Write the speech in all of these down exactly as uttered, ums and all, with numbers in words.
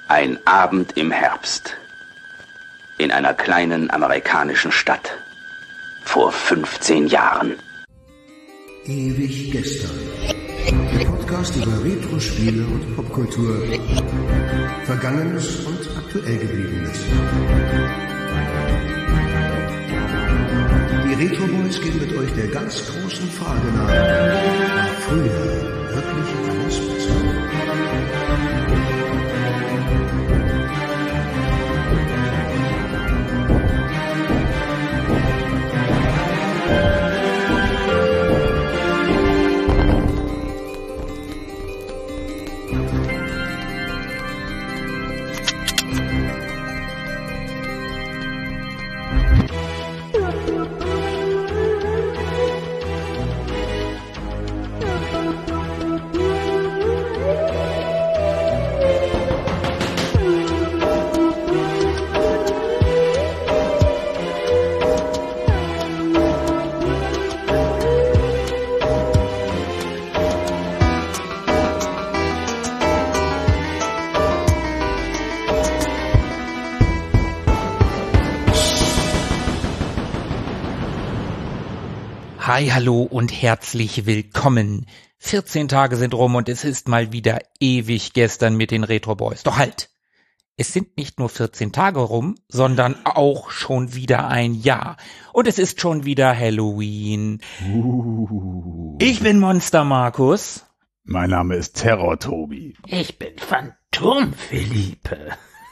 Ein Abend im Herbst. In einer kleinen amerikanischen Stadt. Vor fünfzehn Jahren. Ewig gestern. Der Podcast über Retro-Spiele und Popkultur. Vergangenes und aktuell Gebliebenes. Die Retro Boys gehen mit euch der ganz großen Frage nach. War früher wirklich alles besser? Hi, hallo und herzlich willkommen. vierzehn Tage sind rum und es ist mal wieder ewig gestern mit den Retro Boys. Doch halt, es sind nicht nur vierzehn Tage rum, sondern auch schon wieder ein Jahr. Und es ist schon wieder Halloween. Uh. Ich bin Monster Markus. Mein Name ist Terror Tobi. Ich bin Phantom Philippe.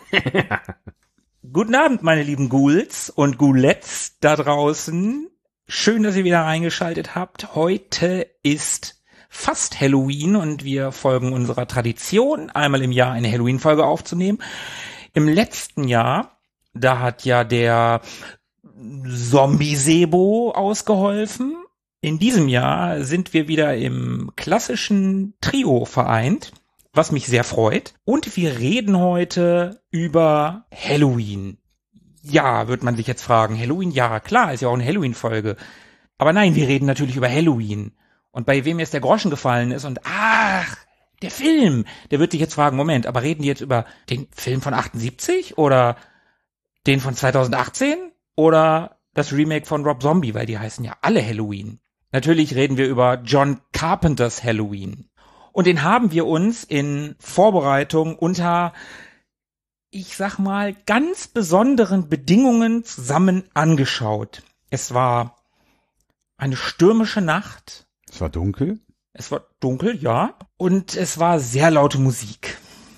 Guten Abend, meine lieben Ghouls und Ghoulettes da draußen. Schön, dass ihr wieder reingeschaltet habt. Heute ist fast Halloween und wir folgen unserer Tradition, einmal im Jahr eine Halloween-Folge aufzunehmen. Im letzten Jahr, da hat ja der Zombie-Sebo ausgeholfen. In diesem Jahr sind wir wieder im klassischen Trio vereint, was mich sehr freut. Und wir reden heute über Halloween. Ja, wird man sich jetzt fragen, Halloween, ja, klar, ist ja auch eine Halloween-Folge. Aber nein, wir reden natürlich über Halloween. Und bei wem jetzt der Groschen gefallen ist und, ach, der Film, der wird sich jetzt fragen, Moment, aber reden die jetzt über den Film von achtundsiebzig oder den von zweitausendachtzehn oder das Remake von Rob Zombie, weil die heißen ja alle Halloween. Natürlich reden wir über John Carpenters Halloween. Und den haben wir uns in Vorbereitung unter, ich sag mal, ganz besonderen Bedingungen zusammen angeschaut. Es war eine stürmische Nacht. Es war dunkel. Es war dunkel, ja. Und es war sehr laute Musik.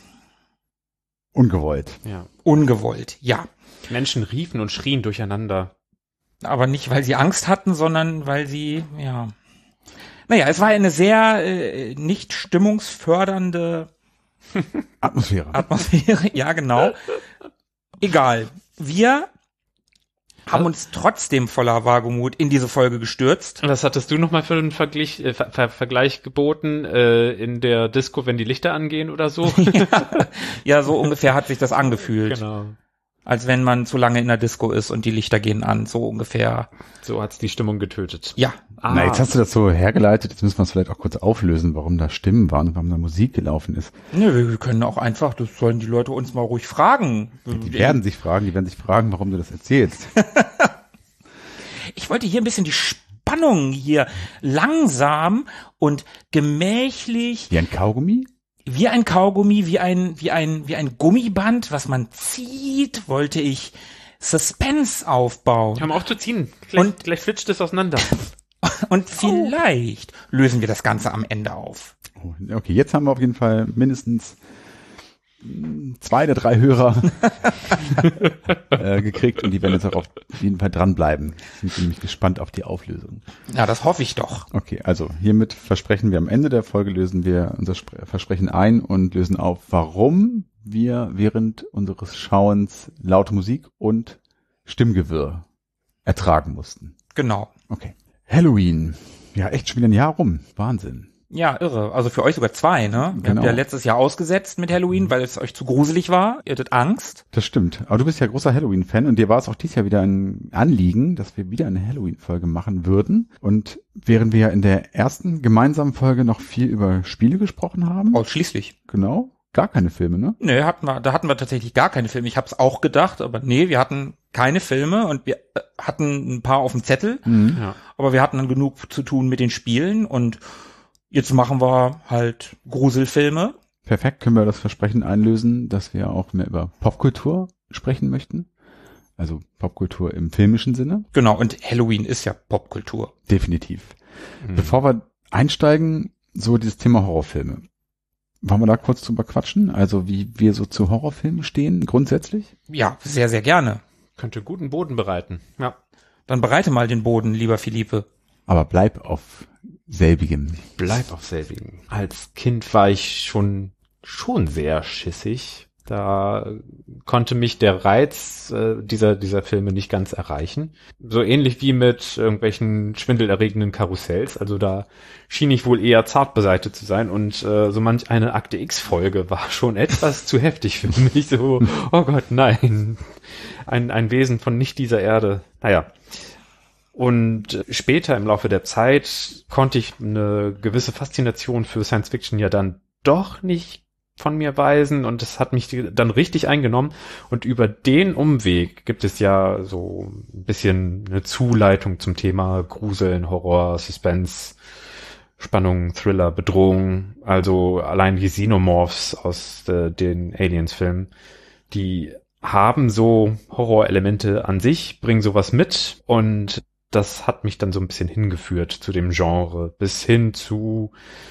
Ungewollt. Ja. Ungewollt, ja. Die Menschen riefen und schrien durcheinander. Aber nicht, weil sie Angst hatten, sondern weil sie, ja. Naja, es war eine sehr äh, nicht stimmungsfördernde Atmosphäre. Atmosphäre, ja genau. Egal. Wir haben uns trotzdem voller Wagemut in diese Folge gestürzt. Was hattest du nochmal für einen Vergleich, äh, Ver- Ver- Vergleich geboten äh, in der Disco, wenn die Lichter angehen oder so? ja, ja, so ungefähr hat sich das angefühlt. Genau. Als wenn man zu lange in der Disco ist und die Lichter gehen an, so ungefähr. So hat's die Stimmung getötet. Ja. Ah. Na, jetzt hast du das so hergeleitet, jetzt müssen wir es vielleicht auch kurz auflösen, warum da Stimmen waren und warum da Musik gelaufen ist. Nö, wir können auch einfach, das sollen die Leute uns mal ruhig fragen. Die werden sich fragen, die werden sich fragen, warum du das erzählst. Ich wollte hier ein bisschen die Spannung hier langsam und gemächlich, Wie ein Kaugummi? wie ein Kaugummi, wie ein, wie ein, wie ein Gummiband, was man zieht, wollte ich Suspense aufbauen. Hör mal auf zu ziehen. Gleich, Und- gleich flitscht es auseinander. Und vielleicht lösen wir das Ganze am Ende auf. Oh, okay, jetzt haben wir auf jeden Fall mindestens mh, zwei oder drei Hörer äh, gekriegt und die werden jetzt auch auf jeden Fall dranbleiben. Sind nämlich gespannt auf die Auflösung. Ja, das hoffe ich doch. Okay, also hiermit versprechen wir am Ende der Folge, lösen wir unser Spre- Versprechen ein und lösen auf, warum wir während unseres Schauens laute Musik und Stimmgewirr ertragen mussten. Genau. Okay. Halloween. Ja, echt schon wieder ein Jahr rum. Wahnsinn. Ja, irre. Also für euch sogar zwei, ne? Wir Genau. habt ja letztes Jahr ausgesetzt mit Halloween, weil es euch zu gruselig war. Ihr hattet Angst. Das stimmt. Aber du bist ja großer Halloween-Fan und dir war es auch dieses Jahr wieder ein Anliegen, dass wir wieder eine Halloween-Folge machen würden. Und während wir ja in der ersten gemeinsamen Folge noch viel über Spiele gesprochen haben, Ausschließlich. genau, gar keine Filme, ne? Nee, hatten wir, da hatten wir tatsächlich gar keine Filme. Ich habe es auch gedacht, aber nee, wir hatten keine Filme und wir äh, hatten ein paar auf dem Zettel, Mhm. Ja. aber wir hatten dann genug zu tun mit den Spielen und jetzt machen wir halt Gruselfilme. Perfekt, können wir das Versprechen einlösen, dass wir auch mehr über Popkultur sprechen möchten. Also Popkultur im filmischen Sinne. Genau, und Halloween ist ja Popkultur. Definitiv. Mhm. Bevor wir einsteigen, so dieses Thema Horrorfilme. Wollen wir da kurz drüber quatschen? Also wie wir so zu Horrorfilmen stehen, grundsätzlich? Ja, sehr, sehr gerne. Könnte guten Boden bereiten. Ja. Dann bereite mal den Boden, lieber Philippe. Aber bleib auf selbigem. Bleib auf selbigen. Als Kind war ich schon, schon sehr schissig. Da konnte mich der Reiz äh, dieser, dieser Filme nicht ganz erreichen. So ähnlich wie mit irgendwelchen schwindelerregenden Karussells. Also da schien ich wohl eher zart beseitet zu sein und äh, so manch eine Akte X-Folge war schon etwas zu heftig für mich. So, oh Gott, nein. Ein, ein Wesen von nicht dieser Erde. Naja. Und später im Laufe der Zeit konnte ich eine gewisse Faszination für Science Fiction ja dann doch nicht von mir weisen und das hat mich dann richtig eingenommen und über den Umweg gibt es ja so ein bisschen eine Zuleitung zum Thema Gruseln, Horror, Suspense, Spannung, Thriller, Bedrohung, also allein die Xenomorphs aus äh, den Aliens-Filmen, die haben so Horrorelemente an sich, bringen sowas mit und das hat mich dann so ein bisschen hingeführt zu dem Genre, bis hin zu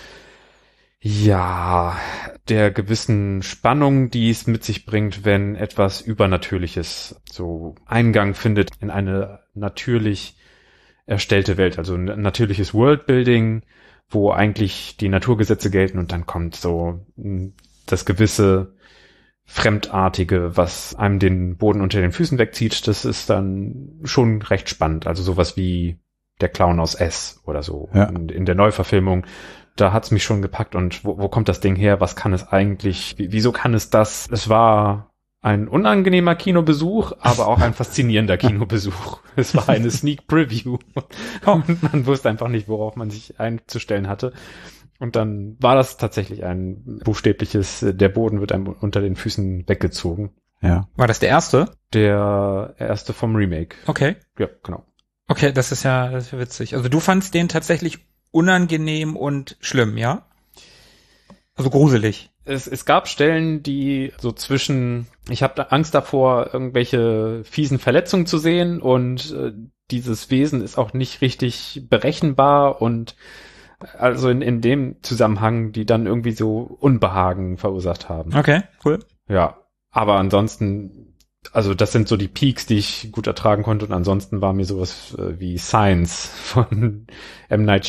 ja, der gewissen Spannung, die es mit sich bringt, wenn etwas Übernatürliches so Eingang findet in eine natürlich erstellte Welt, also ein natürliches Worldbuilding, wo eigentlich die Naturgesetze gelten und dann kommt so das gewisse Fremdartige, was einem den Boden unter den Füßen wegzieht, das ist dann schon recht spannend. Also sowas wie der Clown aus S oder so. Ja. In, in der Neuverfilmung, da hat's mich schon gepackt und wo, wo kommt das Ding her? Was kann es eigentlich? Wie, wieso kann es das? Es war ein unangenehmer Kinobesuch, aber auch ein faszinierender Kinobesuch. Es war eine Sneak Preview und man wusste einfach nicht, worauf man sich einzustellen hatte. Und dann war das tatsächlich ein buchstäbliches, der Boden wird einem unter den Füßen weggezogen. Ja. War das der erste? Der erste vom Remake. Okay. Ja, genau. Okay, das ist ja, das ist ja witzig. Also du fandst den tatsächlich unangenehm und schlimm, ja? Also gruselig. Es, es gab Stellen, die so zwischen, ich habe Angst davor, irgendwelche fiesen Verletzungen zu sehen und äh, dieses Wesen ist auch nicht richtig berechenbar und also in, in dem Zusammenhang, die dann irgendwie so Unbehagen verursacht haben. Okay, cool. Ja, aber ansonsten, also das sind so die Peaks, die ich gut ertragen konnte und ansonsten war mir sowas äh, wie Science von M. Night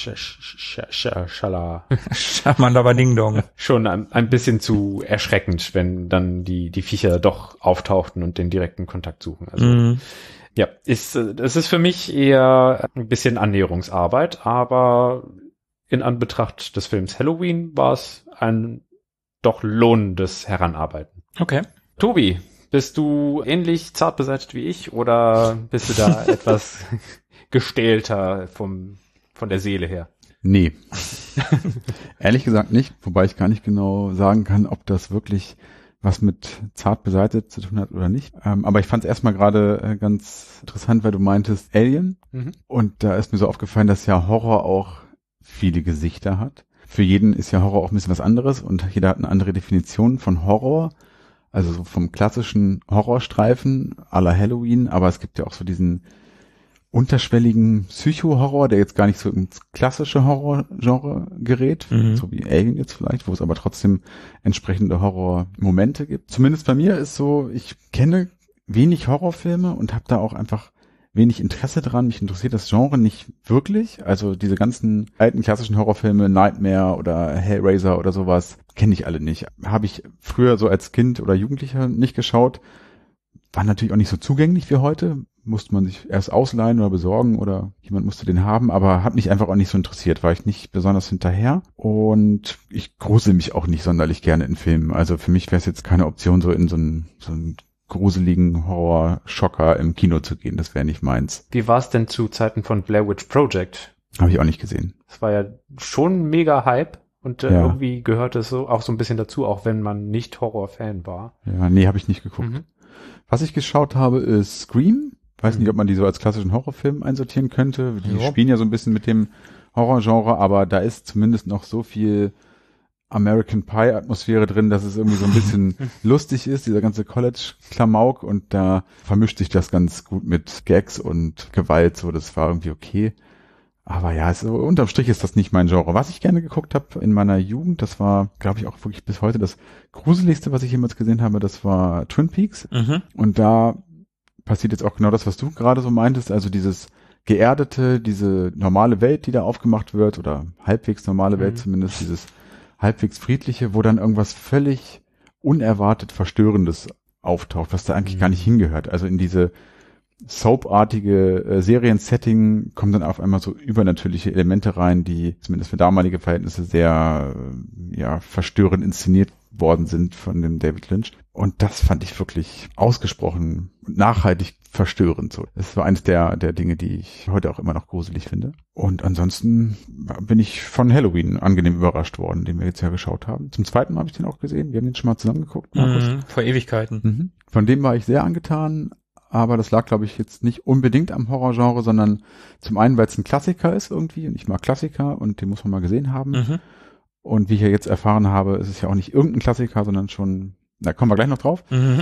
Shyamalan Schamandaba Ding Dong. schon ein, ein bisschen zu erschreckend, wenn dann die die Viecher doch auftauchten und den direkten Kontakt suchen. Also Mhm. ja, ist es ist für mich eher ein bisschen Annäherungsarbeit, aber in Anbetracht des Films Halloween war es ein doch lohnendes Heranarbeiten. Okay. Tobi, bist du ähnlich zart beseitigt wie ich oder bist du da etwas gestählter vom von der Seele her? Nee. Ehrlich gesagt nicht, wobei ich gar nicht genau sagen kann, ob das wirklich was mit zart beseitigt zu tun hat oder nicht. Ähm, aber ich fand es erstmal gerade äh, ganz interessant, weil du meintest Alien. Mhm. Und da ist mir so aufgefallen, dass ja Horror auch viele Gesichter hat. Für jeden ist ja Horror auch ein bisschen was anderes und jeder hat eine andere Definition von Horror. Also so vom klassischen Horrorstreifen à la Halloween, aber es gibt ja auch so diesen unterschwelligen Psycho-Horror, der jetzt gar nicht so ins klassische Horror-Genre gerät, Mhm. so wie Alien jetzt vielleicht, wo es aber trotzdem entsprechende Horror-Momente gibt. Zumindest bei mir ist so, ich kenne wenig Horrorfilme und habe da auch einfach wenig Interesse dran. Mich interessiert das Genre nicht wirklich. Also diese ganzen alten klassischen Horrorfilme, Nightmare oder Hellraiser oder sowas, kenne ich alle nicht. Habe ich früher so als Kind oder Jugendlicher nicht geschaut. War natürlich auch nicht so zugänglich wie heute. Musste man sich erst ausleihen oder besorgen oder jemand musste den haben, aber hat mich einfach auch nicht so interessiert, war ich nicht besonders hinterher und ich grusel mich auch nicht sonderlich gerne in Filmen. Also für mich wäre es jetzt keine Option, so in so einen, so einen gruseligen Horror-Schocker im Kino zu gehen. Das wäre nicht meins. Wie war es denn zu Zeiten von Blair Witch Project? Habe ich auch nicht gesehen. Das war ja schon mega Hype Und äh, Ja. irgendwie gehört es so auch so ein bisschen dazu, auch wenn man nicht Horrorfan war. Ja, nee, habe ich nicht geguckt. Mhm. Was ich geschaut habe, ist Scream. Weiß Mhm. nicht, ob man die so als klassischen Horrorfilm einsortieren könnte. Die Ja. spielen ja so ein bisschen mit dem Horrorgenre, aber da ist zumindest noch so viel American Pie Atmosphäre drin, dass es irgendwie so ein bisschen lustig ist, dieser ganze College-Klamauk, und da vermischt sich das ganz gut mit Gags und Gewalt, so, das war irgendwie okay. Aber ja, es, unterm Strich ist das nicht mein Genre. Was ich gerne geguckt habe in meiner Jugend, das war, glaube ich, auch wirklich bis heute das Gruseligste, was ich jemals gesehen habe, das war Twin Peaks. Mhm. Und da passiert jetzt auch genau das, was du gerade so meintest, also dieses geerdete, diese normale Welt, die da aufgemacht wird, oder halbwegs normale Welt Mhm. zumindest, dieses halbwegs friedliche, wo dann irgendwas völlig unerwartet Verstörendes auftaucht, was da eigentlich Mhm. gar nicht hingehört. Also in diese soapartige äh, Serien-Setting kommen dann auf einmal so übernatürliche Elemente rein, die zumindest für damalige Verhältnisse sehr äh, ja verstörend inszeniert worden sind von dem David Lynch. Und das fand ich wirklich ausgesprochen nachhaltig verstörend. So, das war eines der der Dinge, die ich heute auch immer noch gruselig finde. Und ansonsten bin ich von Halloween angenehm überrascht worden, den wir jetzt ja geschaut haben. Zum zweiten Mal habe ich den auch gesehen. Wir haben den schon mal zusammen geguckt, Markus. Mhm. Vor Ewigkeiten. Mhm. Von dem war ich sehr angetan, aber das lag, glaube ich, jetzt nicht unbedingt am Horrorgenre, sondern zum einen, weil es ein Klassiker ist irgendwie, und ich mag Klassiker und den muss man mal gesehen haben. Mhm. Und wie ich ja jetzt erfahren habe, ist es ja auch nicht irgendein Klassiker, sondern schon, da kommen wir gleich noch drauf. Mhm.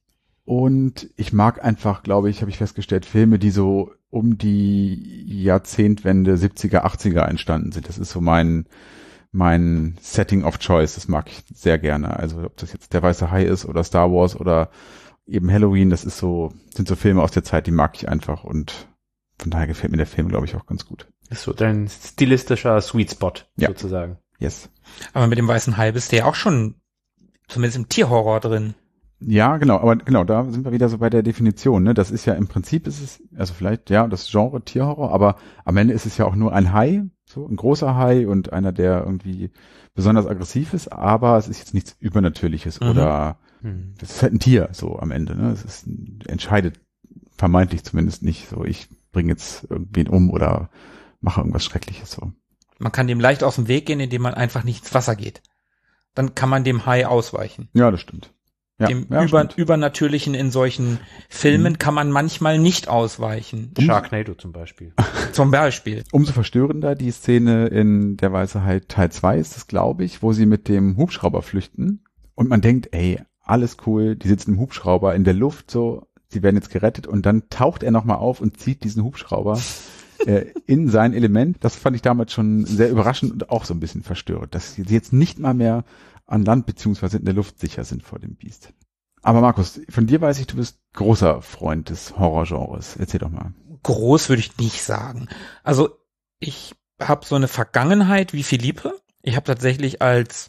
Und ich mag einfach, glaube ich, habe ich festgestellt, Filme, die so um die Jahrzehntwende siebziger, achtziger entstanden sind. Das ist so mein mein Setting of Choice, das mag ich sehr gerne. Also ob das jetzt Der Weiße Hai ist oder Star Wars oder eben Halloween, das ist so, sind so Filme aus der Zeit, die mag ich einfach, und von daher gefällt mir der Film, glaube ich, auch ganz gut. Ist so dein stilistischer Sweet Spot, Ja. sozusagen. Yes. Aber mit dem weißen Hai bist du ja auch schon zumindest im Tierhorror drin. Ja, genau, aber genau, da sind wir wieder so bei der Definition, ne? Das ist ja im Prinzip ist es, also vielleicht, ja, das Genre Tierhorror, aber am Ende ist es ja auch nur ein Hai, so ein großer Hai und einer, der irgendwie besonders aggressiv ist, aber es ist jetzt nichts Übernatürliches Mhm. oder Hm. das ist halt ein Tier, so am Ende, ne? Es ist, entscheidet vermeintlich zumindest nicht so, ich bringe jetzt irgendwen um oder mache irgendwas Schreckliches, so. Man kann dem leicht aus dem Weg gehen, indem man einfach nicht ins Wasser geht. Dann kann man dem Hai ausweichen. Ja, das stimmt. Ja, dem ja, Über, stimmt. Übernatürlichen in solchen Filmen Mhm. kann man manchmal nicht ausweichen. Sharknado zum Beispiel. Zum Beispiel. Umso verstörender die Szene in Der Weiße Hai Teil zwei ist es, glaube ich, wo sie mit dem Hubschrauber flüchten und man denkt, ey, alles cool, die sitzen im Hubschrauber in der Luft, so, sie werden jetzt gerettet, und dann taucht er nochmal auf und zieht diesen Hubschrauber äh, in sein Element. Das fand ich damals schon sehr überraschend und auch so ein bisschen verstörend, dass sie jetzt nicht mal mehr an Land beziehungsweise in der Luft sicher sind vor dem Biest. Aber Markus, von dir weiß ich, du bist großer Freund des Horrorgenres. Erzähl doch mal. Groß würde ich nicht sagen. Also ich habe so eine Vergangenheit wie Philippe. Ich habe tatsächlich als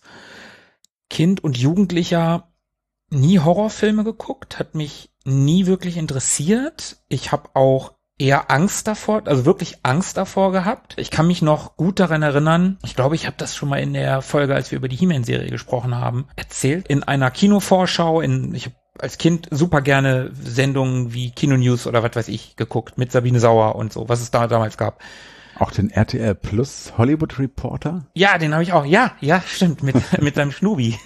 Kind und Jugendlicher nie Horrorfilme geguckt, hat mich nie wirklich interessiert. Ich habe auch eher Angst davor, also wirklich Angst davor gehabt. Ich kann mich noch gut daran erinnern, ich glaube, ich habe das schon mal in der Folge, als wir über die He-Man-Serie gesprochen haben, erzählt. In einer Kinovorschau, in ich habe als Kind super gerne Sendungen wie Kino News oder was weiß ich geguckt, mit Sabine Sauer und so, was es da damals gab. Auch den R T L Plus Hollywood Reporter? Ja, den habe ich auch. Ja, ja, stimmt, mit mit seinem Schnubi.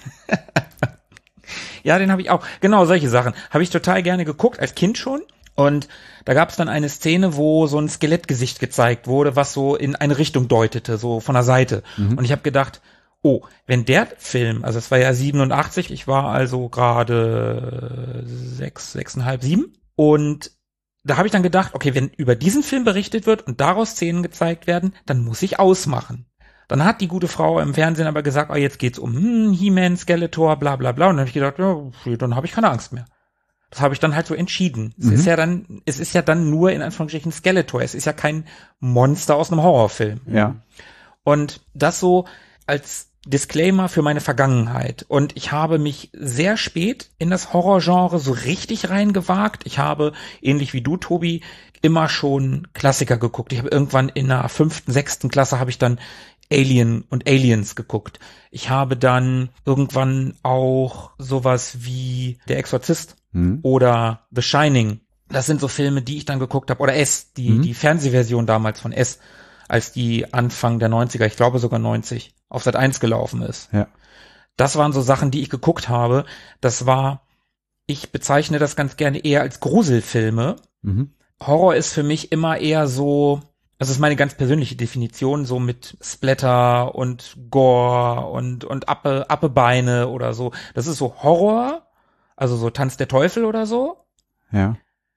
Ja, den habe ich auch. Genau, solche Sachen habe ich total gerne geguckt, als Kind schon. Und da gab es dann eine Szene, wo so ein Skelettgesicht gezeigt wurde, was so in eine Richtung deutete, so von der Seite. Mhm. Und ich habe gedacht, oh, wenn der Film, also es war ja siebenundachtzig, ich war also gerade sechs, sechseinhalb, sieben. Und da habe ich dann gedacht, okay, wenn über diesen Film berichtet wird und daraus Szenen gezeigt werden, dann muss ich ausmachen. Dann hat die gute Frau im Fernsehen aber gesagt, oh, jetzt geht's um hm, He-Man, Skeletor, bla bla bla. Und dann habe ich gedacht, ja, dann habe ich keine Angst mehr. Das habe ich dann halt so entschieden. Mhm. Es ist ja dann, es ist ja dann nur in Anführungsstrichen Skeletor. Es ist ja kein Monster aus einem Horrorfilm. Ja. Und das so als Disclaimer für meine Vergangenheit. Und ich habe mich sehr spät in das Horrorgenre so richtig reingewagt. Ich habe, ähnlich wie du, Tobi, immer schon Klassiker geguckt. Ich habe irgendwann in der fünften, sechsten Klasse habe ich dann Alien und Aliens geguckt. Ich habe dann irgendwann auch sowas wie Der Exorzist mhm. oder The Shining. Das sind so Filme, die ich dann geguckt habe. Oder S, die, mhm. die Fernsehversion damals von S, als die Anfang der neunziger, ich glaube sogar neunzig, auf Sat eins gelaufen ist. Ja. Das waren so Sachen, die ich geguckt habe. Das war, ich bezeichne das ganz gerne eher als Gruselfilme. Mhm. Horror ist für mich immer eher so, das ist meine ganz persönliche Definition, so mit Splatter und Gore und, und Appe, Appebeine oder so. Das ist so Horror, also so Tanz der Teufel oder so. Ja.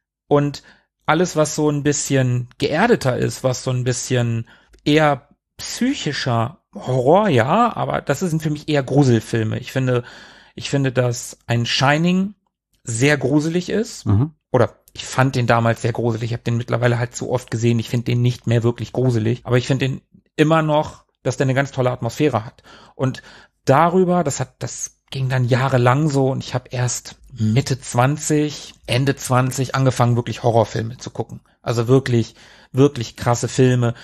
Und alles, was so ein bisschen geerdeter ist, was so ein bisschen eher psychischer Horror, ja, aber das sind für mich eher Gruselfilme. Ich finde, ich finde, dass ein Shining sehr gruselig ist. Mhm. Oder ich fand den damals sehr gruselig. Ich habe den mittlerweile halt so oft gesehen. Ich finde den nicht mehr wirklich gruselig. Aber ich finde den immer noch, dass der eine ganz tolle Atmosphäre hat. Und darüber, das hat, das ging dann jahrelang so. Und ich habe erst Mitte zwanzig, Ende zwanzig angefangen, wirklich Horrorfilme zu gucken. Also wirklich, wirklich krasse Filme.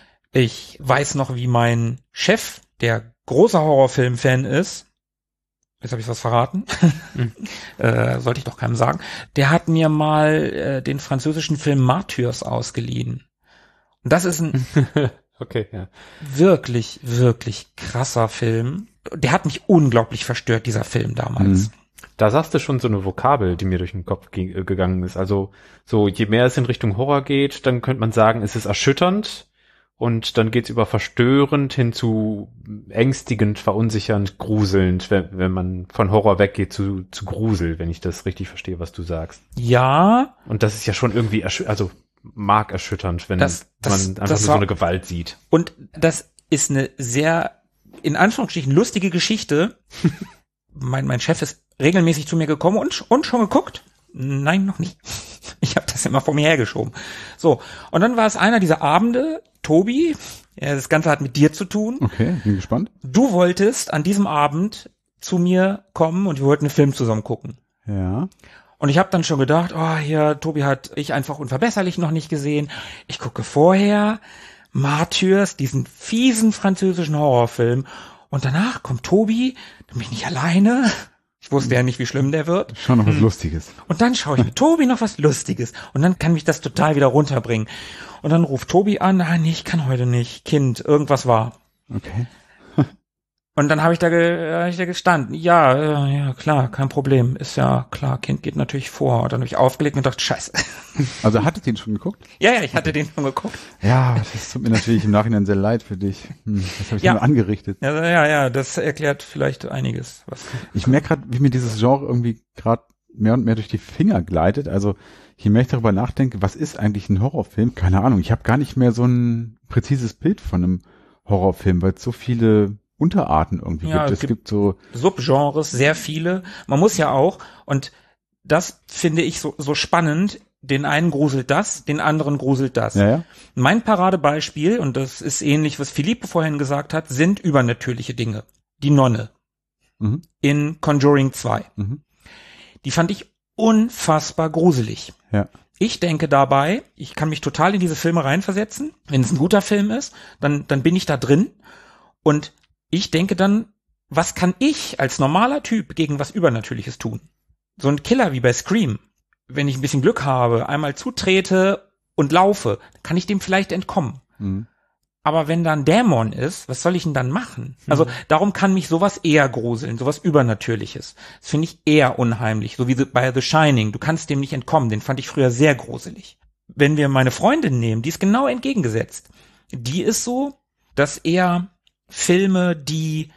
Ich weiß noch, wie mein Chef, der großer Horrorfilm-Fan ist, jetzt habe ich was verraten, mhm. äh, sollte ich doch keinem sagen, der hat mir mal äh, den französischen Film Martyrs ausgeliehen. Und das ist ein okay, ja. wirklich, wirklich krasser Film. Der hat mich unglaublich verstört, dieser Film damals. Mhm. Da sagst du schon so eine Vokabel, die mir durch den Kopf ge- gegangen ist. Also so, je mehr es in Richtung Horror geht, dann könnte man sagen, es ist erschütternd. Und dann geht's über verstörend hin zu ängstigend, verunsichernd, gruselnd, wenn, wenn man von Horror weggeht zu, zu Grusel, wenn ich das richtig verstehe, was du sagst. Ja. Und das ist ja schon irgendwie, erschü- also markerschütternd, wenn das, das, man einfach das nur war, so eine Gewalt sieht. Und das ist eine sehr, in Anführungsstrichen, lustige Geschichte. mein, mein Chef ist regelmäßig zu mir gekommen und, und schon geguckt. Nein, noch nicht. Ich habe das immer vor mir hergeschoben. So, und dann war es einer dieser Abende, Tobi, ja, das Ganze hat mit dir zu tun. Okay, bin gespannt. Du wolltest an diesem Abend zu mir kommen und wir wollten einen Film zusammen gucken. Ja. Und ich habe dann schon gedacht, oh, hier, Tobi hat ich einfach unverbesserlich noch nicht gesehen. Ich gucke vorher Martyrs, diesen fiesen französischen Horrorfilm. Und danach kommt Tobi, dann bin ich nicht alleine. Ich wusste ja nicht, wie schlimm der wird. Schon noch was Lustiges. Und dann schaue ich mit Tobi noch was Lustiges. Und dann kann mich das total wieder runterbringen. Und dann ruft Tobi an, ah nee, ich kann heute nicht, Kind, irgendwas war. Okay. Und dann habe ich da, ge, hab ich da gestanden, ja, äh, ja, klar, kein Problem, ist ja klar, Kind geht natürlich vor. Und dann habe ich aufgelegt und gedacht, scheiße. Also hattet ihr ihn schon geguckt? Ja, ja, ich hatte den schon geguckt. Ja, das tut mir natürlich im Nachhinein sehr leid für dich. Hm, das habe ich Ja. nur angerichtet. Ja, ja, ja, das erklärt vielleicht einiges. Was Ich merke gerade, wie mir dieses Genre irgendwie gerade mehr und mehr durch die Finger gleitet. Also je mehr ich darüber nachdenke, was ist eigentlich ein Horrorfilm? Keine Ahnung, ich habe gar nicht mehr so ein präzises Bild von einem Horrorfilm, weil es so viele Unterarten irgendwie Ja, gibt. es Es gibt- gibt so, Subgenres, sehr viele. Man muss ja auch, und das finde ich so, so spannend, den einen gruselt das, den anderen gruselt das. ja, ja, Mein Paradebeispiel, und das ist ähnlich, was Philippe vorhin gesagt hat, sind übernatürliche Dinge. Die Nonne mhm, in Conjuring zwei. mhm, Die fand ich unfassbar gruselig. ja, Ich denke dabei, ich kann mich total in diese Filme reinversetzen. Wenn es ein guter Film ist, dann, dann bin ich da drin. Und ich denke dann, was kann ich als normaler Typ gegen was Übernatürliches tun? So ein Killer wie bei Scream. Wenn ich ein bisschen Glück habe, einmal zutrete und laufe, kann ich dem vielleicht entkommen. mhm, Aber wenn da ein Dämon ist, was soll ich denn dann machen? Also darum kann mich sowas eher gruseln, sowas Übernatürliches. Das finde ich eher unheimlich, so wie bei The Shining. Du kannst dem nicht entkommen, den fand ich früher sehr gruselig. Wenn wir meine Freundin nehmen, die ist genau entgegengesetzt. Die ist so, dass eher Filme, die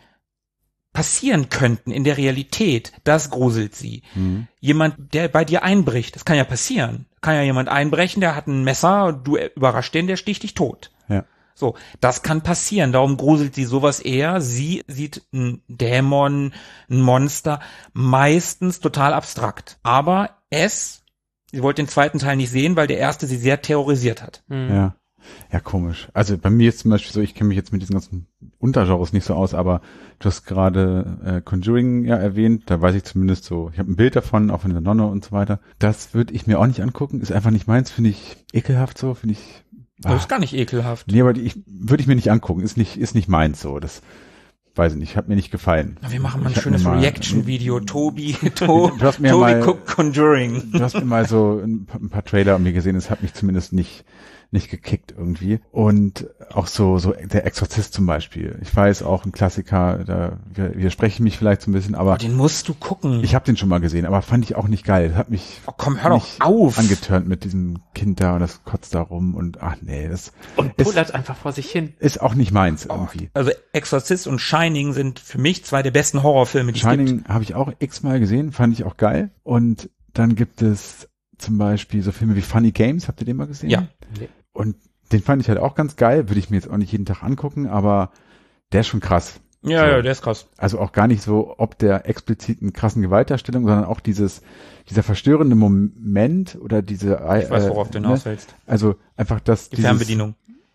passieren könnten in der Realität, das gruselt sie. mhm, Jemand, der bei dir einbricht, das kann ja passieren. Kann ja jemand einbrechen, der hat ein Messer, du überrascht den, der sticht dich tot. ja, So, das kann passieren, darum gruselt sie sowas eher. Sie sieht einen Dämon, ein Monster, meistens total abstrakt. Aber es, sie wollte den zweiten Teil nicht sehen, weil der erste sie sehr terrorisiert hat. ja. Ja, komisch. Also bei mir ist zum Beispiel so, ich kenne mich jetzt mit diesen ganzen Untergenres nicht so aus, aber du hast gerade äh, Conjuring ja erwähnt, da weiß ich zumindest so, ich habe ein Bild davon, auch von der Nonne und so weiter. Das würde ich mir auch nicht angucken, ist einfach nicht meins, finde ich ekelhaft so, finde ich. Das Ah, ist gar nicht ekelhaft. nee, aber die, ich, würde ich mir nicht angucken, ist nicht, ist nicht meins so, das weiß ich nicht, hat mir nicht gefallen. Na, wir machen mal ein Ich hab schönes mir mal- Reaction-Video. Tobi, to, Du hast mir Tobi mal- guckt Conjuring. Du hast mir mal so ein, pa- ein paar Trailer an mir gesehen, es hat mich zumindest nicht nicht gekickt irgendwie. Und auch so, so der Exorzist zum Beispiel. Ich weiß auch ein Klassiker, da widerspreche ich mich vielleicht so ein bisschen, aber Oh, den musst du gucken. ich habe den schon mal gesehen, aber fand ich auch nicht geil. Das hat mich Oh, komm, hör doch nicht auf. angetörnt mit diesem Kind da und das kotzt da rum und ach nee, das Und ist, pullert einfach vor sich hin. ist auch nicht meins Oh, irgendwie. also Exorzist und Shining sind für mich zwei der besten Horrorfilme, die es gibt. Shining habe ich auch x-mal gesehen, fand ich auch geil. Und dann gibt es zum Beispiel so Filme wie Funny Games, habt ihr den mal gesehen? Ja. Und den fand ich halt auch ganz geil, würde ich mir jetzt auch nicht jeden Tag angucken, aber der ist schon krass. Ja, So. ja, der ist krass. Also auch gar nicht so ob der expliziten krassen Gewaltdarstellung, sondern auch dieses, dieser verstörende Moment oder diese, Ich weiß, äh, worauf du ne? hinaus willst. Also einfach das, Die dieses, Fernbedienung.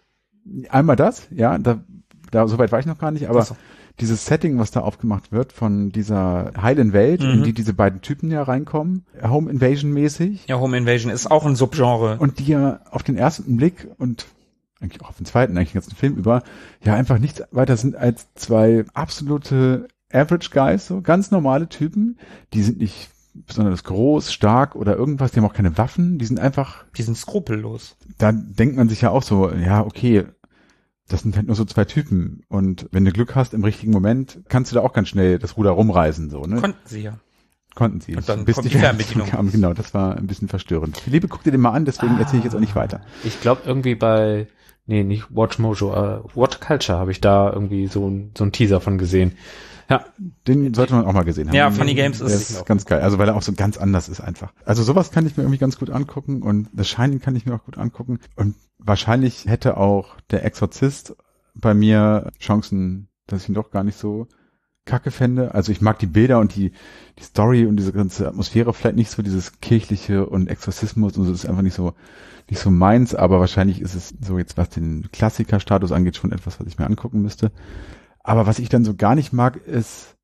einmal das, ja, da, da, so weit war ich noch gar nicht, aber Ach so. dieses Setting, was da aufgemacht wird von dieser heilen Welt, Mhm. in die diese beiden Typen ja reinkommen, Home Invasion mäßig, Ja, Home Invasion ist auch ein Subgenre. und die ja auf den ersten Blick und eigentlich auch auf den zweiten, eigentlich den ganzen Film über, ja einfach nichts weiter sind als zwei absolute Average Guys, so ganz normale Typen, die sind nicht besonders groß, stark oder irgendwas, die haben auch keine Waffen, die sind einfach, Die sind skrupellos. da denkt man sich ja auch so, ja, okay, das sind halt nur so zwei Typen und wenn du Glück hast im richtigen Moment, kannst du da auch ganz schnell das Ruder rumreißen, so, ne? Konnten sie ja. Konnten sie. Und dann Bis kommt die Fernbedienung Fernbedienung. kam. Genau, das war ein bisschen verstörend. Philippe, guck dir den mal an, deswegen erzähle ich jetzt auch nicht weiter. Ich glaube irgendwie bei, nee, nicht Watch Mojo, äh, What Culture habe ich da irgendwie so ein, so ein Teaser von gesehen. Ja, Den sollte man auch mal gesehen haben. Ja, Funny Games Der ist- ist ganz geil. Also weil er auch so ganz anders ist einfach. Also sowas kann ich mir irgendwie ganz gut angucken und The Shining kann ich mir auch gut angucken. Und wahrscheinlich hätte auch der Exorzist bei mir Chancen, dass ich ihn doch gar nicht so kacke fände. Also ich mag die Bilder und die, die Story und diese ganze Atmosphäre vielleicht nicht so, dieses kirchliche und Exorzismus und so, das ist einfach nicht so, nicht so meins, aber wahrscheinlich ist es so jetzt, was den Klassikerstatus angeht, schon etwas, was ich mir angucken müsste. Aber was ich dann so gar nicht mag, ist,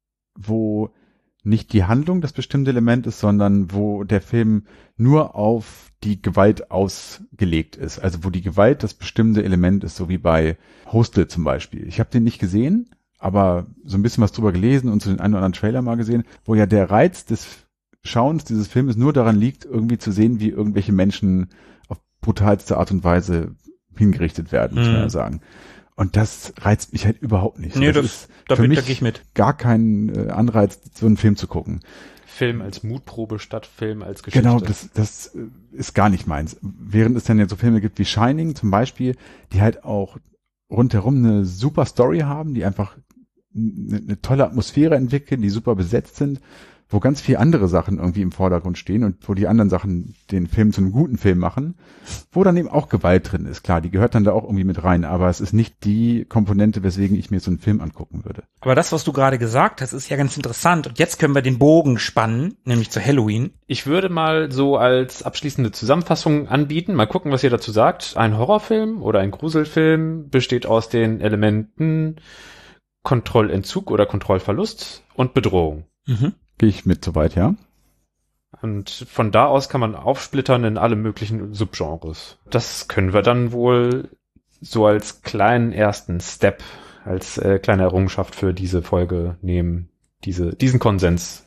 wo nicht die Handlung das bestimmte Element ist, sondern wo der Film nur auf die Gewalt ausgelegt ist. Also wo die Gewalt das bestimmte Element ist, so wie bei Hostel zum Beispiel. Ich habe den nicht gesehen, aber so ein bisschen was drüber gelesen und so den einen oder anderen Trailer mal gesehen, wo ja der Reiz des Schauens dieses Filmes nur daran liegt, irgendwie zu sehen, wie irgendwelche Menschen auf brutalste Art und Weise hingerichtet werden, muss man Mhm. ja sagen. Und das reizt mich halt überhaupt nicht. Nee, das, ist da, für da mich gehe ich mit. gar kein äh, Anreiz, so einen Film zu gucken. Film als Mutprobe statt Film als Geschichte. Genau, das, das äh, ist gar nicht meins. Während es dann ja so Filme gibt wie Shining zum Beispiel, die halt auch rundherum eine super Story haben, die einfach eine, eine tolle Atmosphäre entwickeln, die super besetzt sind, wo ganz viele andere Sachen irgendwie im Vordergrund stehen und wo die anderen Sachen den Film zu einem guten Film machen, wo dann eben auch Gewalt drin ist. Klar, die gehört dann da auch irgendwie mit rein, aber es ist nicht die Komponente, weswegen ich mir so einen Film angucken würde. Aber das, was du gerade gesagt hast, ist ja ganz interessant. Und jetzt können wir den Bogen spannen, nämlich zu Halloween. Ich würde mal so als abschließende Zusammenfassung anbieten, mal gucken, was ihr dazu sagt. Ein Horrorfilm oder ein Gruselfilm besteht aus den Elementen Kontrollentzug oder Kontrollverlust und Bedrohung. Mhm. Gehe ich mit soweit, ja? Und von da aus kann man aufsplittern in alle möglichen Subgenres. Das können wir dann wohl so als kleinen ersten Step, als äh, kleine Errungenschaft für diese Folge nehmen, diese, diesen Konsens.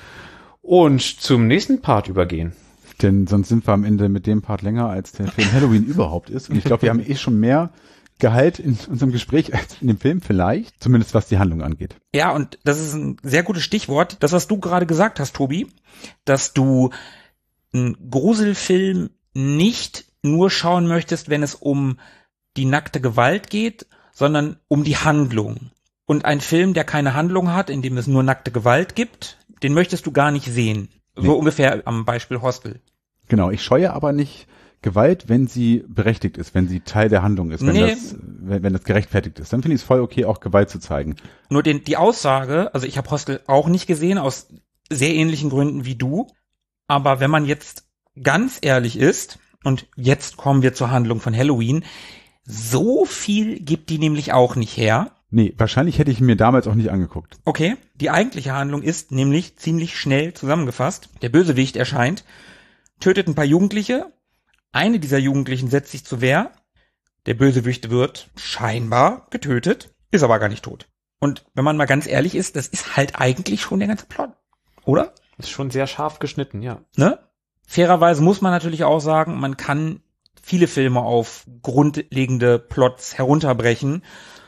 Und zum nächsten Part übergehen. Denn sonst sind wir am Ende mit dem Part länger, als der Film Halloween überhaupt ist. Und ich glaube, wir haben eh schon mehr Gehalt in unserem Gespräch als in dem Film vielleicht, zumindest was die Handlung angeht. Ja, und das ist ein sehr gutes Stichwort. Das, was du gerade gesagt hast, Tobi, dass du einen Gruselfilm nicht nur schauen möchtest, wenn es um die nackte Gewalt geht, sondern um die Handlung. Und ein Film, der keine Handlung hat, in dem es nur nackte Gewalt gibt, den möchtest du gar nicht sehen. So Nee. ungefähr am Beispiel Hostel. Genau, ich scheue aber nicht Gewalt, wenn sie berechtigt ist, wenn sie Teil der Handlung ist, wenn Nee. das wenn, wenn das gerechtfertigt ist. Dann finde ich es voll okay, auch Gewalt zu zeigen. Nur den, die Aussage, also ich habe Hostel auch nicht gesehen, aus sehr ähnlichen Gründen wie du, aber wenn man jetzt ganz ehrlich ist, und jetzt kommen wir zur Handlung von Halloween, so viel gibt die nämlich auch nicht her. Nee, wahrscheinlich hätte ich ihn mir damals auch nicht angeguckt. Okay, die eigentliche Handlung ist nämlich ziemlich schnell zusammengefasst. Der Bösewicht erscheint, tötet ein paar Jugendliche, eine dieser Jugendlichen setzt sich zur Wehr, der Bösewicht wird scheinbar getötet, ist aber gar nicht tot. Und wenn man mal ganz ehrlich ist, das ist halt eigentlich schon der ganze Plot, oder? Ist schon sehr scharf geschnitten, ja. Ne? Fairerweise muss man natürlich auch sagen, man kann viele Filme auf grundlegende Plots herunterbrechen.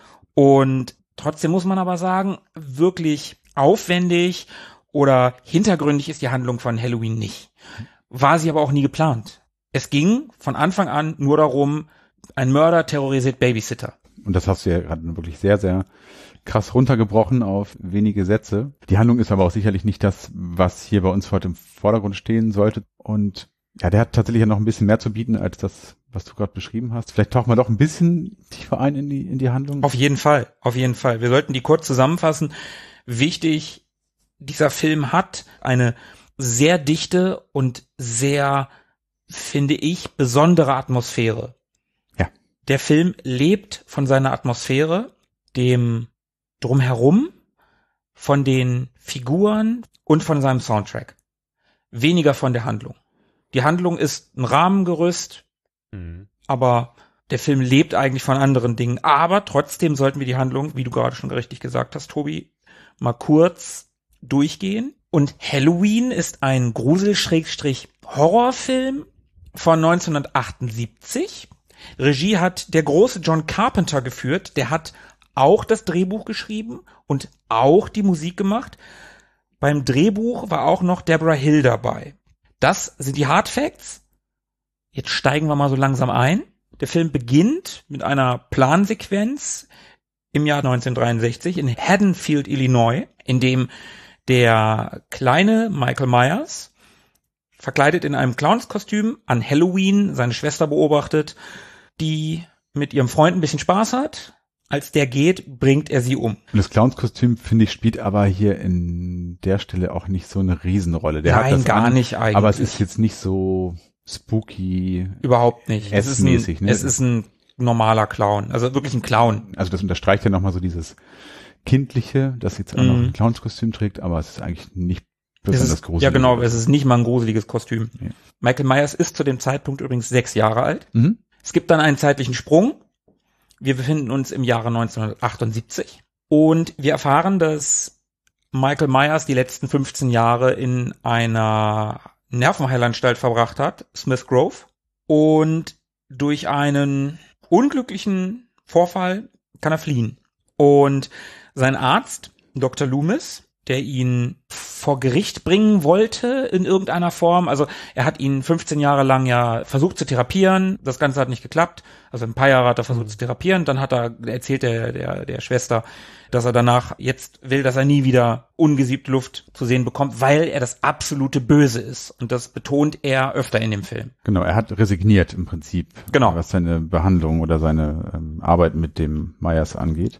Und trotzdem muss man aber sagen, wirklich aufwendig oder hintergründig ist die Handlung von Halloween nicht. War sie aber auch nie geplant. Es ging von Anfang an nur darum, ein Mörder terrorisiert Babysitter. Und das hast du ja gerade wirklich sehr, sehr krass runtergebrochen auf wenige Sätze. Die Handlung ist aber auch sicherlich nicht das, was hier bei uns heute im Vordergrund stehen sollte. Und ja, der hat tatsächlich ja noch ein bisschen mehr zu bieten als das, was du gerade beschrieben hast. Vielleicht tauchen wir doch ein bisschen tiefer ein in die, in die Handlung. Auf jeden Fall, auf jeden Fall. Wir sollten die kurz zusammenfassen. Wichtig, dieser Film hat eine sehr dichte und sehr, finde ich, besondere Atmosphäre. Ja. Der Film lebt von seiner Atmosphäre, dem Drumherum, von den Figuren und von seinem Soundtrack. Weniger von der Handlung. Die Handlung ist ein Rahmengerüst, mhm. aber der Film lebt eigentlich von anderen Dingen. Aber trotzdem sollten wir die Handlung, wie du gerade schon richtig gesagt hast, Tobi, mal kurz durchgehen. Und Halloween ist ein Grusel-Horrorfilm von neunzehnhundertachtundsiebzig. Regie hat der große John Carpenter geführt. Der hat auch das Drehbuch geschrieben und auch die Musik gemacht. Beim Drehbuch war auch noch Deborah Hill dabei. Das sind die Hard Facts. Jetzt steigen wir mal so langsam ein. Der Film beginnt mit einer Plansequenz im Jahr neunzehnhundertdreiundsechzig in Haddonfield, Illinois, in dem der kleine Michael Myers, verkleidet in einem Clownskostüm, an Halloween seine Schwester beobachtet, die mit ihrem Freund ein bisschen Spaß hat. Als der geht, bringt er sie um. Und das Clownskostüm, finde ich, spielt aber hier in der Stelle auch nicht so eine Riesenrolle. Der Nein, hat das gar an, nicht eigentlich. Aber es ist jetzt nicht so spooky. Überhaupt nicht. Es ist, ein, ne? es ist ein normaler Clown. Also wirklich ein Clown. Also das unterstreicht ja nochmal so dieses Kindliche, das jetzt auch mm. noch ein Clownskostüm trägt, aber es ist eigentlich nicht besonders gruselig. Ja genau, es ist nicht mal ein gruseliges Kostüm. Ja. Michael Myers ist zu dem Zeitpunkt übrigens sechs Jahre alt. Mhm. Es gibt dann einen zeitlichen Sprung. Wir befinden uns im Jahre neunzehnhundertachtundsiebzig und wir erfahren, dass Michael Myers die letzten fünfzehn Jahre in einer Nervenheilanstalt verbracht hat, Smith Grove, und durch einen unglücklichen Vorfall kann er fliehen. Und sein Arzt, Doktor Loomis, der ihn vor Gericht bringen wollte in irgendeiner Form. Also er hat ihn fünfzehn Jahre lang ja versucht zu therapieren. Das Ganze hat nicht geklappt. Also ein paar Jahre hat er versucht zu therapieren. Dann hat er erzählt der, der, der Schwester, dass er danach jetzt will, dass er nie wieder ungesiebte Luft zu sehen bekommt, weil er das absolute Böse ist. Und das betont er öfter in dem Film. Genau, er hat resigniert im Prinzip, genau, was seine Behandlung oder seine ähm, Arbeit mit dem Myers angeht.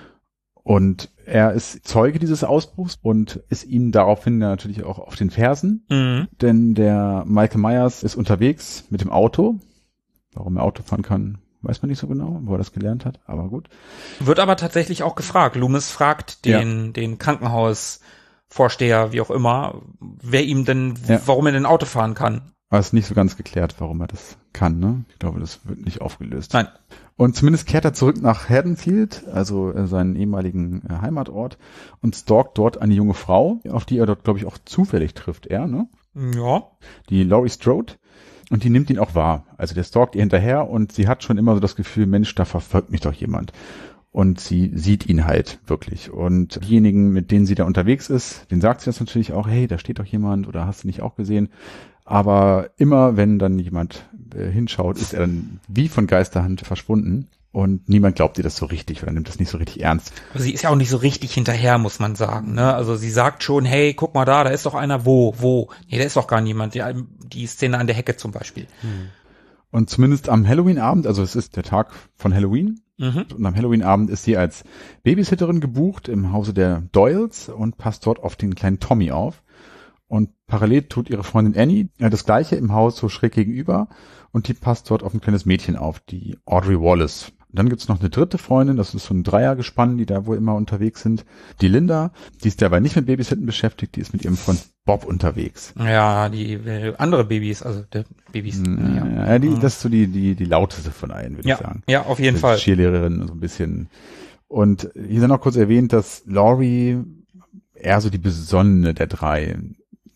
Und er ist Zeuge dieses Ausbruchs und ist ihm daraufhin natürlich auch auf den Fersen. Mhm. Denn der Michael Myers ist unterwegs mit dem Auto. Warum er Auto fahren kann, weiß man nicht so genau, wo er das gelernt hat, aber gut. Wird aber tatsächlich auch gefragt. Loomis fragt den, ja. den Krankenhausvorsteher, wie auch immer, wer ihm denn, ja. warum er denn Auto fahren kann. Aber es ist nicht so ganz geklärt, warum er das kann, ne? Ich glaube, das wird nicht aufgelöst. Nein. Und zumindest kehrt er zurück nach Haddonfield, also äh, seinen ehemaligen äh, Heimatort, und stalkt dort eine junge Frau, auf die er dort, glaube ich, auch zufällig trifft, er, ne? Ja. Die Laurie Strode. Und die nimmt ihn auch wahr. Also der stalkt ihr hinterher und sie hat schon immer so das Gefühl, Mensch, da verfolgt mich doch jemand. Und sie sieht ihn halt wirklich. Und diejenigen, mit denen sie da unterwegs ist, denen sagt sie das natürlich auch, hey, da steht doch jemand oder hast du nicht auch gesehen? Aber immer, wenn dann jemand äh, hinschaut, ist er dann wie von Geisterhand verschwunden. Und niemand glaubt ihr das so richtig oder nimmt das nicht so richtig ernst. Aber sie ist ja auch nicht so richtig hinterher, muss man sagen, ne? Also sie sagt schon, hey, guck mal da, da ist doch einer, wo, wo? Nee, da ist doch gar niemand. Die, die Szene an der Hecke zum Beispiel. Hm. Und zumindest am Halloween-Abend, also es ist der Tag von Halloween, mhm. und am Halloween-Abend ist sie als Babysitterin gebucht im Hause der Doyles und passt dort auf den kleinen Tommy auf. Und parallel tut ihre Freundin Annie ja, das Gleiche im Haus so schräg gegenüber und die passt dort auf ein kleines Mädchen auf, die Audrey Wallace. Und dann gibt's noch eine dritte Freundin, das ist so ein Dreiergespann, die da wohl immer unterwegs sind. Die Linda, die ist dabei nicht mit Babysitten beschäftigt, die ist mit ihrem Freund Bob unterwegs. Ja, die äh, andere Babys, also der Babys. Ja, ja. ja die, das ist so die die die lauteste von allen, würde ja, ich sagen. Ja, auf jeden die Fall. Cheerleaderin so ein bisschen. Und hier ist noch kurz erwähnt, dass Laurie eher so die Besonnene der drei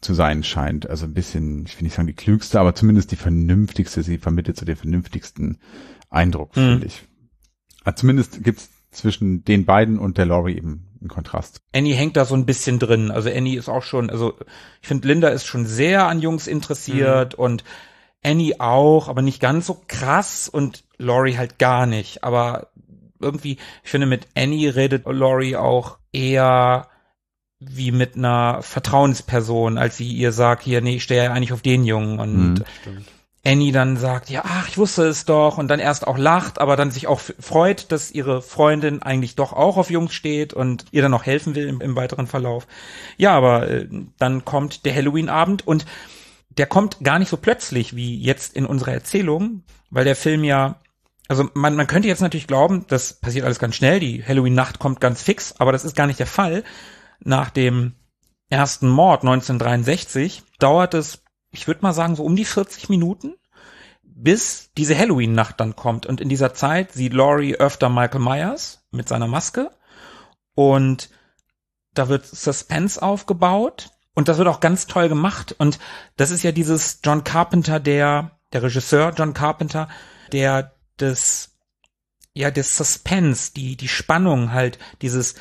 zu sein scheint. Also ein bisschen, ich will nicht sagen die klügste, aber zumindest die vernünftigste. Sie vermittelt so den vernünftigsten Eindruck, mhm. finde ich. Also zumindest gibt's zwischen den beiden und der Laurie eben einen Kontrast. Annie hängt da so ein bisschen drin. Also Annie ist auch schon, also ich finde, Linda ist schon sehr an Jungs interessiert mhm. und Annie auch, aber nicht ganz so krass und Laurie halt gar nicht. Aber irgendwie, ich finde, mit Annie redet Laurie auch eher wie mit einer Vertrauensperson, als sie ihr sagt, hier, nee, ich stehe ja eigentlich auf den Jungen. Und mhm, Annie dann sagt, ja, ach, ich wusste es doch, und dann erst auch lacht, aber dann sich auch f- freut, dass ihre Freundin eigentlich doch auch auf Jungs steht und ihr dann noch helfen will im, im weiteren Verlauf. Ja, aber äh, dann kommt der Halloween-Abend und der kommt gar nicht so plötzlich wie jetzt in unserer Erzählung, weil der Film ja, also man, man könnte jetzt natürlich glauben, das passiert alles ganz schnell, die Halloween-Nacht kommt ganz fix, aber das ist gar nicht der Fall. Nach dem ersten Mord neunzehnhundertdreiundsechzig dauert es, ich würde mal sagen, so um die vierzig Minuten, bis diese Halloween-Nacht dann kommt. Und in dieser Zeit sieht Laurie öfter Michael Myers mit seiner Maske und da wird Suspense aufgebaut. Und das wird auch ganz toll gemacht. Und das ist ja dieses John Carpenter, der, der Regisseur John Carpenter, der das, ja, das Suspense, die, die Spannung halt, dieses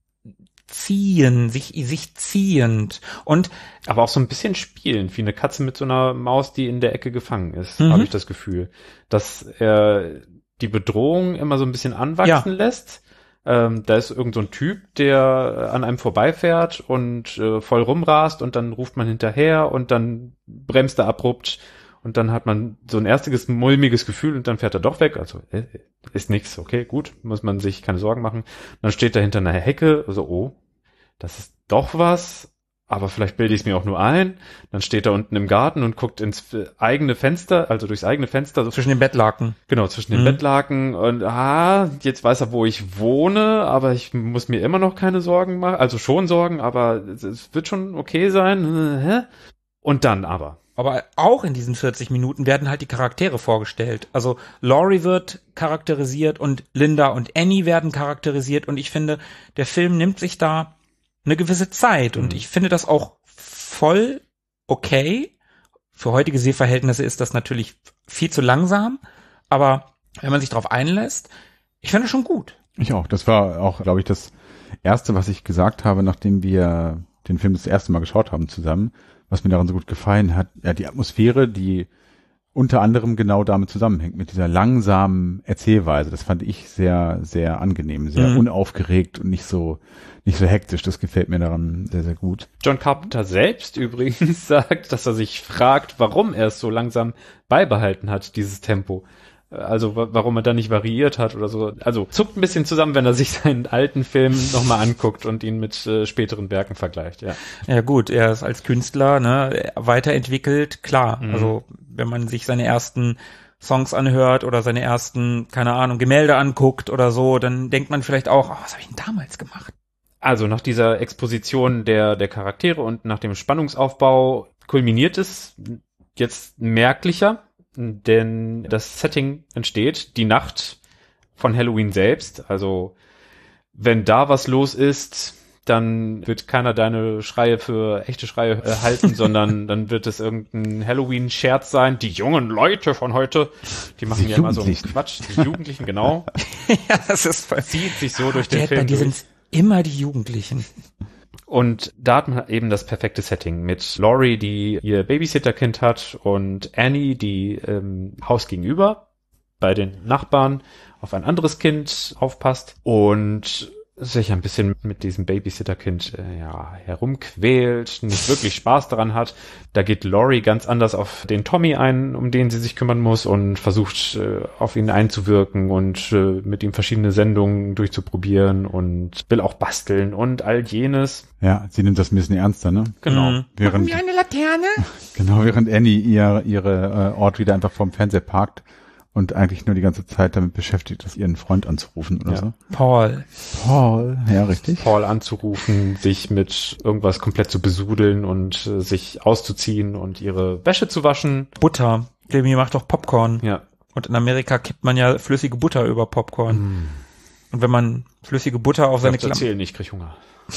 Ziehen, sich, sich ziehend und, aber auch so ein bisschen spielend, wie eine Katze mit so einer Maus, die in der Ecke gefangen ist, mhm. habe ich das Gefühl, dass er die Bedrohung immer so ein bisschen anwachsen ja. lässt. Ähm, da ist irgend so ein Typ, der an einem vorbeifährt und äh, voll rumrast und dann ruft man hinterher und dann bremst er abrupt und dann hat man so ein erstiges mulmiges Gefühl und dann fährt er doch weg. Also äh, ist nix, okay, gut, muss man sich keine Sorgen machen. Dann steht er hinter einer Hecke, so, oh, das ist doch was, aber vielleicht bilde ich es mir auch nur ein. Dann steht er unten im Garten und guckt ins eigene Fenster, also durchs eigene Fenster. So zwischen den Bettlaken. Genau, zwischen den mhm. Bettlaken. Und ah, jetzt weiß er, wo ich wohne, aber ich muss mir immer noch keine Sorgen machen. Also schon Sorgen, aber es wird schon okay sein. Und dann aber. Aber auch in diesen vierzig Minuten werden halt die Charaktere vorgestellt. Also Laurie wird charakterisiert und Linda und Annie werden charakterisiert. Und ich finde, der Film nimmt sich da eine gewisse Zeit und mhm. ich finde das auch voll okay. Für heutige Sehverhältnisse ist das natürlich viel zu langsam, aber wenn man sich darauf einlässt, ich finde es schon gut. Ich auch. Das war auch, glaube ich, das Erste, was ich gesagt habe, nachdem wir den Film das erste Mal geschaut haben zusammen, was mir daran so gut gefallen hat. Ja, die Atmosphäre, die unter anderem genau damit zusammenhängt, mit dieser langsamen Erzählweise. Das fand ich sehr, sehr angenehm, sehr mhm. unaufgeregt und nicht so, nicht so hektisch. Das gefällt mir daran sehr, sehr gut. John Carpenter selbst übrigens sagt, dass er sich fragt, warum er es so langsam beibehalten hat, dieses Tempo. Also warum er da nicht variiert hat oder so. Also zuckt ein bisschen zusammen, wenn er sich seinen alten Film nochmal anguckt und ihn mit äh, späteren Werken vergleicht. Ja. Ja gut, er ist als Künstler ne, weiterentwickelt, klar. Mhm. Also wenn man sich seine ersten Songs anhört oder seine ersten, keine Ahnung, Gemälde anguckt oder so, dann denkt man vielleicht auch, oh, was habe ich denn damals gemacht? Also nach dieser Exposition der der Charaktere und nach dem Spannungsaufbau kulminiert es jetzt merklicher. Denn das Setting entsteht, die Nacht von Halloween selbst. Also wenn da was los ist, dann wird keiner deine Schreie für echte Schreie äh, halten, sondern dann wird es irgendein Halloween-Scherz sein. Die jungen Leute von heute, die machen ja immer so Quatsch. Die Jugendlichen, genau. Ja, das ist voll. Zieht sich so durch den Film bei die sind immer die Jugendlichen. Und da hat man eben das perfekte Setting mit Laurie, die ihr Babysitterkind hat, und Annie, die ähm, Haus gegenüber bei den Nachbarn auf ein anderes Kind aufpasst und sich ein bisschen mit diesem Babysitterkind äh, ja, herumquält, nicht wirklich Spaß daran hat. Da geht Laurie ganz anders auf den Tommy ein, um den sie sich kümmern muss, und versucht äh, auf ihn einzuwirken und äh, mit ihm verschiedene Sendungen durchzuprobieren und will auch basteln und all jenes. Ja, sie nimmt das ein bisschen ernster, ne? Genau. Mhm. Während, Machen wir eine Laterne? Genau, während Annie ihr, ihre äh, Ort wieder einfach vorm Fernseher parkt und eigentlich nur die ganze Zeit damit beschäftigt ist, ihren Freund anzurufen oder ja. so. Paul. Paul, ja, richtig. Paul anzurufen, sich mit irgendwas komplett zu besudeln und äh, sich auszuziehen und ihre Wäsche zu waschen. Butter. Jamie macht doch Popcorn. Ja. Und in Amerika kippt man ja flüssige Butter über Popcorn. Mm. Und wenn man flüssige Butter auf seine Klamotten... Klamotten... erzählen, ich krieg Hunger.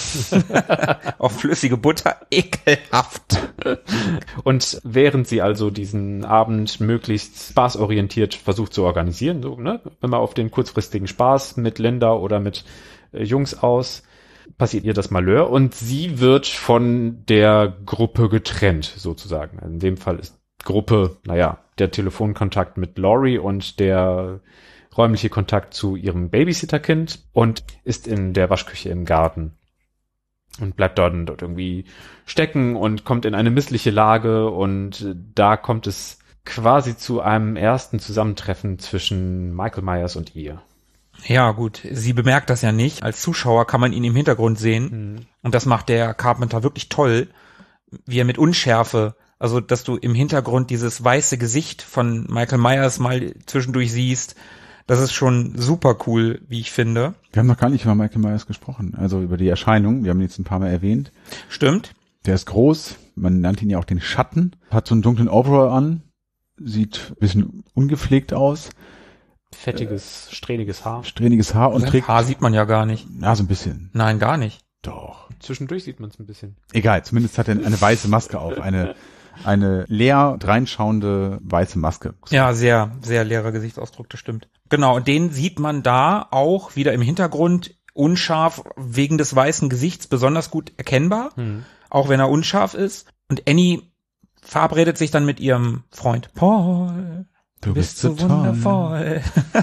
auf flüssige Butter, ekelhaft. Und während sie also diesen Abend möglichst spaßorientiert versucht zu organisieren, so, ne, wenn man auf den kurzfristigen Spaß mit Linda oder mit äh, Jungs aus, passiert ihr das Malheur und sie wird von der Gruppe getrennt, sozusagen. In dem Fall ist Gruppe, naja, der Telefonkontakt mit Laurie und der räumliche Kontakt zu ihrem Babysitterkind und ist in der Waschküche im Garten. Und bleibt dort, dort irgendwie stecken und kommt in eine missliche Lage und da kommt es quasi zu einem ersten Zusammentreffen zwischen Michael Myers und ihr. Ja, gut, sie bemerkt das ja nicht. Als Zuschauer kann man ihn im Hintergrund sehen Mhm. und das macht der Carpenter wirklich toll, wie er mit Unschärfe, also dass du im Hintergrund dieses weiße Gesicht von Michael Myers mal zwischendurch siehst. Das ist schon super cool, wie ich finde. Wir haben noch gar nicht über Michael Myers gesprochen, also über die Erscheinung. Wir haben ihn jetzt ein paar Mal erwähnt. Stimmt. Der ist groß, man nennt ihn ja auch den Schatten, hat so einen dunklen Overall an, sieht ein bisschen ungepflegt aus, Fettiges, strähniges Haar. strähniges Haar und Sein trägt, Haar sieht man ja gar nicht. ja, so ein bisschen. Nein, gar nicht. Doch. Zwischendurch sieht man es ein bisschen. Egal, zumindest hat er eine weiße Maske auf, eine, eine leer reinschauende weiße Maske. Ja, sehr, sehr leerer Gesichtsausdruck, das stimmt. Genau, und den sieht man da auch wieder im Hintergrund unscharf, wegen des weißen Gesichts besonders gut erkennbar, Hm. auch wenn er unscharf ist. Und Annie verabredet sich dann mit ihrem Freund Paul. Du bist so wundervoll.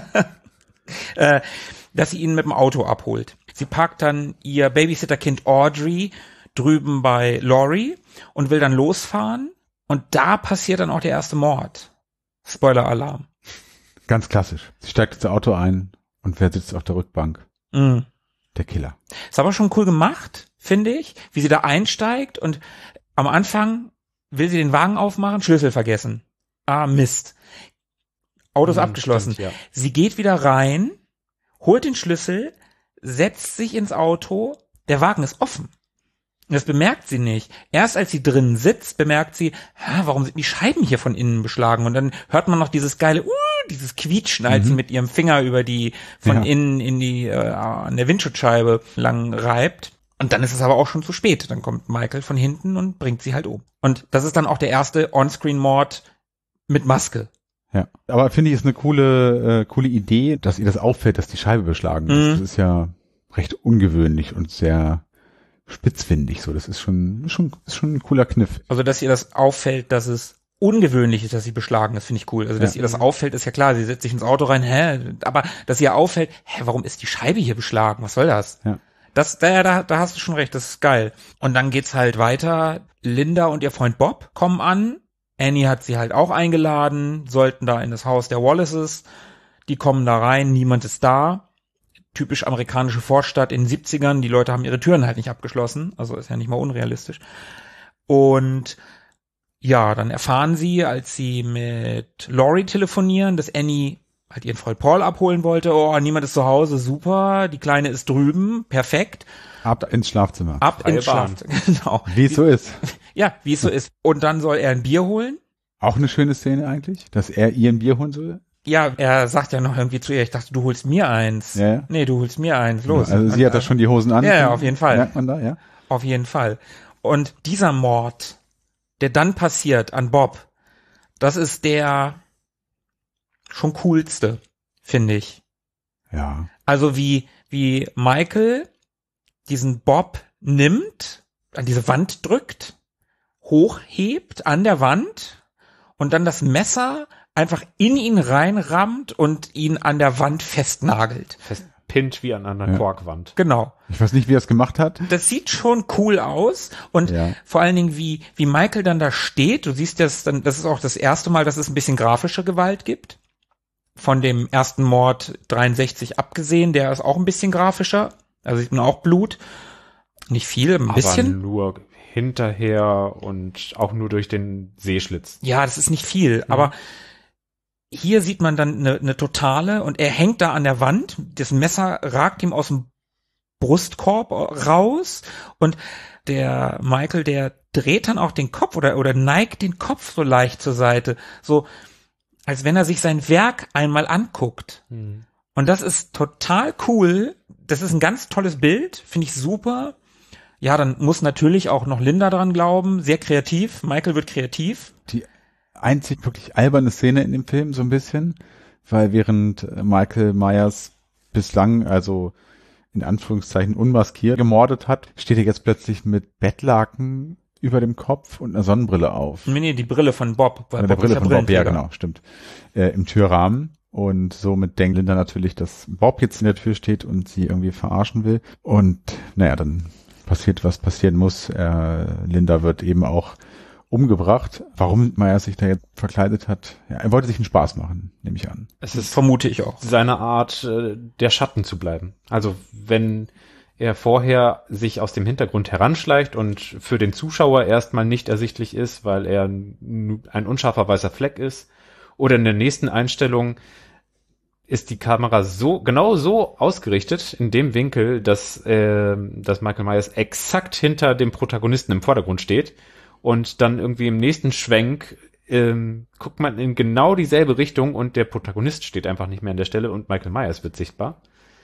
äh, dass sie ihn mit dem Auto abholt. Sie parkt dann ihr Babysitterkind Audrey drüben bei Laurie und will dann losfahren. Und da passiert dann auch der erste Mord. Spoiler-Alarm. Ganz klassisch. Sie steigt ins Auto ein und wer sitzt auf der Rückbank? Mm. Der Killer. Ist aber schon cool gemacht, finde ich, wie sie da einsteigt und am Anfang will sie den Wagen aufmachen, Schlüssel vergessen. Ah, Mist. Auto ist Hm, abgeschlossen. stimmt, ja. Sie geht wieder rein, holt den Schlüssel, setzt sich ins Auto, der Wagen ist offen. Und das bemerkt sie nicht. Erst als sie drinnen sitzt, bemerkt sie, hä, warum sind die Scheiben hier von innen beschlagen? Und dann hört man noch dieses geile, uh, dieses Quietschen, als Mhm. sie mit ihrem Finger über die, von Ja. innen in die, äh, an der Windschutzscheibe lang reibt. Und dann ist es aber auch schon zu spät. Dann kommt Michael von hinten und bringt sie halt um. Und das ist dann auch der erste On-Screen-Mord mit Maske. Ja. Aber finde ich, ist eine coole, äh, coole Idee, dass ihr das auffällt, dass die Scheibe beschlagen ist. Mhm. Das ist ja recht ungewöhnlich und sehr spitzfindig, so. Das ist schon, schon, ist schon ein cooler Kniff. Also, dass ihr das auffällt, dass es ungewöhnlich ist, dass sie beschlagen, das finde ich cool. Also, dass Ja. ihr das auffällt, ist ja klar, sie setzt sich ins Auto rein, hä, aber dass ihr auffällt, hä, warum ist die Scheibe hier beschlagen? Was soll das? Ja. Das, da, da, da hast du schon recht, das ist geil. Und dann geht's halt weiter. Linda und ihr Freund Bob kommen an. Annie hat sie halt auch eingeladen, sollten da in das Haus der Wallaces. Die kommen da rein, niemand ist da. Typisch amerikanische Vorstadt in den siebzigern. Die Leute haben ihre Türen halt nicht abgeschlossen. Also ist ja nicht mal unrealistisch. Und ja, dann erfahren sie, als sie mit Laurie telefonieren, dass Annie halt ihren Freund Paul abholen wollte. Oh, niemand ist zu Hause, super. Die Kleine ist drüben, perfekt. Ab ins Schlafzimmer. Ab Freie ins Bahn. Schlafzimmer. Genau. Wie es so ist. Ja, wie es so ist. Und dann soll er ein Bier holen. Auch eine schöne Szene eigentlich, dass er ihr ein Bier holen soll. Ja, er sagt ja noch irgendwie zu ihr, ich dachte, du holst mir eins. Ja, ja. Nee, du holst mir eins, los. Also sie Und, hat da schon die Hosen an. Ja, ja, auf jeden Fall. Merkt man da, ja. Auf jeden Fall. Und dieser Mord, der dann passiert an Bob, das ist der schon coolste, finde ich. Ja. Also wie, wie Michael diesen Bob nimmt, an diese Wand drückt, hochhebt an der Wand und dann das Messer einfach in ihn reinrammt und ihn an der Wand festnagelt. Festpinnt wie an einer Ja. Genau. Korkwand. Ich weiß nicht, wie er es gemacht hat. Das sieht schon cool aus und Ja. vor allen Dingen, wie, wie Michael dann da steht. Du siehst das dann, das ist auch das erste Mal, dass es ein bisschen grafische Gewalt gibt. Von dem ersten Mord dreiundsechzig abgesehen, der ist auch ein bisschen grafischer. Also sieht man auch Blut. Nicht viel, ein Aber bisschen. nur hinterher und auch nur durch den Sehschlitz. Ja, das ist nicht viel, aber hier sieht man dann eine, eine totale und er hängt da an der Wand, das Messer ragt ihm aus dem Brustkorb raus und der Michael, der dreht dann auch den Kopf oder, oder neigt den Kopf so leicht zur Seite, so als wenn er sich sein Werk einmal anguckt. Hm. Und das ist total cool. Das ist ein ganz tolles Bild, finde ich super. Ja, dann muss natürlich auch noch Linda dran glauben. Sehr kreativ. Michael wird kreativ. Die einzig wirklich alberne Szene in dem Film so ein bisschen, weil während Michael Myers bislang, also in Anführungszeichen unmaskiert, gemordet hat, steht er jetzt plötzlich mit Bettlaken über dem Kopf und einer Sonnenbrille auf. Nee, nee, die Brille von Bob. Weil Oder der Bob Brille ist von Bob, ja Brillenträger. genau, stimmt. Äh, Im Türrahmen. Und somit denkt Linda natürlich, dass Bob jetzt in der Tür steht und sie irgendwie verarschen will. Und naja, dann passiert, was passieren muss. Äh, Linda wird eben auch umgebracht. Warum Myers sich da jetzt verkleidet hat? Ja, er wollte sich einen Spaß machen, nehme ich an. Es ist Vermute ich auch. seine Art, äh, der Schatten zu bleiben. Also wenn er vorher sich aus dem Hintergrund heranschleicht und für den Zuschauer erstmal nicht ersichtlich ist, weil er n- ein unscharfer weißer Fleck ist, oder in der nächsten Einstellung ist die Kamera so genau so ausgerichtet in dem Winkel, dass äh, dass Michael Myers exakt hinter dem Protagonisten im Vordergrund steht und dann irgendwie im nächsten Schwenk ähm, guckt man in genau dieselbe Richtung und der Protagonist steht einfach nicht mehr an der Stelle und Michael Myers wird sichtbar.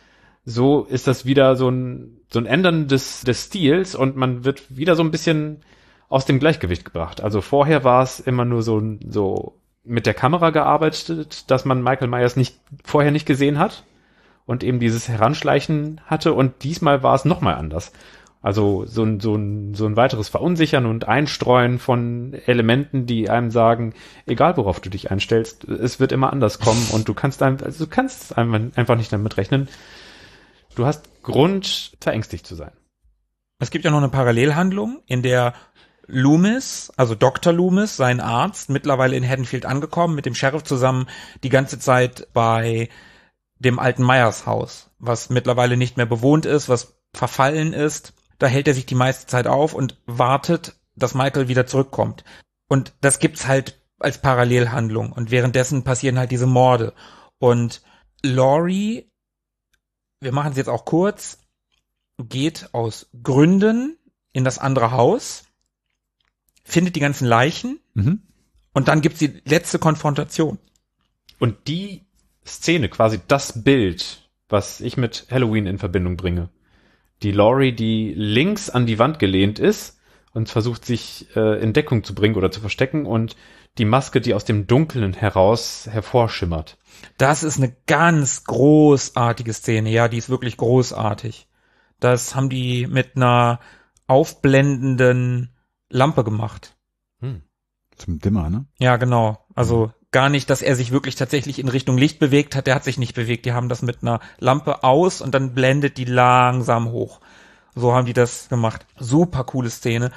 So ist das wieder so ein so ein Ändern des des Stils und man wird wieder so ein bisschen aus dem Gleichgewicht gebracht. Also vorher war es immer nur so so mit der Kamera gearbeitet, dass man Michael Myers nicht vorher nicht gesehen hat und eben dieses Heranschleichen hatte und diesmal war es nochmal anders. Also so ein, so ein, so ein weiteres Verunsichern und Einstreuen von Elementen, die einem sagen, egal worauf du dich einstellst, es wird immer anders kommen und du kannst einem, also du kannst einfach nicht damit rechnen. Du hast Grund, verängstigt zu sein. Es gibt ja noch eine Parallelhandlung, in der Loomis, also Doktor Loomis, sein Arzt, mittlerweile in Haddonfield angekommen, mit dem Sheriff zusammen die ganze Zeit bei dem alten Myers Haus, was mittlerweile nicht mehr bewohnt ist, was verfallen ist. Da hält er sich die meiste Zeit auf und wartet, dass Michael wieder zurückkommt. Und das gibt's halt als Parallelhandlung. Und währenddessen passieren halt diese Morde. Und Laurie, wir machen es jetzt auch kurz, geht aus Gründen in das andere Haus, findet die ganzen Leichen Mhm. und dann gibt's die letzte Konfrontation. Und die Szene, quasi das Bild, was ich mit Halloween in Verbindung bringe. Die Laurie, die links an die Wand gelehnt ist und versucht, sich äh, in Deckung zu bringen oder zu verstecken und die Maske, die aus dem Dunkeln heraus hervorschimmert. Das ist eine ganz großartige Szene. Ja, die ist wirklich großartig. Das haben die mit einer aufblendenden Lampe gemacht. Hm. Zum Dimmer, ne? Ja, genau. Also gar nicht, dass er sich wirklich tatsächlich in Richtung Licht bewegt hat. Der hat sich nicht bewegt. Die haben das mit einer Lampe aus und dann blendet die langsam hoch. So haben die das gemacht. Super coole Szene.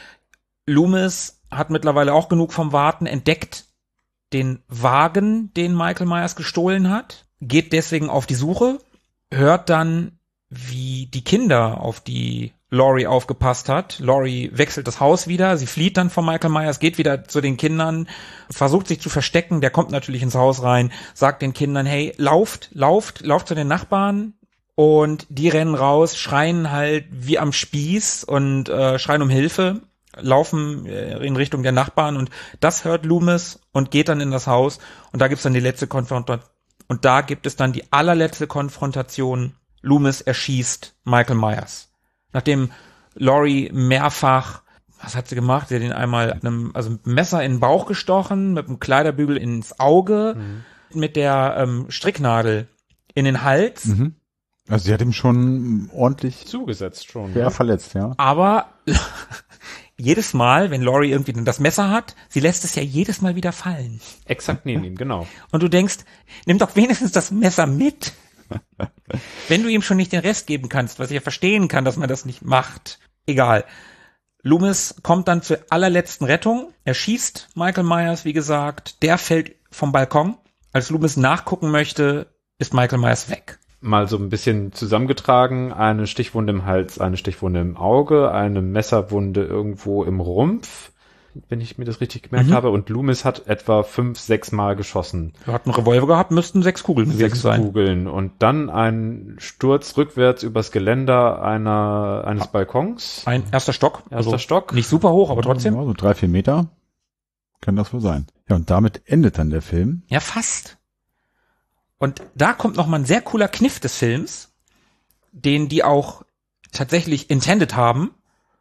Loomis hat mittlerweile auch genug vom Warten, entdeckt den Wagen, den Michael Myers gestohlen hat, geht deswegen auf die Suche, hört dann, wie die Kinder auf die Laurie aufgepasst hat. Laurie wechselt das Haus wieder, sie flieht dann von Michael Myers, geht wieder zu den Kindern, versucht sich zu verstecken, der kommt natürlich ins Haus rein, sagt den Kindern, hey, lauft, lauft, lauft zu den Nachbarn und die rennen raus, schreien halt wie am Spieß und äh, schreien um Hilfe, laufen äh, in Richtung der Nachbarn und das hört Loomis und geht dann in das Haus und da gibt's dann die letzte Konfrontation und da gibt es dann die allerletzte Konfrontation. Loomis erschießt Michael Myers. Nachdem Laurie mehrfach, was hat sie gemacht? Sie hat ihn einmal mit einem, also mit einem Messer in den Bauch gestochen, mit einem Kleiderbügel ins Auge, mhm. mit der ähm, Stricknadel in den Hals. Mhm. Also sie hat ihm schon ordentlich Zugesetzt schon. schwer Ja. verletzt, ja. Aber jedes Mal, wenn Laurie irgendwie das Messer hat, sie lässt es ja jedes Mal wieder fallen. Exakt neben ihm, genau. Und du denkst, nimm doch wenigstens das Messer mit. Wenn du ihm schon nicht den Rest geben kannst, was ich ja verstehen kann, dass man das nicht macht. Egal. Loomis kommt dann zur allerletzten Rettung. Er schießt Michael Myers, wie gesagt. Der fällt vom Balkon. Als Loomis nachgucken möchte, ist Michael Myers weg. Mal so ein bisschen zusammengetragen. Eine Stichwunde im Hals, eine Stichwunde im Auge, eine Messerwunde irgendwo im Rumpf, wenn ich mir das richtig gemerkt Mhm. habe. Und Loomis hat etwa fünf, sechs Mal geschossen. Er hat einen Revolver gehabt, müssten sechs Kugeln gewesen Sechs sein. Kugeln. Und dann ein Sturz rückwärts übers Geländer einer eines Balkons. Ein erster Stock. Erster also Stock. Nicht super hoch, aber trotzdem. Ja, so drei, vier Meter kann das wohl sein. Ja, und damit endet dann der Film. Ja, fast. Und da kommt noch mal ein sehr cooler Kniff des Films, den die auch tatsächlich intended haben.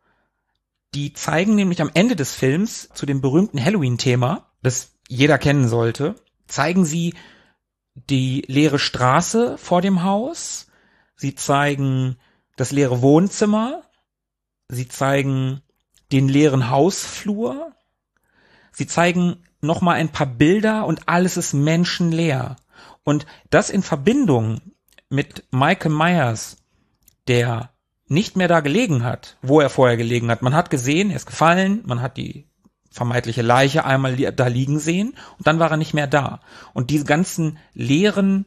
Die zeigen nämlich am Ende des Films zu dem berühmten Halloween-Thema, das jeder kennen sollte, zeigen sie die leere Straße vor dem Haus, sie zeigen das leere Wohnzimmer, sie zeigen den leeren Hausflur, sie zeigen noch mal ein paar Bilder und alles ist menschenleer. Und das in Verbindung mit Michael Myers, der nicht mehr da gelegen hat, wo er vorher gelegen hat. Man hat gesehen, er ist gefallen, man hat die vermeintliche Leiche einmal da liegen sehen und dann war er nicht mehr da. Und diese ganzen leeren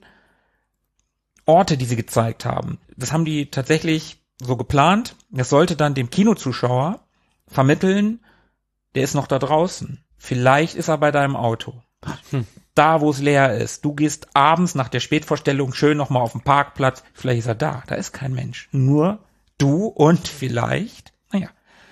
Orte, die sie gezeigt haben, das haben die tatsächlich so geplant. Das sollte dann dem Kinozuschauer vermitteln, der ist noch da draußen. Vielleicht ist er bei deinem Auto. Hm. Da, wo es leer ist. Du gehst abends nach der Spätvorstellung schön nochmal auf den Parkplatz. Vielleicht ist er da. Da ist kein Mensch. Nur du und vielleicht, naja.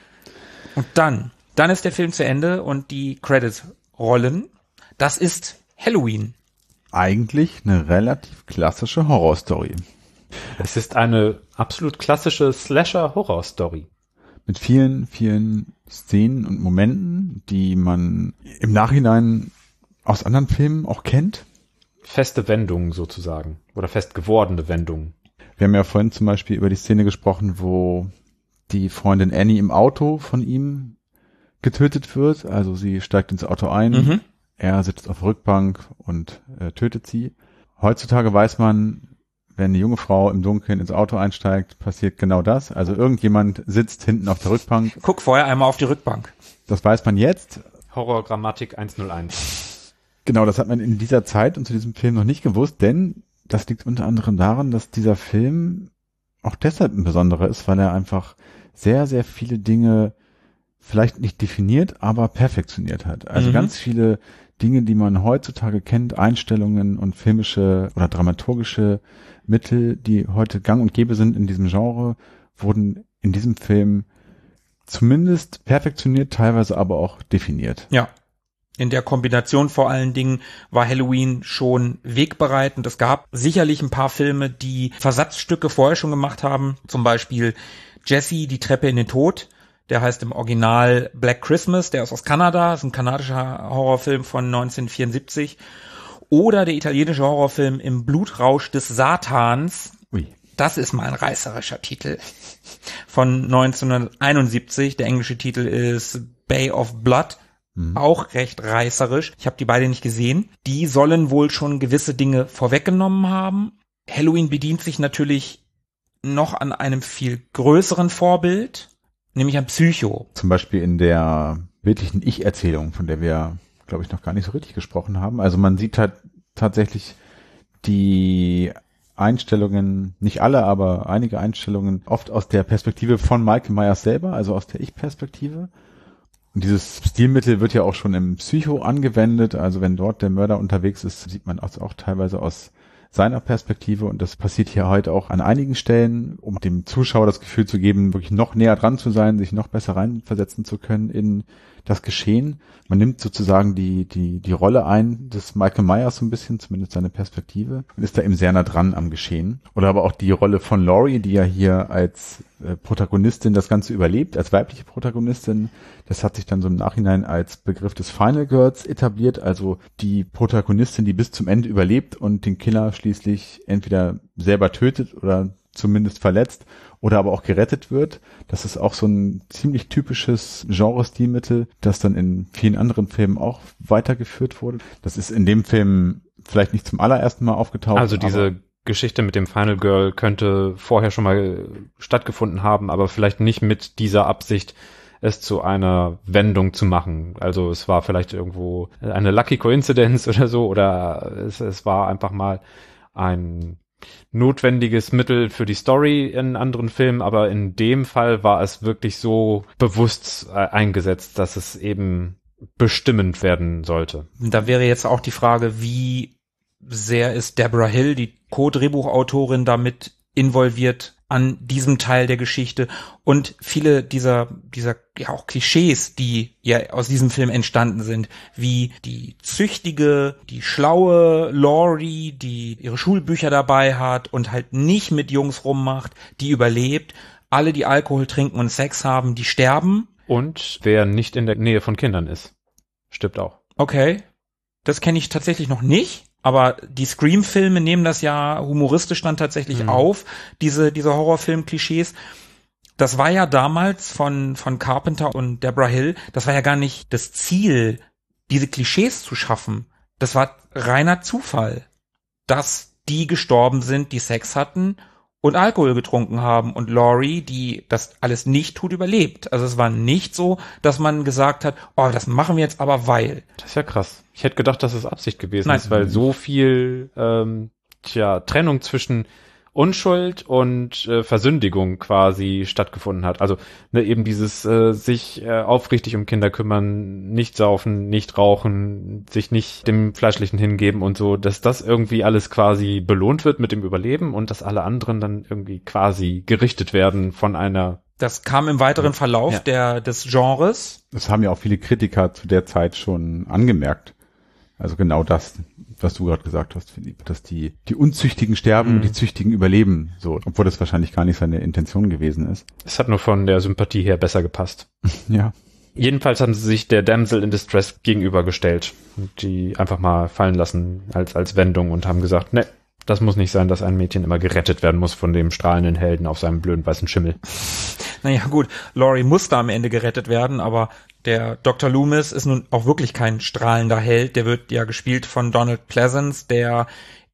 Und dann, dann ist der Film zu Ende und die Credits rollen. Das ist Halloween. Eigentlich eine relativ klassische Horrorstory. Es ist eine absolut klassische Slasher-Horror-Story. Mit vielen, vielen Szenen und Momenten, die man im Nachhinein aus anderen Filmen auch kennt. Feste Wendungen sozusagen. Oder fest gewordene Wendungen. Wir haben ja vorhin zum Beispiel über die Szene gesprochen, wo die Freundin Annie im Auto von ihm getötet wird. Also sie steigt ins Auto ein, mhm. er sitzt auf der Rückbank und äh, tötet sie. Heutzutage weiß man, wenn eine junge Frau im Dunkeln ins Auto einsteigt, passiert genau das. Also irgendjemand sitzt hinten auf der Rückbank. Guck vorher einmal auf die Rückbank. Das weiß man jetzt. Horrorgrammatik hunderteins. Genau, das hat man in dieser Zeit und zu diesem Film noch nicht gewusst, denn das liegt unter anderem daran, dass dieser Film auch deshalb ein besonderer ist, weil er einfach sehr, sehr viele Dinge vielleicht nicht definiert, aber perfektioniert hat. Also mhm. ganz viele Dinge, die man heutzutage kennt, Einstellungen und filmische oder dramaturgische Mittel, die heute gang und gäbe sind in diesem Genre, wurden in diesem Film zumindest perfektioniert, teilweise aber auch definiert. Ja. In der Kombination vor allen Dingen war Halloween schon wegbereitend. Es gab sicherlich ein paar Filme, die Versatzstücke vorher schon gemacht haben. Zum Beispiel Jessie, die Treppe in den Tod. Der heißt im Original Black Christmas. Der ist aus Kanada. Das ist ein kanadischer Horrorfilm von neunzehnhundertvierundsiebzig. Oder der italienische Horrorfilm Im Blutrausch des Satans. Ui. Das ist mal ein reißerischer Titel. Von neunzehnhunderteinundsiebzig. Der englische Titel ist Bay of Blood. Mhm. Auch recht reißerisch. Ich habe die beide nicht gesehen. Die sollen wohl schon gewisse Dinge vorweggenommen haben. Halloween bedient sich natürlich noch an einem viel größeren Vorbild, nämlich an Psycho. Zum Beispiel in der bildlichen Ich-Erzählung, von der wir, glaube ich, noch gar nicht so richtig gesprochen haben. Also man sieht halt tatsächlich die Einstellungen, nicht alle, aber einige Einstellungen, oft aus der Perspektive von Michael Myers selber, also aus der Ich-Perspektive. Und dieses Stilmittel wird ja auch schon im Psycho angewendet. Also wenn dort der Mörder unterwegs ist, sieht man das auch teilweise aus seiner Perspektive. Und das passiert hier heute auch an einigen Stellen, um dem Zuschauer das Gefühl zu geben, wirklich noch näher dran zu sein, sich noch besser reinversetzen zu können in das Geschehen. Man nimmt sozusagen die die die Rolle ein des Michael Myers so ein bisschen, zumindest seine Perspektive, und ist da eben sehr nah dran am Geschehen. Oder aber auch die Rolle von Laurie, die ja hier als äh, Protagonistin das Ganze überlebt, als weibliche Protagonistin. Das hat sich dann so im Nachhinein als Begriff des Final Girls etabliert, also die Protagonistin, die bis zum Ende überlebt und den Killer schließlich entweder selber tötet oder zumindest verletzt oder aber auch gerettet wird. Das ist auch so ein ziemlich typisches Genre-Stilmittel, das dann in vielen anderen Filmen auch weitergeführt wurde. Das ist in dem Film vielleicht nicht zum allerersten Mal aufgetaucht. Also diese Geschichte mit dem Final Girl könnte vorher schon mal stattgefunden haben, aber vielleicht nicht mit dieser Absicht, es zu einer Wendung zu machen. Also es war vielleicht irgendwo eine Lucky Coincidence oder so, oder es, es war einfach mal ein notwendiges Mittel für die Story in anderen Filmen, aber in dem Fall war es wirklich so bewusst äh, eingesetzt, dass es eben bestimmend werden sollte. Da wäre jetzt auch die Frage, wie sehr ist Deborah Hill, die Co-Drehbuchautorin, damit involviert? an diesem Teil der Geschichte und viele dieser, dieser, ja auch Klischees, die ja aus diesem Film entstanden sind, wie die züchtige, die schlaue Laurie, die ihre Schulbücher dabei hat und halt nicht mit Jungs rummacht, die überlebt. Alle, die Alkohol trinken und Sex haben, die sterben. Und wer nicht in der Nähe von Kindern ist, stirbt auch. Okay, das kenne ich tatsächlich noch nicht. Aber die Scream-Filme nehmen das ja humoristisch dann tatsächlich mhm. auf, diese, diese Horrorfilm-Klischees. Das war ja damals von, von Carpenter und Deborah Hill, das war ja gar nicht das Ziel, diese Klischees zu schaffen. Das war reiner Zufall, dass die gestorben sind, die Sex hatten und Alkohol getrunken haben und Laurie, die das alles nicht tut, überlebt. Also es war nicht so, dass man gesagt hat, oh, das machen wir jetzt aber weil. Das ist ja krass. Ich hätte gedacht, dass es Absicht gewesen Nein. ist, weil so viel ähm, tja, Trennung zwischen Unschuld und äh, Versündigung quasi stattgefunden hat. Also ne, eben dieses äh, sich äh, aufrichtig um Kinder kümmern, nicht saufen, nicht rauchen, sich nicht dem Fleischlichen hingeben und so, dass das irgendwie alles quasi belohnt wird mit dem Überleben und dass alle anderen dann irgendwie quasi gerichtet werden von einer. Das kam im weiteren Verlauf ja. der des Genres. Das haben ja auch viele Kritiker zu der Zeit schon angemerkt. Also genau das, was du gerade gesagt hast, Philipp, dass die die Unzüchtigen sterben mhm. und die Züchtigen überleben, so, obwohl das wahrscheinlich gar nicht seine Intention gewesen ist. Es hat nur von der Sympathie her besser gepasst. Ja. Jedenfalls haben sie sich der Damsel in Distress gegenübergestellt und die einfach mal fallen lassen als als Wendung und haben gesagt, ne, das muss nicht sein, dass ein Mädchen immer gerettet werden muss von dem strahlenden Helden auf seinem blöden weißen Schimmel. Naja gut, Laurie musste am Ende gerettet werden, aber der Doktor Loomis ist nun auch wirklich kein strahlender Held. Der wird ja gespielt von Donald Pleasence, der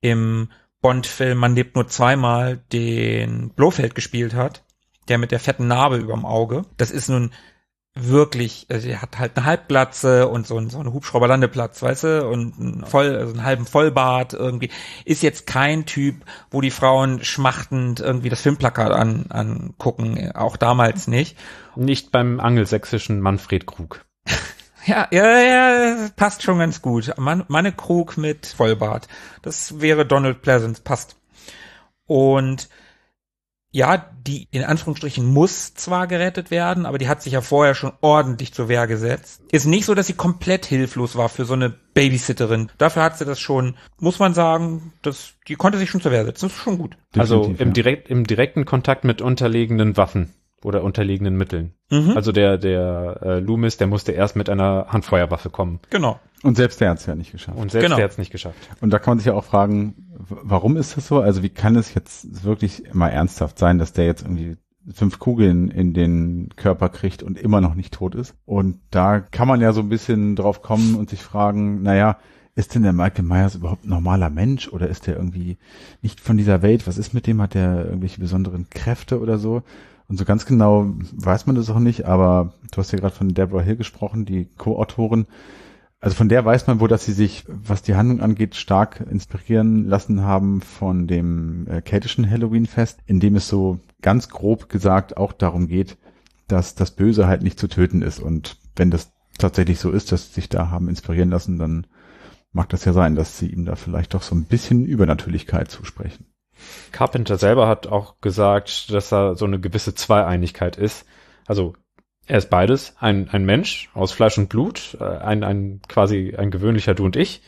im Bond-Film Man lebt nur zweimal den Blofeld gespielt hat, der mit der fetten Narbe überm Auge. Das ist nun wirklich, also er hat halt eine Halbglatze und so einen, so einen Hubschrauberlandeplatz, weißt du, und einen, voll, also einen halben Vollbart irgendwie. Ist jetzt kein Typ, wo die Frauen schmachtend irgendwie das Filmplakat an, angucken, auch damals nicht. Nicht beim angelsächsischen Manfred Krug. Ja, ja, ja, passt schon ganz gut. Man, Manne Krug mit Vollbart. Das wäre Donald Pleasence, passt. Und ja, die in Anführungsstrichen muss zwar gerettet werden, aber die hat sich ja vorher schon ordentlich zur Wehr gesetzt. Ist nicht so, dass sie komplett hilflos war für so eine Babysitterin. Dafür hat sie das schon, muss man sagen, das, die konnte sich schon zur Wehr setzen. Das ist schon gut. Also Definitiv, im ja. direkt im direkten Kontakt mit unterlegenen Waffen oder unterlegenen Mitteln. Mhm. Also der der äh, Loomis, der musste erst mit einer Handfeuerwaffe kommen. Genau. Und selbst der hat es ja nicht geschafft. Und selbst Genau. der hat es nicht geschafft. Und da kann man sich ja auch fragen, w- warum ist das so? Also wie kann es jetzt wirklich immer ernsthaft sein, dass der jetzt irgendwie fünf Kugeln in den Körper kriegt und immer noch nicht tot ist? Und da kann man ja so ein bisschen drauf kommen und sich fragen, naja, ist denn der Michael Myers überhaupt ein normaler Mensch oder ist der irgendwie nicht von dieser Welt? Was ist mit dem? Hat der irgendwelche besonderen Kräfte oder so? Und so ganz genau weiß man das auch nicht, aber du hast ja gerade von Deborah Hill gesprochen, die Co-Autorin. Also von der weiß man wohl, dass sie sich, was die Handlung angeht, stark inspirieren lassen haben von dem äh, keltischen Halloween-Fest, in dem es so ganz grob gesagt auch darum geht, dass das Böse halt nicht zu töten ist. Und wenn das tatsächlich so ist, dass sie sich da haben inspirieren lassen, dann mag das ja sein, dass sie ihm da vielleicht doch so ein bisschen Übernatürlichkeit zusprechen. Carpenter selber hat auch gesagt, dass da so eine gewisse Zweieinigkeit ist. Also er ist beides, ein ein Mensch aus Fleisch und Blut, ein ein quasi ein gewöhnlicher Du und ich,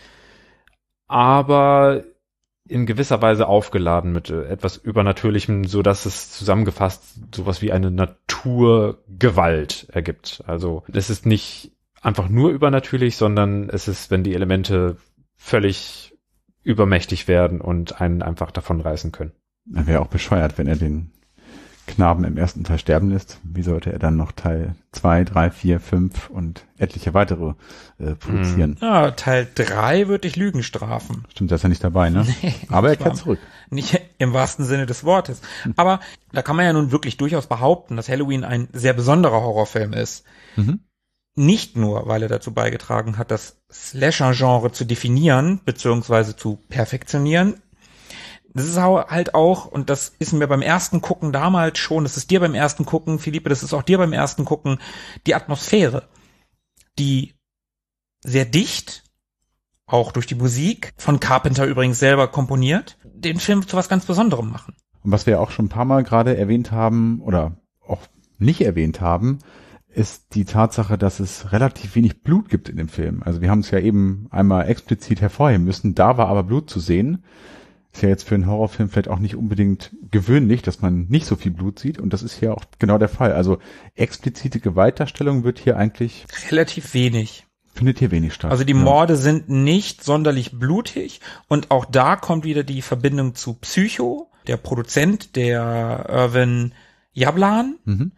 aber in gewisser Weise aufgeladen mit etwas Übernatürlichem, so dass es zusammengefasst sowas wie eine Naturgewalt ergibt. Also es ist nicht einfach nur übernatürlich, sondern es ist, wenn die Elemente völlig übermächtig werden und einen einfach davonreißen können. Er wäre auch bescheuert, wenn er den Knaben im ersten Teil sterben lässt. Wie sollte er dann noch Teil zwei, drei, vier, fünf und etliche weitere äh, produzieren? Ja, Teil drei würde ich Lügen strafen. Stimmt, da ist er nicht dabei, ne? Nee, Aber er nicht kehrt wahr. zurück. Nicht im wahrsten Sinne des Wortes. Aber da kann man ja nun wirklich durchaus behaupten, dass Halloween ein sehr besonderer Horrorfilm ist. Mhm. Nicht nur, weil er dazu beigetragen hat, das Slasher-Genre zu definieren bzw. zu perfektionieren. Das ist halt auch, und das ist mir beim ersten Gucken damals schon, das ist dir beim ersten Gucken, Philippe, das ist auch dir beim ersten Gucken, die Atmosphäre, die sehr dicht, auch durch die Musik, von Carpenter übrigens selber komponiert, den Film zu was ganz Besonderem machen. Und was wir ja auch schon ein paar Mal gerade erwähnt haben oder auch nicht erwähnt haben, ist die Tatsache, dass es relativ wenig Blut gibt in dem Film. Also wir haben es ja eben einmal explizit hervorheben müssen, da war aber Blut zu sehen. Ist ja jetzt für einen Horrorfilm vielleicht auch nicht unbedingt gewöhnlich, dass man nicht so viel Blut sieht, und das ist hier auch genau der Fall. Also explizite Gewaltdarstellung wird hier eigentlich... Relativ wenig. Findet hier wenig statt. Also die Morde ja. sind nicht sonderlich blutig, und auch da kommt wieder die Verbindung zu Psycho, der Produzent, der Irvin Yablan. Mhm.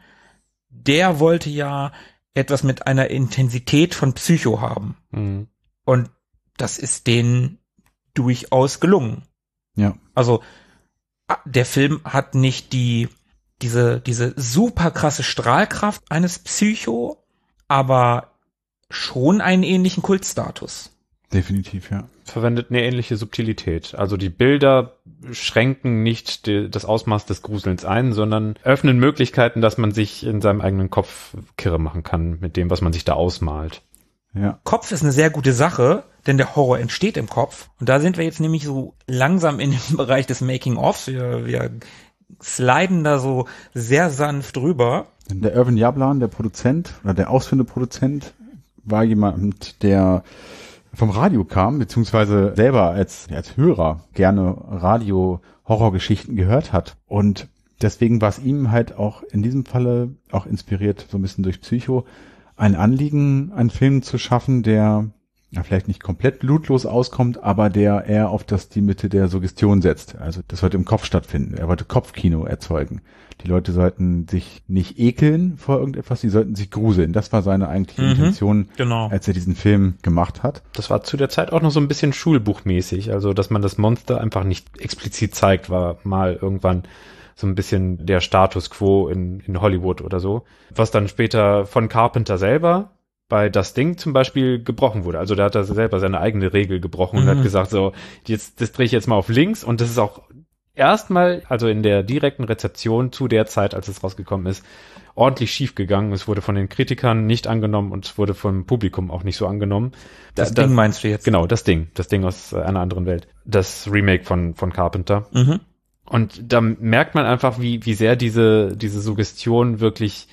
Der wollte ja etwas mit einer Intensität von Psycho haben. Mhm. Und das ist denen durchaus gelungen. Ja. Also der Film hat nicht die diese diese super krasse Strahlkraft eines Psycho, aber schon einen ähnlichen Kultstatus. Definitiv, ja. Verwendet eine ähnliche Subtilität. Also die Bilder schränken nicht die, das Ausmaß des Gruselns ein, sondern öffnen Möglichkeiten, dass man sich in seinem eigenen Kopf kirre machen kann mit dem, was man sich da ausmalt. Ja. Kopf ist eine sehr gute Sache, denn der Horror entsteht im Kopf. Und da sind wir jetzt nämlich so langsam in dem Bereich des Making-ofs. Wir, wir sliden da so sehr sanft rüber. Der Irvin Yablan, der Produzent oder der ausführende Produzent, war jemand, der vom Radio kam, beziehungsweise selber als, als Hörer gerne Radio-Horrorgeschichten gehört hat. Und deswegen war es ihm halt auch in diesem Falle, auch inspiriert so ein bisschen durch Psycho, ein Anliegen, einen Film zu schaffen, der ja vielleicht nicht komplett blutlos auskommt, aber der eher auf das die Mitte der Suggestion setzt. Also das sollte im Kopf stattfinden. Er wollte Kopfkino erzeugen. Die Leute sollten sich nicht ekeln vor irgendetwas, sie sollten sich gruseln. Das war seine eigentliche mhm, Intention, genau. als er diesen Film gemacht hat. Das war zu der Zeit auch noch so ein bisschen schulbuchmäßig. Also dass man das Monster einfach nicht explizit zeigt, war mal irgendwann so ein bisschen der Status quo in, in Hollywood oder so. Was dann später von Carpenter selber bei Das Ding zum Beispiel gebrochen wurde. Also da hat er selber seine eigene Regel gebrochen mhm. und hat gesagt, so, jetzt, das drehe ich jetzt mal auf links, und das ist auch erstmal, also in der direkten Rezeption zu der Zeit, als es rausgekommen ist, ordentlich schief gegangen. Es wurde von den Kritikern nicht angenommen und es wurde vom Publikum auch nicht so angenommen. Das da, Ding meinst du jetzt? Genau, das Ding. Das Ding aus einer anderen Welt. Das Remake von, von Carpenter. Mhm. Und da merkt man einfach, wie, wie sehr diese, diese Suggestion wirklich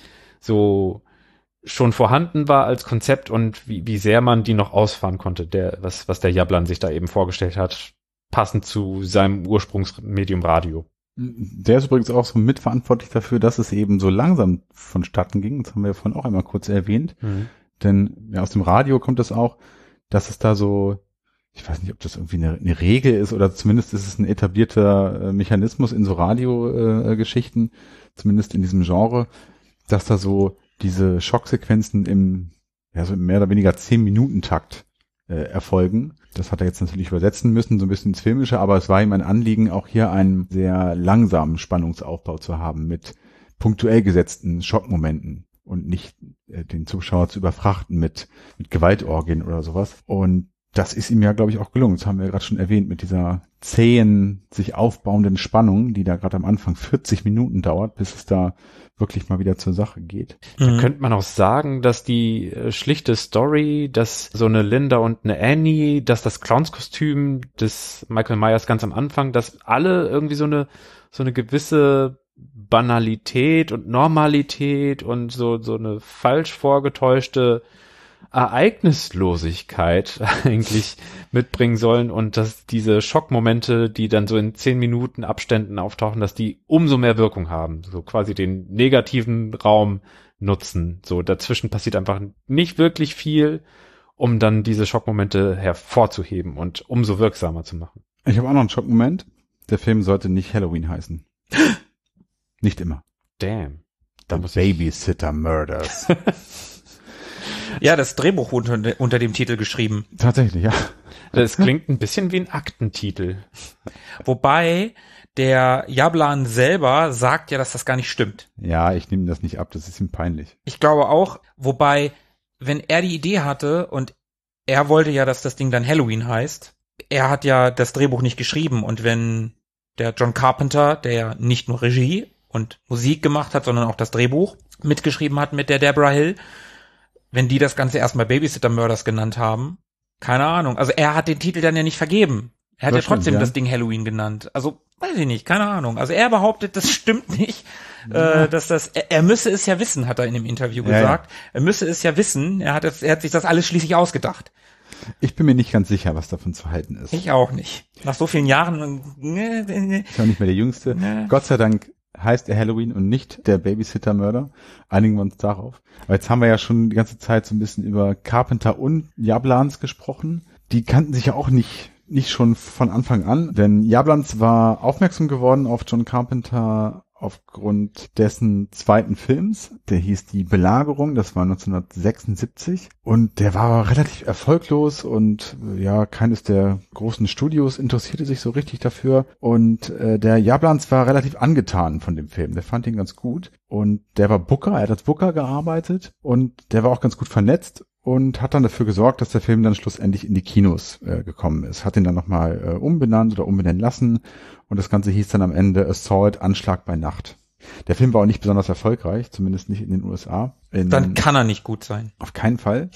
so schon vorhanden war als Konzept und wie, wie sehr man die noch ausfahren konnte, der, was, was der Yablan sich da eben vorgestellt hat, passend zu seinem Ursprungsmedium Radio. Der ist übrigens auch so mitverantwortlich dafür, dass es eben so langsam vonstatten ging. Das haben wir ja vorhin auch einmal kurz erwähnt. Mhm. Denn ja, aus dem Radio kommt es auch, dass es da so, ich weiß nicht, ob das irgendwie eine, eine Regel ist oder zumindest ist es ein etablierter äh, Mechanismus in so Radiogeschichten, äh, zumindest in diesem Genre, dass da so diese Schocksequenzen im, ja, so im mehr oder weniger zehn Minuten Takt äh, erfolgen. Das hat er jetzt natürlich übersetzen müssen, so ein bisschen ins Filmische, aber es war ihm ein Anliegen, auch hier einen sehr langsamen Spannungsaufbau zu haben mit punktuell gesetzten Schockmomenten und nicht äh, den Zuschauer zu überfrachten mit, mit Gewaltorgien oder sowas. Und das ist ihm ja, glaube ich, auch gelungen. Das haben wir gerade schon erwähnt mit dieser zähen, sich aufbauenden Spannung, die da gerade am Anfang vierzig Minuten dauert, bis es da wirklich mal wieder zur Sache geht. Da mhm. könnte man auch sagen, dass die äh, schlichte Story, dass so eine Linda und eine Annie, dass das Clownskostüm des Michael Myers ganz am Anfang, dass alle irgendwie so eine so eine gewisse Banalität und Normalität und so so eine falsch vorgetäuschte Ereignislosigkeit eigentlich mitbringen sollen, und dass diese Schockmomente, die dann so in zehn Minuten Abständen auftauchen, dass die umso mehr Wirkung haben, so quasi den negativen Raum nutzen. So dazwischen passiert einfach nicht wirklich viel, um dann diese Schockmomente hervorzuheben und umso wirksamer zu machen. Ich habe auch noch einen Schockmoment. Der Film sollte nicht Halloween heißen. Nicht immer. Damn. The Babysitter Murders. Ja, das Drehbuch unter, unter dem Titel geschrieben. Tatsächlich, ja. Das klingt ein bisschen wie ein Aktentitel. Wobei der Yablan selber sagt ja, dass das gar nicht stimmt. Ja, ich nehme das nicht ab, das ist ihm peinlich. Ich glaube auch, wobei, wenn er die Idee hatte und er wollte ja, dass das Ding dann Halloween heißt, er hat ja das Drehbuch nicht geschrieben, und wenn der John Carpenter, der ja nicht nur Regie und Musik gemacht hat, sondern auch das Drehbuch mitgeschrieben hat mit der Deborah Hill, wenn die das Ganze erstmal Babysitter Murders genannt haben, keine Ahnung. Also er hat den Titel dann ja nicht vergeben. Er hat Das ja trotzdem stimmt, ja. das Ding Halloween genannt. Also, weiß ich nicht, keine Ahnung. Also er behauptet, das stimmt nicht, ja. äh, dass das, er, er müsse es ja wissen, hat er in dem Interview ja, gesagt. Ja. Er müsse es ja wissen. Er hat es, er hat sich das alles schließlich ausgedacht. Ich bin mir nicht ganz sicher, was davon zu halten ist. Ich auch nicht. Nach so vielen Jahren. Ne, ne, ist auch nicht mehr der Jüngste. Ne. Gott sei Dank heißt er Halloween und nicht der Babysitter-Mörder. Einigen wir uns darauf. Aber jetzt haben wir ja schon die ganze Zeit so ein bisschen über Carpenter und Yablans gesprochen. Die kannten sich ja auch nicht nicht schon von Anfang an, denn Yablans war aufmerksam geworden auf John Carpenter aufgrund dessen zweiten Films. Der hieß Die Belagerung, das war neunzehnhundertsechsundsiebzig und der war relativ erfolglos und ja, keines der großen Studios interessierte sich so richtig dafür und äh, der Yablans war relativ angetan von dem Film. Der fand ihn ganz gut und der war Booker, er hat als Booker gearbeitet und der war auch ganz gut vernetzt und hat dann dafür gesorgt, dass der Film dann schlussendlich in die Kinos äh, gekommen ist. Hat ihn dann nochmal äh, umbenannt oder umbenennen lassen und das Ganze hieß dann am Ende Assault, Anschlag bei Nacht. Der Film war auch nicht besonders erfolgreich, zumindest nicht in den U S A. In, Dann kann er nicht gut sein. Auf keinen Fall.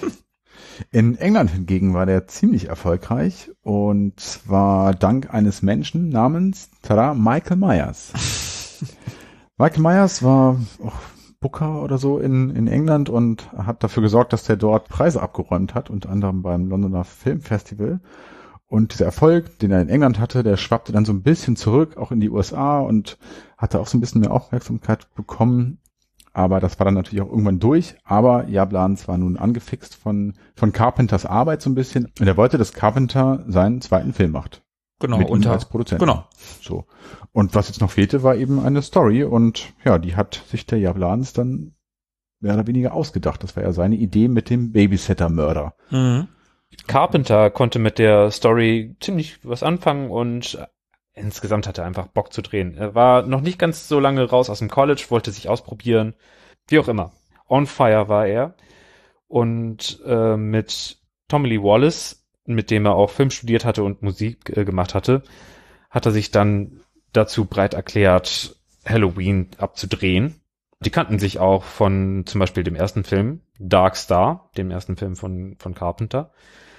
In England hingegen war der ziemlich erfolgreich und zwar dank eines Menschen namens, tada, Michael Myers. Michael Myers war auch Booker oder so in, in England und hat dafür gesorgt, dass der dort Preise abgeräumt hat, unter anderem beim Londoner Filmfestival. Und dieser Erfolg, den er in England hatte, der schwappte dann so ein bisschen zurück, auch in die U S A und hatte auch so ein bisschen mehr Aufmerksamkeit bekommen. Aber das war dann natürlich auch irgendwann durch. Aber Yablans war nun angefixt von, von Carpenters Arbeit so ein bisschen. Und er wollte, dass Carpenter seinen zweiten Film macht. Genau, mit ihm unter, als Produzent. Genau. So. Und was jetzt noch fehlte, war eben eine Story und ja, die hat sich der Yablans dann mehr oder weniger ausgedacht. Das war ja seine Idee mit dem Babysitter-Mörder. Mhm. Carpenter konnte mit der Story ziemlich was anfangen und insgesamt hatte er einfach Bock zu drehen. Er war noch nicht ganz so lange raus aus dem College, wollte sich ausprobieren, wie auch immer. On fire war er und äh, mit Tommy Lee Wallace, mit dem er auch Film studiert hatte und Musik äh, gemacht hatte, hat er sich dann dazu bereit erklärt, Halloween abzudrehen. Die kannten sich auch von zum Beispiel dem ersten Film, Dark Star, dem ersten Film von, von Carpenter.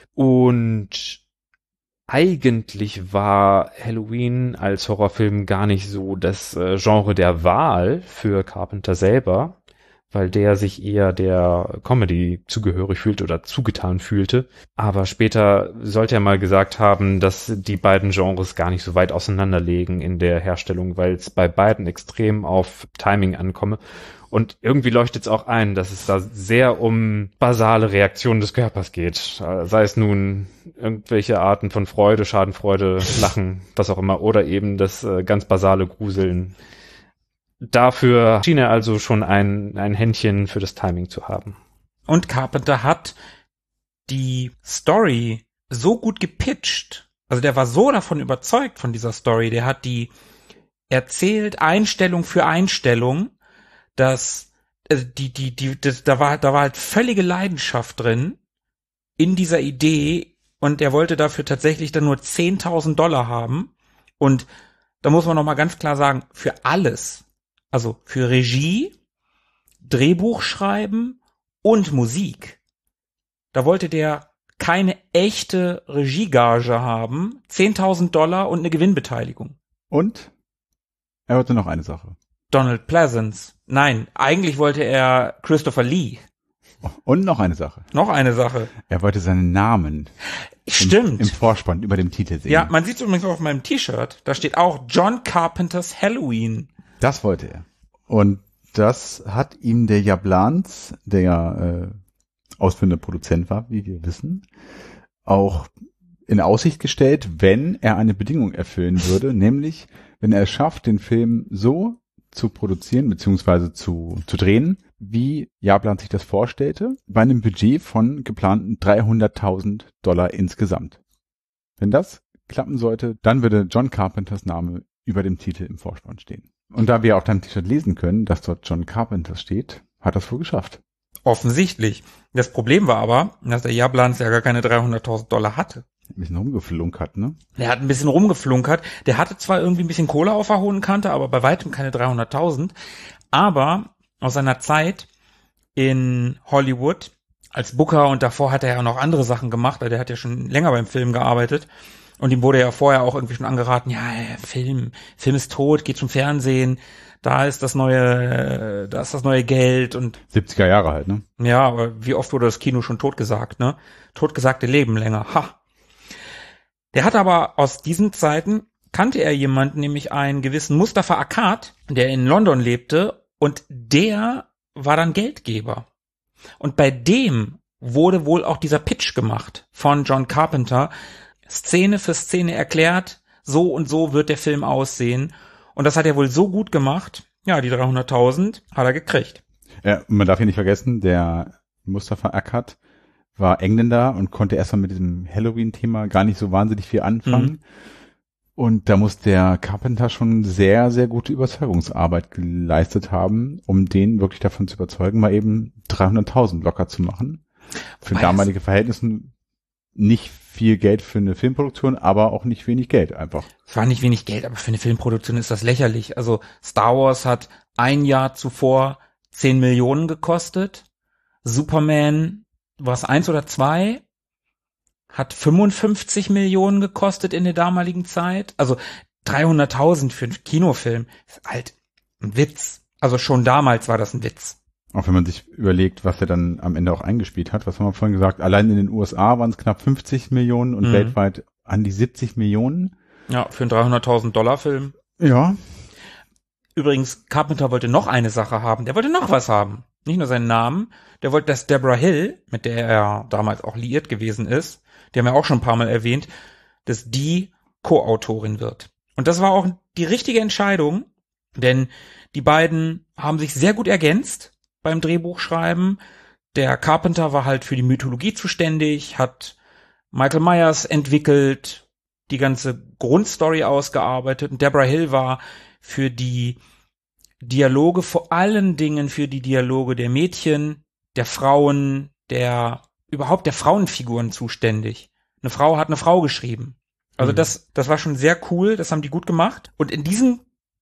Und eigentlich war Halloween als Horrorfilm gar nicht so das äh, Genre der Wahl für Carpenter selber, weil der sich eher der Comedy zugehörig fühlte oder zugetan fühlte. Aber später sollte er mal gesagt haben, dass die beiden Genres gar nicht so weit auseinanderlegen in der Herstellung, weil es bei beiden extrem auf Timing ankomme. Und irgendwie leuchtet es auch ein, dass es da sehr um basale Reaktionen des Körpers geht. Sei es nun irgendwelche Arten von Freude, Schadenfreude, Lachen, was auch immer, oder eben das äh, ganz basale Gruseln. Dafür schien er also schon ein, ein Händchen für das Timing zu haben. Und Carpenter hat die Story so gut gepitcht. Also der war so davon überzeugt von dieser Story. Der hat die erzählt Einstellung für Einstellung, dass also die die die das, da war da war halt völlige Leidenschaft drin in dieser Idee und er wollte dafür tatsächlich dann nur zehntausend Dollar haben und da muss man noch mal ganz klar sagen, für alles, also für Regie, Drehbuch schreiben und Musik, da wollte der keine echte Regiegage haben, zehntausend Dollar und eine Gewinnbeteiligung. Und er wollte noch eine Sache. Donald Pleasence. Nein, eigentlich wollte er Christopher Lee. Und noch eine Sache. Noch eine Sache. Er wollte seinen Namen Stimmt. Im, im Vorspann über dem Titel sehen. Ja, man sieht es übrigens auch auf meinem T-Shirt. Da steht auch John Carpenters Halloween. Das wollte er. Und das hat ihm der Yablans, der ja äh, ausführender Produzent war, wie wir wissen, auch in Aussicht gestellt, wenn er eine Bedingung erfüllen würde, nämlich wenn er es schafft, den Film so zu produzieren bzw. zu zu drehen, wie Yablans sich das vorstellte, bei einem Budget von geplanten dreihunderttausend Dollar insgesamt. Wenn das klappen sollte, dann würde John Carpenters Name über dem Titel im Vorspann stehen. Und da wir auf deinem T-Shirt lesen können, dass dort John Carpenter steht, hat er es wohl geschafft. Offensichtlich. Das Problem war aber, dass der Yablans ja gar keine dreihunderttausend Dollar hatte. Ein bisschen rumgeflunkert, ne? Der hat ein bisschen rumgeflunkert. Der hatte zwar irgendwie ein bisschen Kohle auf der hohen Kante, aber bei weitem keine dreihunderttausend. Aber aus seiner Zeit in Hollywood als Booker und davor hat er ja noch andere Sachen gemacht. Der hat ja schon länger beim Film gearbeitet. Und ihm wurde ja vorher auch irgendwie schon angeraten, ja, Film, Film ist tot, geht zum Fernsehen, da ist das neue, da ist das neue Geld und siebziger Jahre halt, ne? ja, aber wie oft wurde das Kino schon totgesagt, ne? Totgesagte leben länger, ha. Der hat aber aus diesen Zeiten, kannte er jemanden, nämlich einen gewissen Mustafa Akkad, der in London lebte und der war dann Geldgeber. Und bei dem wurde wohl auch dieser Pitch gemacht von John Carpenter, Szene für Szene erklärt, so und so wird der Film aussehen. Und das hat er wohl so gut gemacht, ja, die dreihunderttausend hat er gekriegt. Ja, man darf hier nicht vergessen, der Mustafa Akkad war Engländer und konnte erstmal mit diesem Halloween-Thema gar nicht so wahnsinnig viel anfangen. Mhm. Und da muss der Carpenter schon sehr, sehr gute Überzeugungsarbeit geleistet haben, um den wirklich davon zu überzeugen, mal eben dreihunderttausend locker zu machen. Für Weiß. damalige Verhältnisse nicht viel Geld für eine Filmproduktion, aber auch nicht wenig Geld einfach. Es war nicht wenig Geld, aber für eine Filmproduktion ist das lächerlich. Also Star Wars hat ein Jahr zuvor zehn Millionen gekostet. Superman, war es eins oder zwei, hat fünfundfünfzig Millionen gekostet in der damaligen Zeit. Also dreihunderttausend für einen Kinofilm ist halt ein Witz. Also schon damals war das ein Witz. Auch wenn man sich überlegt, was er dann am Ende auch eingespielt hat. Was haben wir vorhin gesagt? Allein in den U S A waren es knapp fünfzig Millionen und mhm. weltweit an die siebzig Millionen. Ja, für einen dreihunderttausend Dollar Film. Ja. Übrigens, Carpenter wollte noch eine Sache haben. Der wollte noch was haben. Nicht nur seinen Namen. Der wollte, dass Deborah Hill, mit der er damals auch liiert gewesen ist, die haben wir auch schon ein paar Mal erwähnt, dass die Co-Autorin wird. Und das war auch die richtige Entscheidung, denn die beiden haben sich sehr gut ergänzt beim Drehbuchschreiben. Der Carpenter war halt für die Mythologie zuständig, hat Michael Myers entwickelt, die ganze Grundstory ausgearbeitet und Deborah Hill war für die Dialoge, vor allen Dingen für die Dialoge der Mädchen, der Frauen, der überhaupt der Frauenfiguren zuständig. Eine Frau hat eine Frau geschrieben. Also mhm. das, das war schon sehr cool, das haben die gut gemacht. Und in diesem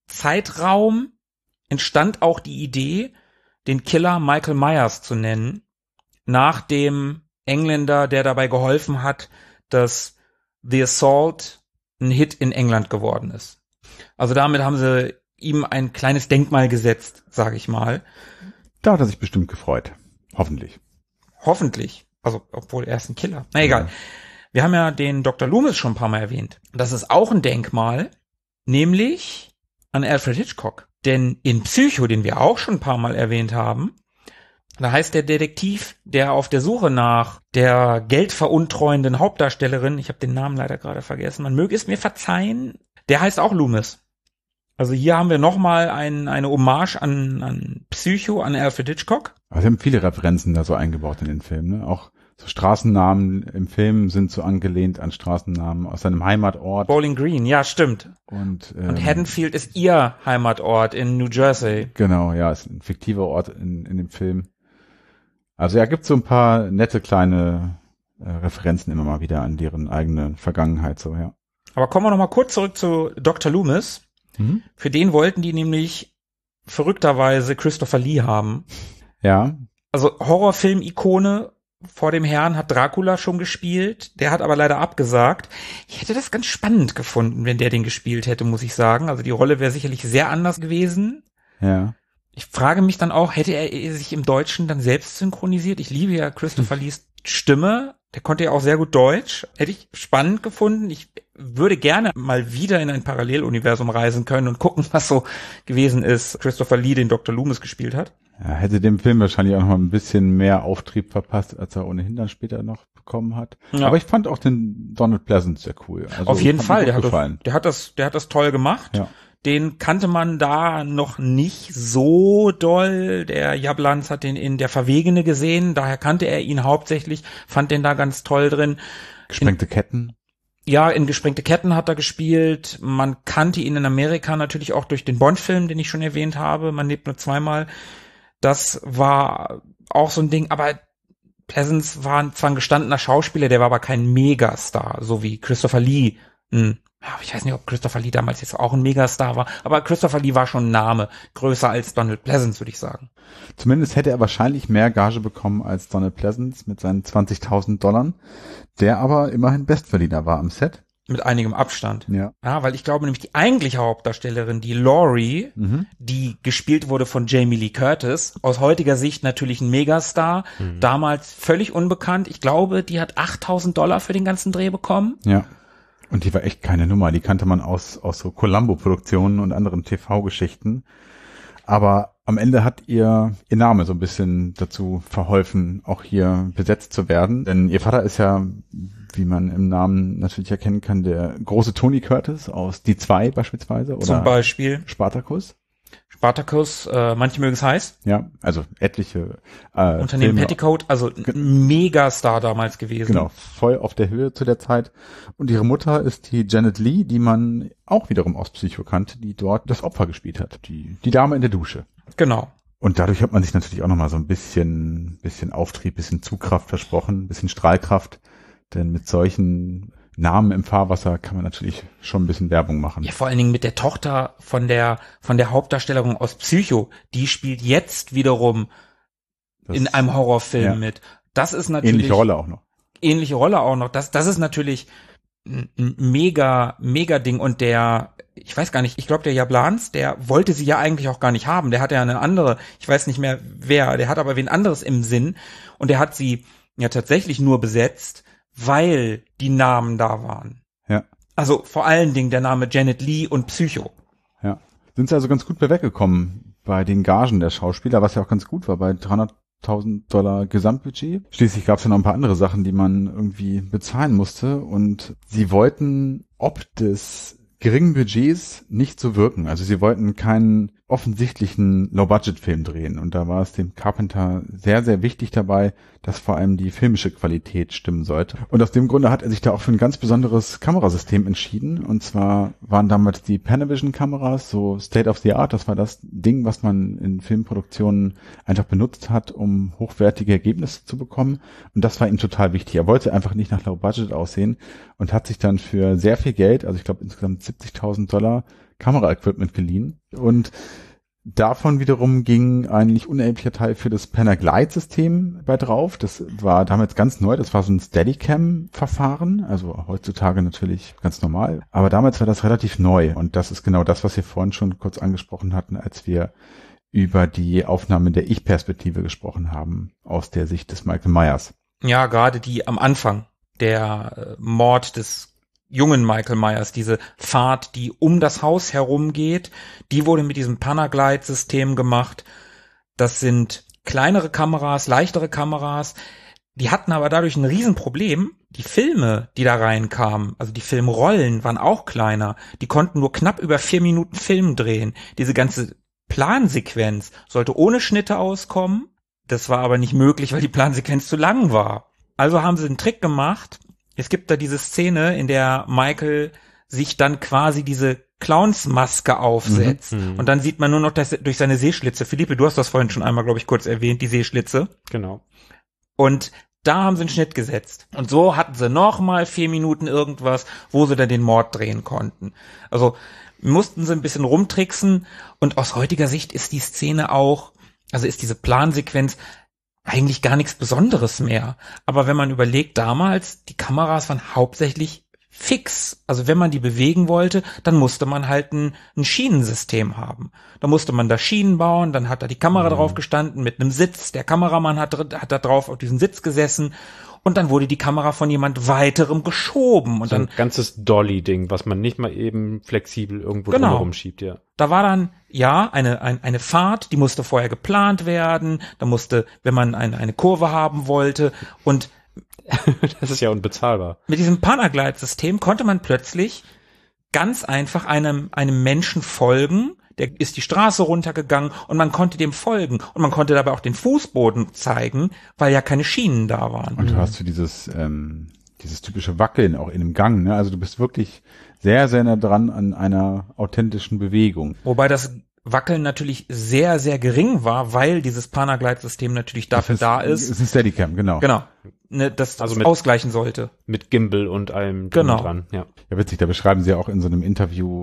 Zeitraum entstand auch die Idee, den Killer Michael Myers zu nennen, nach dem Engländer, der dabei geholfen hat, dass The Assault ein Hit in England geworden ist. Also damit haben sie ihm ein kleines Denkmal gesetzt, sage ich mal. Da hat er sich bestimmt gefreut. Hoffentlich. Hoffentlich. Also, obwohl er ist ein Killer. Na egal. Ja. Wir haben ja den Doktor Loomis schon ein paar Mal erwähnt. Das ist auch ein Denkmal, nämlich an Alfred Hitchcock. Denn in Psycho, den wir auch schon ein paar Mal erwähnt haben, da heißt der Detektiv, der auf der Suche nach der geldveruntreuenden Hauptdarstellerin, ich habe den Namen leider gerade vergessen, man möge es mir verzeihen, der heißt auch Loomis. Also hier haben wir nochmal ein, eine Hommage an, an Psycho, an Alfred Hitchcock. Also sie haben viele Referenzen da so eingebaut in den Film, ne? Auch so Straßennamen im Film sind so angelehnt an Straßennamen aus seinem Heimatort. Bowling Green, ja, stimmt. Und, ähm, Und Haddonfield ist ihr Heimatort in New Jersey. Genau, ja, ist ein fiktiver Ort in, in dem Film. Also ja, gibt so ein paar nette kleine äh, Referenzen immer mal wieder an deren eigene Vergangenheit, so, ja. Aber kommen wir noch mal kurz zurück zu Doktor Loomis. Mhm. Für den wollten die nämlich verrückterweise Christopher Lee haben. Ja. Also Horrorfilm-Ikone vor dem Herrn hat Dracula schon gespielt. Der hat aber leider abgesagt. Ich hätte das ganz spannend gefunden, wenn der den gespielt hätte, muss ich sagen. Also die Rolle wäre sicherlich sehr anders gewesen. Ja. Ich frage mich dann auch, hätte er sich im Deutschen dann selbst synchronisiert? Ich liebe ja Christopher Lees Stimme. Der konnte ja auch sehr gut Deutsch. Hätte ich spannend gefunden. Ich würde gerne mal wieder in ein Paralleluniversum reisen können und gucken, was so gewesen ist, Christopher Lee den Doktor Loomis gespielt hat. Ja, hätte dem Film wahrscheinlich auch noch mal ein bisschen mehr Auftrieb verpasst, als er ohnehin dann später noch bekommen hat. Ja. Aber ich fand auch den Donald Pleasence sehr cool. Also auf jeden Fall, der hat, das, der hat das, der hat das toll gemacht. Ja. Den kannte man da noch nicht so doll. Der Jablans hat den in Der Verwegene gesehen, daher kannte er ihn hauptsächlich, fand den da ganz toll drin. Gesprengte Ketten. Ja, in Gesprengte Ketten hat er gespielt. Man kannte ihn in Amerika natürlich auch durch den Bond-Film, den ich schon erwähnt habe. Man lebt nur zweimal. Das war auch so ein Ding, aber Pleasence war zwar ein gestandener Schauspieler, der war aber kein Megastar, so wie Christopher Lee. Hm. Ich weiß nicht, ob Christopher Lee damals jetzt auch ein Megastar war, aber Christopher Lee war schon ein Name, größer als Donald Pleasence, würde ich sagen. Zumindest hätte er wahrscheinlich mehr Gage bekommen als Donald Pleasence mit seinen zwanzigtausend Dollar, der aber immerhin Bestverdiener war am Set. Mit einigem Abstand. Ja. Ja, weil ich glaube nämlich die eigentliche Hauptdarstellerin, die Laurie, Mhm. die gespielt wurde von Jamie Lee Curtis, aus heutiger Sicht natürlich ein Megastar, Mhm. damals völlig unbekannt. Ich glaube, die hat achttausend Dollar für den ganzen Dreh bekommen. Ja. Und die war echt keine Nummer. Die kannte man aus, aus so Columbo-Produktionen und anderen T V-Geschichten. Aber am Ende hat ihr, ihr Name so ein bisschen dazu verholfen, auch hier besetzt zu werden. Denn ihr Vater ist ja, wie man im Namen natürlich erkennen kann, der große Tony Curtis aus Die zwei beispielsweise. Oder Zum Beispiel Spartacus. Spartacus, äh, manche mögen es heiß. Ja, also etliche äh, Unternehmen Filme. Petticoat, also ein Megastar damals gewesen. Genau, voll auf der Höhe zu der Zeit. Und ihre Mutter ist die Janet Leigh, die man auch wiederum aus Psycho kannte, die dort das Opfer gespielt hat. Die, die Dame in der Dusche. Genau. Und dadurch hat man sich natürlich auch nochmal so ein bisschen, bisschen Auftrieb, bisschen Zugkraft versprochen, bisschen Strahlkraft. Denn mit solchen Namen im Fahrwasser kann man natürlich schon ein bisschen Werbung machen. Ja, vor allen Dingen mit der Tochter von der von der Hauptdarstellerin aus Psycho. Die spielt jetzt wiederum Das in einem Horrorfilm ja. mit. Das ist natürlich ähnliche Rolle auch noch. ähnliche Rolle auch noch. Das das ist natürlich ein, ein mega mega Ding. Und der, ich weiß gar nicht, ich glaube der Jablans, der wollte sie ja eigentlich auch gar nicht haben. Der hatte ja eine andere, ich weiß nicht mehr wer, der hat aber wen anderes im Sinn. Und der hat sie ja tatsächlich nur besetzt, weil die Namen da waren. Ja. Also vor allen Dingen der Name Janet Leigh und Psycho. Ja. Sind sie also ganz gut bei weggekommen bei den Gagen der Schauspieler, was ja auch ganz gut war, bei dreihunderttausend Dollar Gesamtbudget. Schließlich gab es ja noch ein paar andere Sachen, die man irgendwie bezahlen musste, und sie wollten ob des geringen Budgets nicht so wirken. Also sie wollten keinen offensichtlichen Low-Budget-Film drehen, und da war es dem Carpenter sehr, sehr wichtig dabei, dass vor allem die filmische Qualität stimmen sollte. Und aus dem Grunde hat er sich da auch für ein ganz besonderes Kamerasystem entschieden, und zwar waren damals die Panavision-Kameras so State of the Art. Das war das Ding, was man in Filmproduktionen einfach benutzt hat, um hochwertige Ergebnisse zu bekommen, und das war ihm total wichtig. Er wollte einfach nicht nach Low-Budget aussehen und hat sich dann für sehr viel Geld, also ich glaube insgesamt siebzigtausend Dollar, Kameraequipment geliehen, und davon wiederum ging ein nicht unerheblicher Teil für das Panaglide-System bei drauf. Das war damals ganz neu, das war so ein Steadicam-Verfahren, also heutzutage natürlich ganz normal, aber damals war das relativ neu, und das ist genau das, was wir vorhin schon kurz angesprochen hatten, als wir über die Aufnahme der Ich-Perspektive gesprochen haben, aus der Sicht des Michael Myers. Ja, gerade die am Anfang, der äh, Mord des jungen Michael Myers, diese Fahrt, die um das Haus herum geht, die wurde mit diesem Panaglide-System gemacht. Das sind kleinere Kameras, leichtere Kameras. Die hatten aber dadurch ein Riesenproblem. Die Filme, die da reinkamen, also die Filmrollen, waren auch kleiner. Die konnten nur knapp über vier Minuten Film drehen. Diese ganze Plansequenz sollte ohne Schnitte auskommen. Das war aber nicht möglich, weil die Plansequenz zu lang war. Also haben sie einen Trick gemacht. Es gibt da diese Szene, in der Michael sich dann quasi diese Clownsmaske aufsetzt. Mhm. Und dann sieht man nur noch das durch seine Sehschlitze. Philippe, du hast das vorhin schon einmal, glaube ich, kurz erwähnt, die Sehschlitze. Genau. Und da haben sie einen Schnitt gesetzt. Und so hatten sie noch mal vier Minuten irgendwas, wo sie dann den Mord drehen konnten. Also mussten sie ein bisschen rumtricksen. Und aus heutiger Sicht ist die Szene auch, also ist diese Plansequenz eigentlich gar nichts Besonderes mehr. Aber wenn man überlegt, damals, die Kameras waren hauptsächlich fix. Also wenn man die bewegen wollte, dann musste man halt ein, ein Schienensystem haben. Da musste man da Schienen bauen, dann hat da die Kamera mhm. drauf gestanden mit einem Sitz. Der Kameramann hat, hat da drauf auf diesen Sitz gesessen. Und dann wurde die Kamera von jemand weiterem geschoben. Und so ein dann ganzes Dolly-Ding, was man nicht mal eben flexibel irgendwo genau. drumherum schiebt, ja. Da war dann, ja, eine, ein, eine Fahrt, die musste vorher geplant werden. Da musste, wenn man eine, eine Kurve haben wollte. Und das ist ja unbezahlbar. mit diesem Panaglide-System konnte man plötzlich ganz einfach einem, einem Menschen folgen. Der ist die Straße runtergegangen und man konnte dem folgen. Und man konnte dabei auch den Fußboden zeigen, weil ja keine Schienen da waren. Und du hast so dieses, ähm, dieses typische Wackeln auch in dem Gang, ne? Also du bist wirklich sehr, sehr nah dran an einer authentischen Bewegung. Wobei das Wackeln natürlich sehr, sehr gering war, weil dieses Panaglide-System natürlich dafür ist, da ist. Es ist ein Steadicam, genau. Genau. Ne, das Also das mit- ausgleichen sollte. Mit Gimbal und allem drum Genau. und dran, ja. Ja, witzig, da beschreiben sie ja auch in so einem Interview,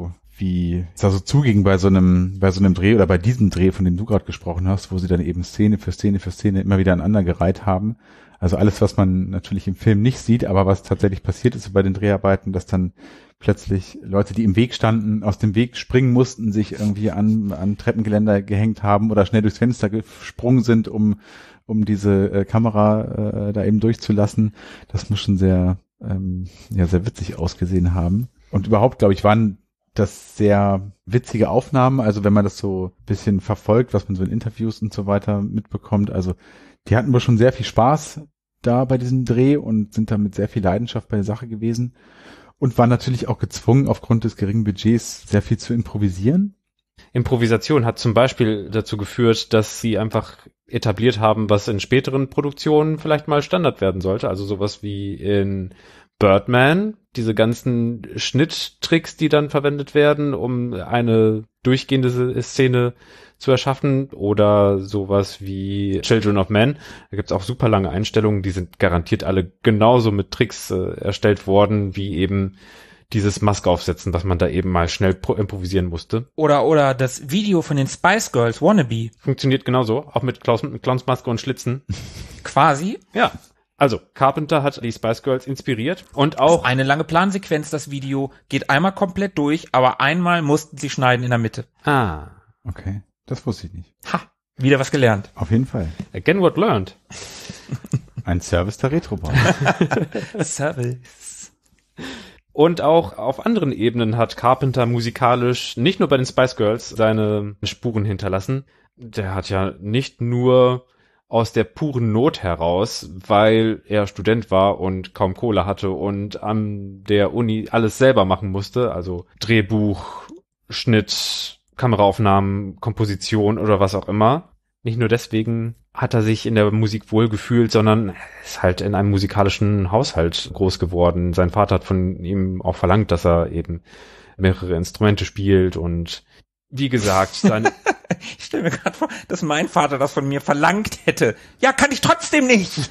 wie es da so zuging bei so einem, bei so einem Dreh oder bei diesem Dreh, von dem du gerade gesprochen hast, wo sie dann eben Szene für Szene für Szene immer wieder aneinandergereiht haben. Also alles, was man natürlich im Film nicht sieht, aber was tatsächlich passiert ist bei den Dreharbeiten, dass dann plötzlich Leute, die im Weg standen, aus dem Weg springen mussten, sich irgendwie an, an Treppengeländer gehängt haben oder schnell durchs Fenster gesprungen sind, um, um diese äh, Kamera äh, da eben durchzulassen. Das muss schon sehr, ähm, ja, sehr witzig ausgesehen haben. Und überhaupt, glaube ich, waren das sehr witzige Aufnahmen. Also wenn man das so ein bisschen verfolgt, was man so in Interviews und so weiter mitbekommt. Also die hatten wohl schon sehr viel Spaß da bei diesem Dreh und sind da mit sehr viel Leidenschaft bei der Sache gewesen und waren natürlich auch gezwungen, aufgrund des geringen Budgets sehr viel zu improvisieren. Improvisation hat zum Beispiel dazu geführt, dass sie einfach etabliert haben, was in späteren Produktionen vielleicht mal Standard werden sollte. Also sowas wie in Birdman, diese ganzen Schnitttricks, die dann verwendet werden, um eine durchgehende Szene zu erschaffen, oder sowas wie Children of Men. Da gibt's auch super lange Einstellungen, die sind garantiert alle genauso mit Tricks äh, erstellt worden, wie eben dieses Maske aufsetzen, was man da eben mal schnell pro- improvisieren musste. Oder oder das Video von den Spice Girls, Wannabe. Funktioniert genauso, auch mit, Klaus, mit Clownsmaske und Schlitzen. Quasi. Ja. Also, Carpenter hat die Spice Girls inspiriert und auch eine lange Plansequenz, das Video, geht einmal komplett durch, aber einmal mussten sie schneiden in der Mitte. Ah. Okay, das wusste ich nicht. Ha, wieder was gelernt. Auf jeden Fall. Again what learned. Ein Service der Retrobahn. Service. Und auch auf anderen Ebenen hat Carpenter musikalisch nicht nur bei den Spice Girls seine Spuren hinterlassen. Der hat ja nicht nur aus der puren Not heraus, weil er Student war und kaum Kohle hatte und an der Uni alles selber machen musste, also Drehbuch, Schnitt, Kameraaufnahmen, Komposition oder was auch immer. Nicht nur deswegen hat er sich in der Musik wohlgefühlt, sondern er ist halt in einem musikalischen Haushalt groß geworden. Sein Vater hat von ihm auch verlangt, dass er eben mehrere Instrumente spielt und wie gesagt, seine ich stelle mir gerade vor, dass mein Vater das von mir verlangt hätte. Ja, kann ich trotzdem nicht.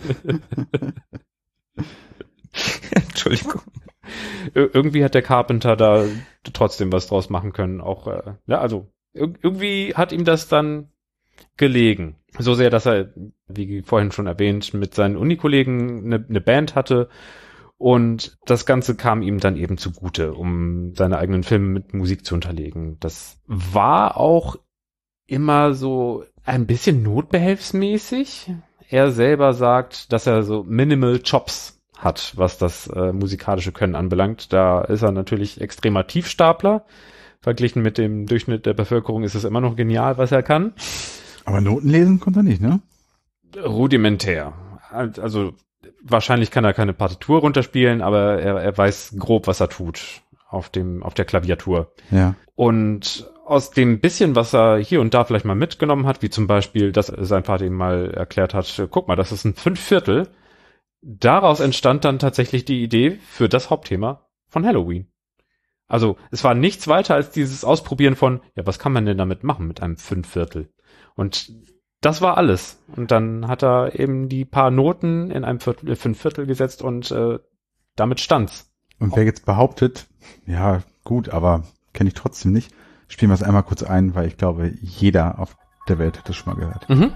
Entschuldigung. Ir- irgendwie hat der Carpenter da trotzdem was draus machen können. Auch, äh, ja, also ir- irgendwie hat ihm das dann gelegen. So sehr, dass er, wie vorhin schon erwähnt, mit seinen Unikollegen eine, eine Band hatte. Und das Ganze kam ihm dann eben zugute, um seine eigenen Filme mit Musik zu unterlegen. Das war auch immer so ein bisschen notbehelfsmäßig. Er selber sagt, dass er so Minimal Chops hat, was das äh, musikalische Können anbelangt. Da ist er natürlich extremer Tiefstapler. Verglichen mit dem Durchschnitt der Bevölkerung ist es immer noch genial, was er kann. Aber Noten lesen konnte er nicht, ne? Rudimentär. Also wahrscheinlich kann er keine Partitur runterspielen, aber er, er weiß grob, was er tut auf dem auf der Klaviatur. Ja. Und aus dem bisschen, was er hier und da vielleicht mal mitgenommen hat, wie zum Beispiel, dass sein Vater ihm mal erklärt hat, guck mal, das ist ein Fünfviertel, daraus entstand dann tatsächlich die Idee für das Hauptthema von Halloween. Also es war nichts weiter als dieses Ausprobieren von, ja, was kann man denn damit machen mit einem Fünfviertel? Und das war alles. Und dann hat er eben die paar Noten in einem Viertel, Fünfviertel gesetzt und äh, damit stand's. Und wer jetzt behauptet, ja gut, aber kenne ich trotzdem nicht, spielen wir es einmal kurz ein, weil ich glaube, jeder auf der Welt hat das schon mal gehört. Mhm.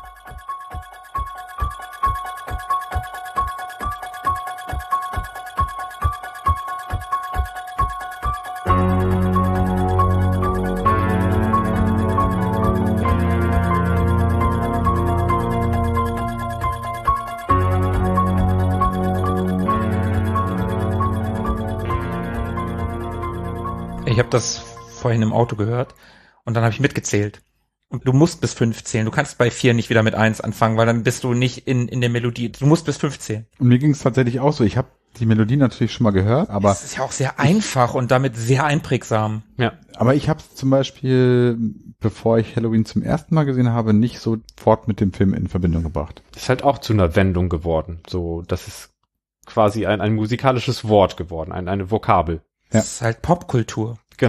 Ich habe das vorhin im Auto gehört und dann habe ich mitgezählt. Und du musst bis fünf zählen. Du kannst bei vier nicht wieder mit eins anfangen, weil dann bist du nicht in in der Melodie. Du musst bis fünf zählen. Und mir ging es tatsächlich auch so. Ich habe die Melodie natürlich schon mal gehört, aber Das ist ja auch sehr einfach und damit sehr einprägsam. Ja. aber ich habe es zum Beispiel, bevor ich Halloween zum ersten Mal gesehen habe, nicht sofort mit dem Film in Verbindung gebracht. Ist halt auch zu einer Wendung geworden. So, das ist quasi ein, ein musikalisches Wort geworden, ein, eine Vokabel. Ja. Das ist halt Popkultur. Genau.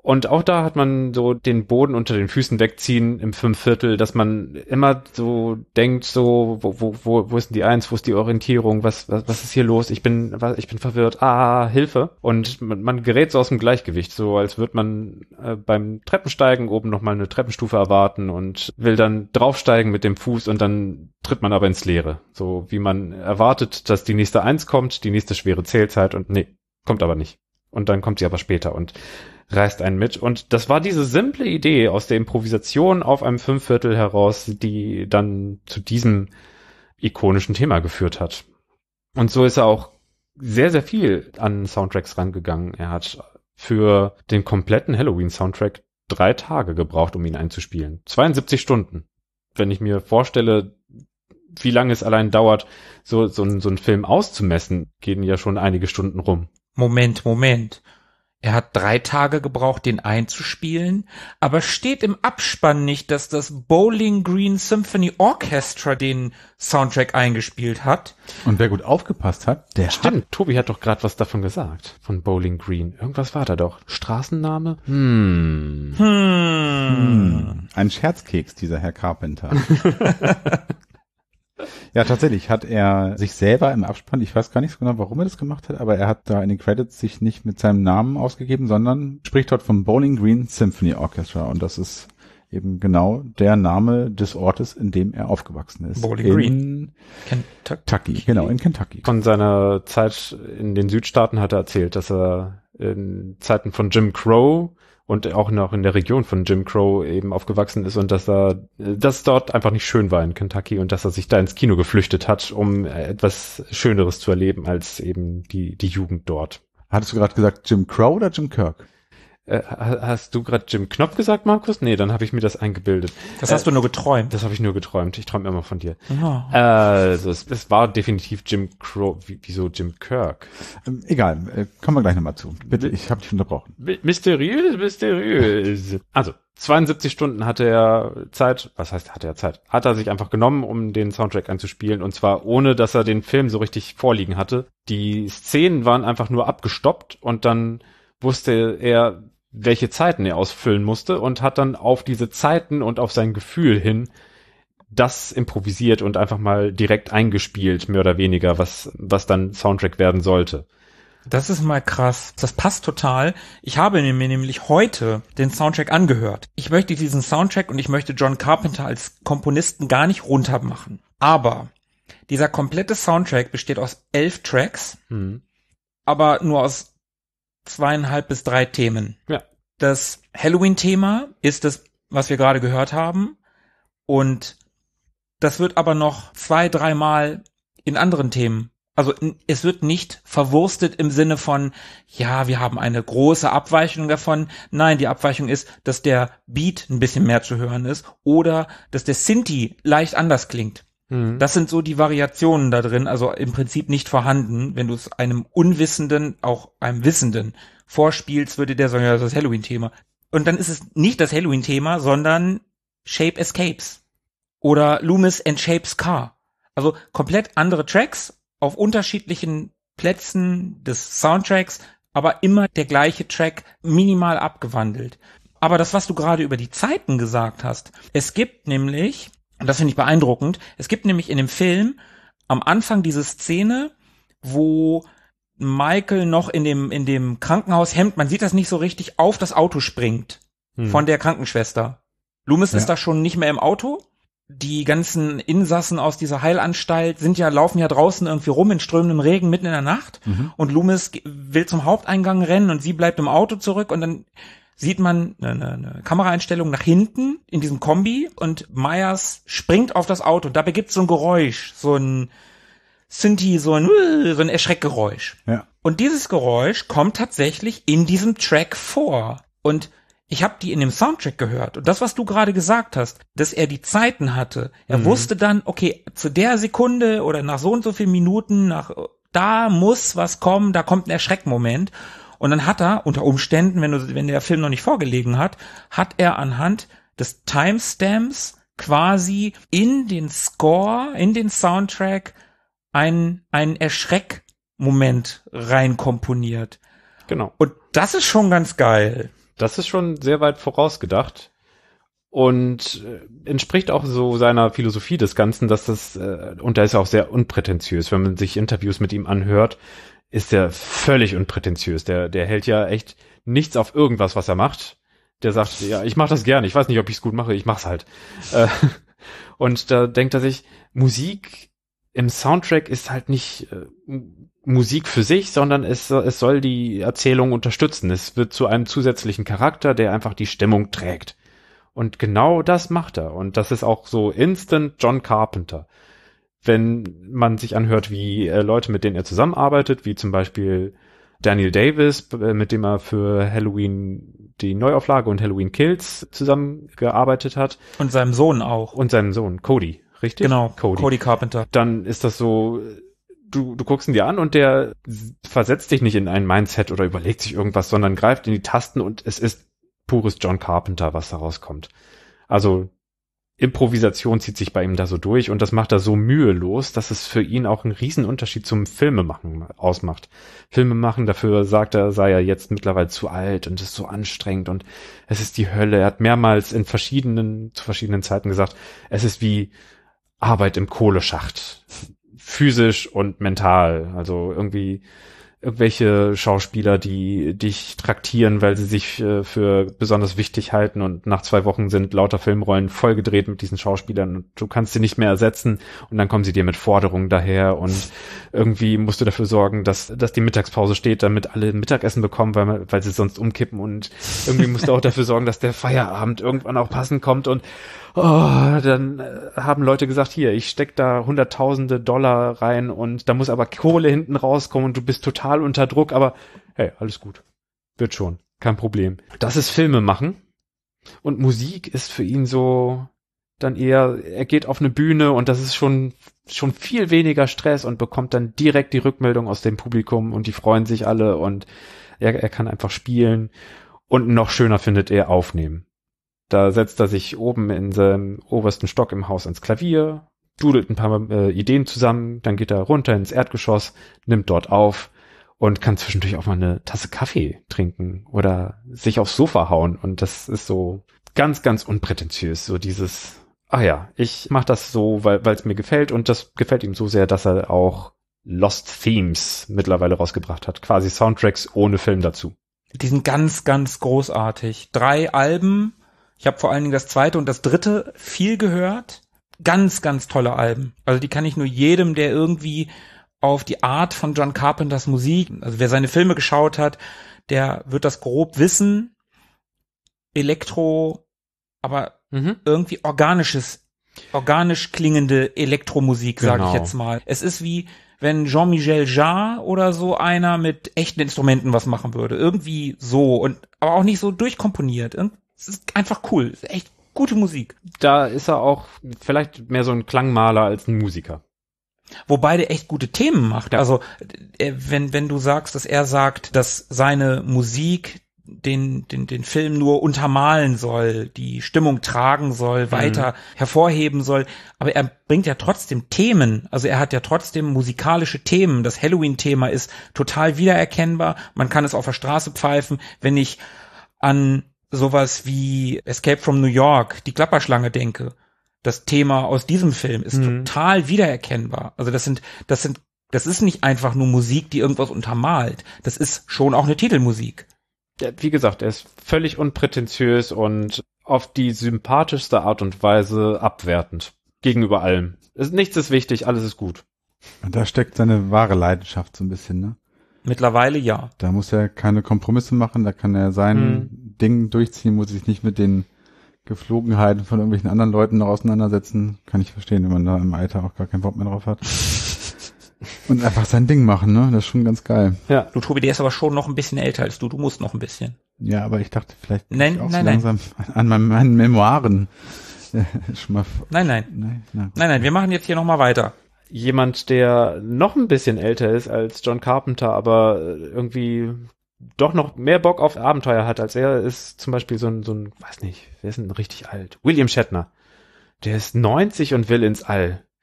Und auch da hat man so den Boden unter den Füßen wegziehen im Fünfviertel, dass man immer so denkt, so, wo, wo, wo, wo ist denn die Eins, wo ist die Orientierung, was, was, was ist hier los? Ich bin, was, ich bin verwirrt, ah, Hilfe. Und man, man gerät so aus dem Gleichgewicht, so als würde man äh, beim Treppensteigen oben nochmal eine Treppenstufe erwarten und will dann draufsteigen mit dem Fuß und dann tritt man aber ins Leere. So wie man erwartet, dass die nächste Eins kommt, die nächste schwere Zählzeit und nee, kommt aber nicht. Und dann kommt sie aber später und reißt einen mit. Und das war diese simple Idee aus der Improvisation auf einem Fünfviertel heraus, die dann zu diesem ikonischen Thema geführt hat. Und so ist er auch sehr, sehr viel an Soundtracks rangegangen. Er hat für den kompletten Halloween-Soundtrack drei Tage gebraucht, um ihn einzuspielen. zweiundsiebzig Stunden. Wenn ich mir vorstelle, wie lange es allein dauert, so, so, ein, so einen Film auszumessen, gehen ja schon einige Stunden rum. Moment, Moment. Er hat drei Tage gebraucht, den einzuspielen, aber steht im Abspann nicht, dass das Bowling Green Symphony Orchestra den Soundtrack eingespielt hat? Und wer gut aufgepasst hat, der Stimmt, Tobi hat doch gerade was davon gesagt, von Bowling Green. Irgendwas war da doch. Straßenname? Hm. Hm. Hm. Ein Scherzkeks, dieser Herr Carpenter. Ja, tatsächlich hat er sich selber im Abspann, ich weiß gar nicht so genau, warum er das gemacht hat, aber er hat da in den Credits sich nicht mit seinem Namen ausgegeben, sondern spricht dort vom Bowling Green Symphony Orchestra und das ist eben genau der Name des Ortes, in dem er aufgewachsen ist. Bowling in Green. Kentucky. Genau, in Kentucky. Von seiner Zeit in den Südstaaten hat er erzählt, dass er in Zeiten von Jim Crow und auch noch in der Region von Jim Crow eben aufgewachsen ist und dass er, dass es dort einfach nicht schön war in Kentucky und dass er sich da ins Kino geflüchtet hat, um etwas Schöneres zu erleben als eben die, die Jugend dort. Hattest du gerade gesagt Jim Crow oder Jim Kirk? Äh, hast du gerade Jim Knopf gesagt, Markus? Nee, dann habe ich mir das eingebildet. Das hast äh, du nur geträumt. Das habe ich nur geträumt. Ich träume immer von dir. Ja. Also es, es war definitiv Jim Crow. Wie, wieso Jim Kirk? Ähm, egal, äh, kommen wir gleich nochmal zu. Bitte, ich habe dich unterbrochen. Mysteriös, mysteriös. Also zweiundsiebzig Stunden hatte er Zeit. Was heißt, hatte er Zeit? Hat er sich einfach genommen, um den Soundtrack einzuspielen und zwar ohne, dass er den Film so richtig vorliegen hatte. Die Szenen waren einfach nur abgestoppt und dann wusste er, welche Zeiten er ausfüllen musste und hat dann auf diese Zeiten und auf sein Gefühl hin das improvisiert und einfach mal direkt eingespielt, mehr oder weniger, was, was dann Soundtrack werden sollte. Das ist mal krass. Das passt total. Ich habe mir nämlich heute den Soundtrack angehört. Ich möchte diesen Soundtrack und ich möchte John Carpenter als Komponisten gar nicht runtermachen. Aber dieser komplette Soundtrack besteht aus elf Tracks, mhm. aber nur aus zweieinhalb bis drei Themen. Ja. Das Halloween-Thema ist das, was wir gerade gehört haben. Und das wird aber noch zwei, dreimal in anderen Themen. Also es wird nicht verwurstet im Sinne von, ja, wir haben eine große Abweichung davon. Nein, die Abweichung ist, dass der Beat ein bisschen mehr zu hören ist oder dass der Synthi leicht anders klingt. Das sind so die Variationen da drin, also im Prinzip nicht vorhanden. Wenn du es einem Unwissenden, auch einem Wissenden vorspielst, würde der sagen, ja, das ist das Halloween-Thema. Und dann ist es nicht das Halloween-Thema, sondern Shape Escapes oder Loomis and Shape's Car. Also komplett andere Tracks auf unterschiedlichen Plätzen des Soundtracks, aber immer der gleiche Track, minimal abgewandelt. Aber das, was du gerade über die Zeiten gesagt hast, es gibt nämlich, und das finde ich beeindruckend, es gibt nämlich in dem Film am Anfang diese Szene, wo Michael noch in dem in dem Krankenhaushemd, man sieht das nicht so richtig, auf das Auto springt hm. von der Krankenschwester. Loomis ja. ist da schon nicht mehr im Auto. Die ganzen Insassen aus dieser Heilanstalt sind ja, laufen ja draußen irgendwie rum in strömendem Regen mitten in der Nacht mhm. und Loomis will zum Haupteingang rennen und sie bleibt im Auto zurück und dann sieht man eine, eine Kameraeinstellung nach hinten in diesem Kombi und Myers springt auf das Auto und dabei gibt's so ein Geräusch, so ein Synthi, so ein, so ein Erschreckgeräusch. Ja. Und dieses Geräusch kommt tatsächlich in diesem Track vor. Und ich habe die in dem Soundtrack gehört. Und das, was du gerade gesagt hast, dass er die Zeiten hatte, er mhm. wusste dann, okay, zu der Sekunde oder nach so und so vielen Minuten, nach da muss was kommen, da kommt ein Erschreckmoment. Und dann hat er unter Umständen, wenn, du, wenn der Film noch nicht vorgelegen hat, hat er anhand des Timestamps quasi in den Score, in den Soundtrack ein, ein Erschreckmoment reinkomponiert. Genau. Und das ist schon ganz geil. Das ist schon sehr weit vorausgedacht und äh, entspricht auch so seiner Philosophie des Ganzen, dass das, äh, und da ist er auch sehr unprätentiös. Wenn man sich Interviews mit ihm anhört, ist er völlig unprätentiös. Der, der hält ja echt nichts auf irgendwas, was er macht. Der sagt, ja, ich mache das gerne. Ich weiß nicht, ob ich es gut mache, ich mach's halt. Äh, und da denkt er sich, Musik im Soundtrack ist halt nicht äh, Musik für sich, sondern es, es soll die Erzählung unterstützen. Es wird zu einem zusätzlichen Charakter, der einfach die Stimmung trägt. Und genau das macht er. Und das ist auch so instant John Carpenter. Wenn man sich anhört, wie äh, Leute, mit denen er zusammenarbeitet, wie zum Beispiel Daniel Davis, äh, mit dem er für Halloween die Neuauflage und Halloween Kills zusammengearbeitet hat. Und seinem Sohn auch. Und seinem Sohn, Cody, richtig? Genau, Cody. Cody Carpenter. Dann ist das so, du, du guckst ihn dir an und der versetzt dich nicht in ein Mindset oder überlegt sich irgendwas, sondern greift in die Tasten und es ist pures John Carpenter, was da rauskommt. Also Improvisation zieht sich bei ihm da so durch und das macht er so mühelos, dass es für ihn auch einen riesen Unterschied zum Filmemachen ausmacht. Filmemachen, dafür sagt er, sei er jetzt mittlerweile zu alt und ist so anstrengend und es ist die Hölle. Er hat mehrmals in verschiedenen, zu verschiedenen Zeiten gesagt, es ist wie Arbeit im Kohleschacht. Physisch und mental. Also irgendwie irgendwelche Schauspieler, die dich traktieren, weil sie sich äh, für besonders wichtig halten und nach zwei Wochen sind lauter Filmrollen vollgedreht mit diesen Schauspielern und du kannst sie nicht mehr ersetzen und dann kommen sie dir mit Forderungen daher und irgendwie musst du dafür sorgen, dass dass die Mittagspause steht, damit alle Mittagessen bekommen, weil, weil sie sonst umkippen und irgendwie musst du auch dafür sorgen, dass der Feierabend irgendwann auch passend kommt und oh, dann äh, haben Leute gesagt, hier, ich steck da hunderttausende Dollar rein und da muss aber Kohle hinten rauskommen und du bist total unter Druck, aber hey, alles gut. Wird schon. Kein Problem. Das ist Filme machen und Musik ist für ihn so dann eher, er geht auf eine Bühne und das ist schon schon viel weniger Stress und bekommt dann direkt die Rückmeldung aus dem Publikum und die freuen sich alle und er, er kann einfach spielen und noch schöner findet er aufnehmen. Da setzt er sich oben in seinem obersten Stock im Haus ans Klavier, dudelt ein paar äh, Ideen zusammen, dann geht er runter ins Erdgeschoss, nimmt dort auf und kann zwischendurch auch mal eine Tasse Kaffee trinken oder sich aufs Sofa hauen. Und das ist so ganz, ganz unprätentiös, so dieses, ach ja, ich mache das so, weil es mir gefällt und das gefällt ihm so sehr, dass er auch Lost Themes mittlerweile rausgebracht hat, quasi Soundtracks ohne Film dazu. Die sind ganz, ganz großartig. Drei Alben. Ich habe vor allen Dingen das zweite und das dritte viel gehört. Ganz, ganz tolle Alben. Also die kann ich nur jedem, der irgendwie auf die Art von John Carpenters Musik, also wer seine Filme geschaut hat, der wird das grob wissen. Elektro, aber mhm. irgendwie organisches, organisch klingende Elektromusik, sage genau. ich jetzt mal. Es ist wie, wenn Jean-Michel Jarre oder so einer mit echten Instrumenten was machen würde. Irgendwie so, und aber auch nicht so durchkomponiert. Es ist einfach cool. Es ist echt gute Musik. Da ist er auch vielleicht mehr so ein Klangmaler als ein Musiker. Wobei der echt gute Themen macht. Ja. Also wenn wenn du sagst, dass er sagt, dass seine Musik den den den Film nur untermalen soll, die Stimmung tragen soll, mhm. weiter hervorheben soll, aber er bringt ja trotzdem Themen. Also er hat ja trotzdem musikalische Themen. Das Halloween-Thema ist total wiedererkennbar. Man kann es auf der Straße pfeifen. Wenn ich an sowas wie Escape from New York, die Klapperschlange denke, das Thema aus diesem Film ist mhm. total wiedererkennbar. Also das sind, das sind, das ist nicht einfach nur Musik, die irgendwas untermalt. Das ist schon auch eine Titelmusik. Ja, wie gesagt, er ist völlig unprätentiös und auf die sympathischste Art und Weise abwertend gegenüber allem. Es, nichts ist wichtig, alles ist gut. Und da steckt seine wahre Leidenschaft so ein bisschen, ne? Mittlerweile ja. Da muss er keine Kompromisse machen, da kann er sein hm. Ding durchziehen, muss sich nicht mit den Geflogenheiten von irgendwelchen anderen Leuten noch auseinandersetzen. Kann ich verstehen, wenn man da im Alter auch gar keinen Bock mehr drauf hat. Und einfach sein Ding machen, ne? Das ist schon ganz geil. Ja, du Tobi, der ist aber schon noch ein bisschen älter als du. Du musst noch ein bisschen. Ja, aber ich dachte vielleicht nein, ich auch nein, so langsam nein. an meinen, meinen Memoiren äh, schon mal. Nein, nein. Nein, nein, nein, nein, wir machen jetzt hier nochmal weiter. Jemand, der noch ein bisschen älter ist als John Carpenter, aber irgendwie doch noch mehr Bock auf Abenteuer hat als er, ist zum Beispiel so ein, so ein, weiß nicht, wer ist denn richtig alt? William Shatner. Der ist neunzig und will ins All.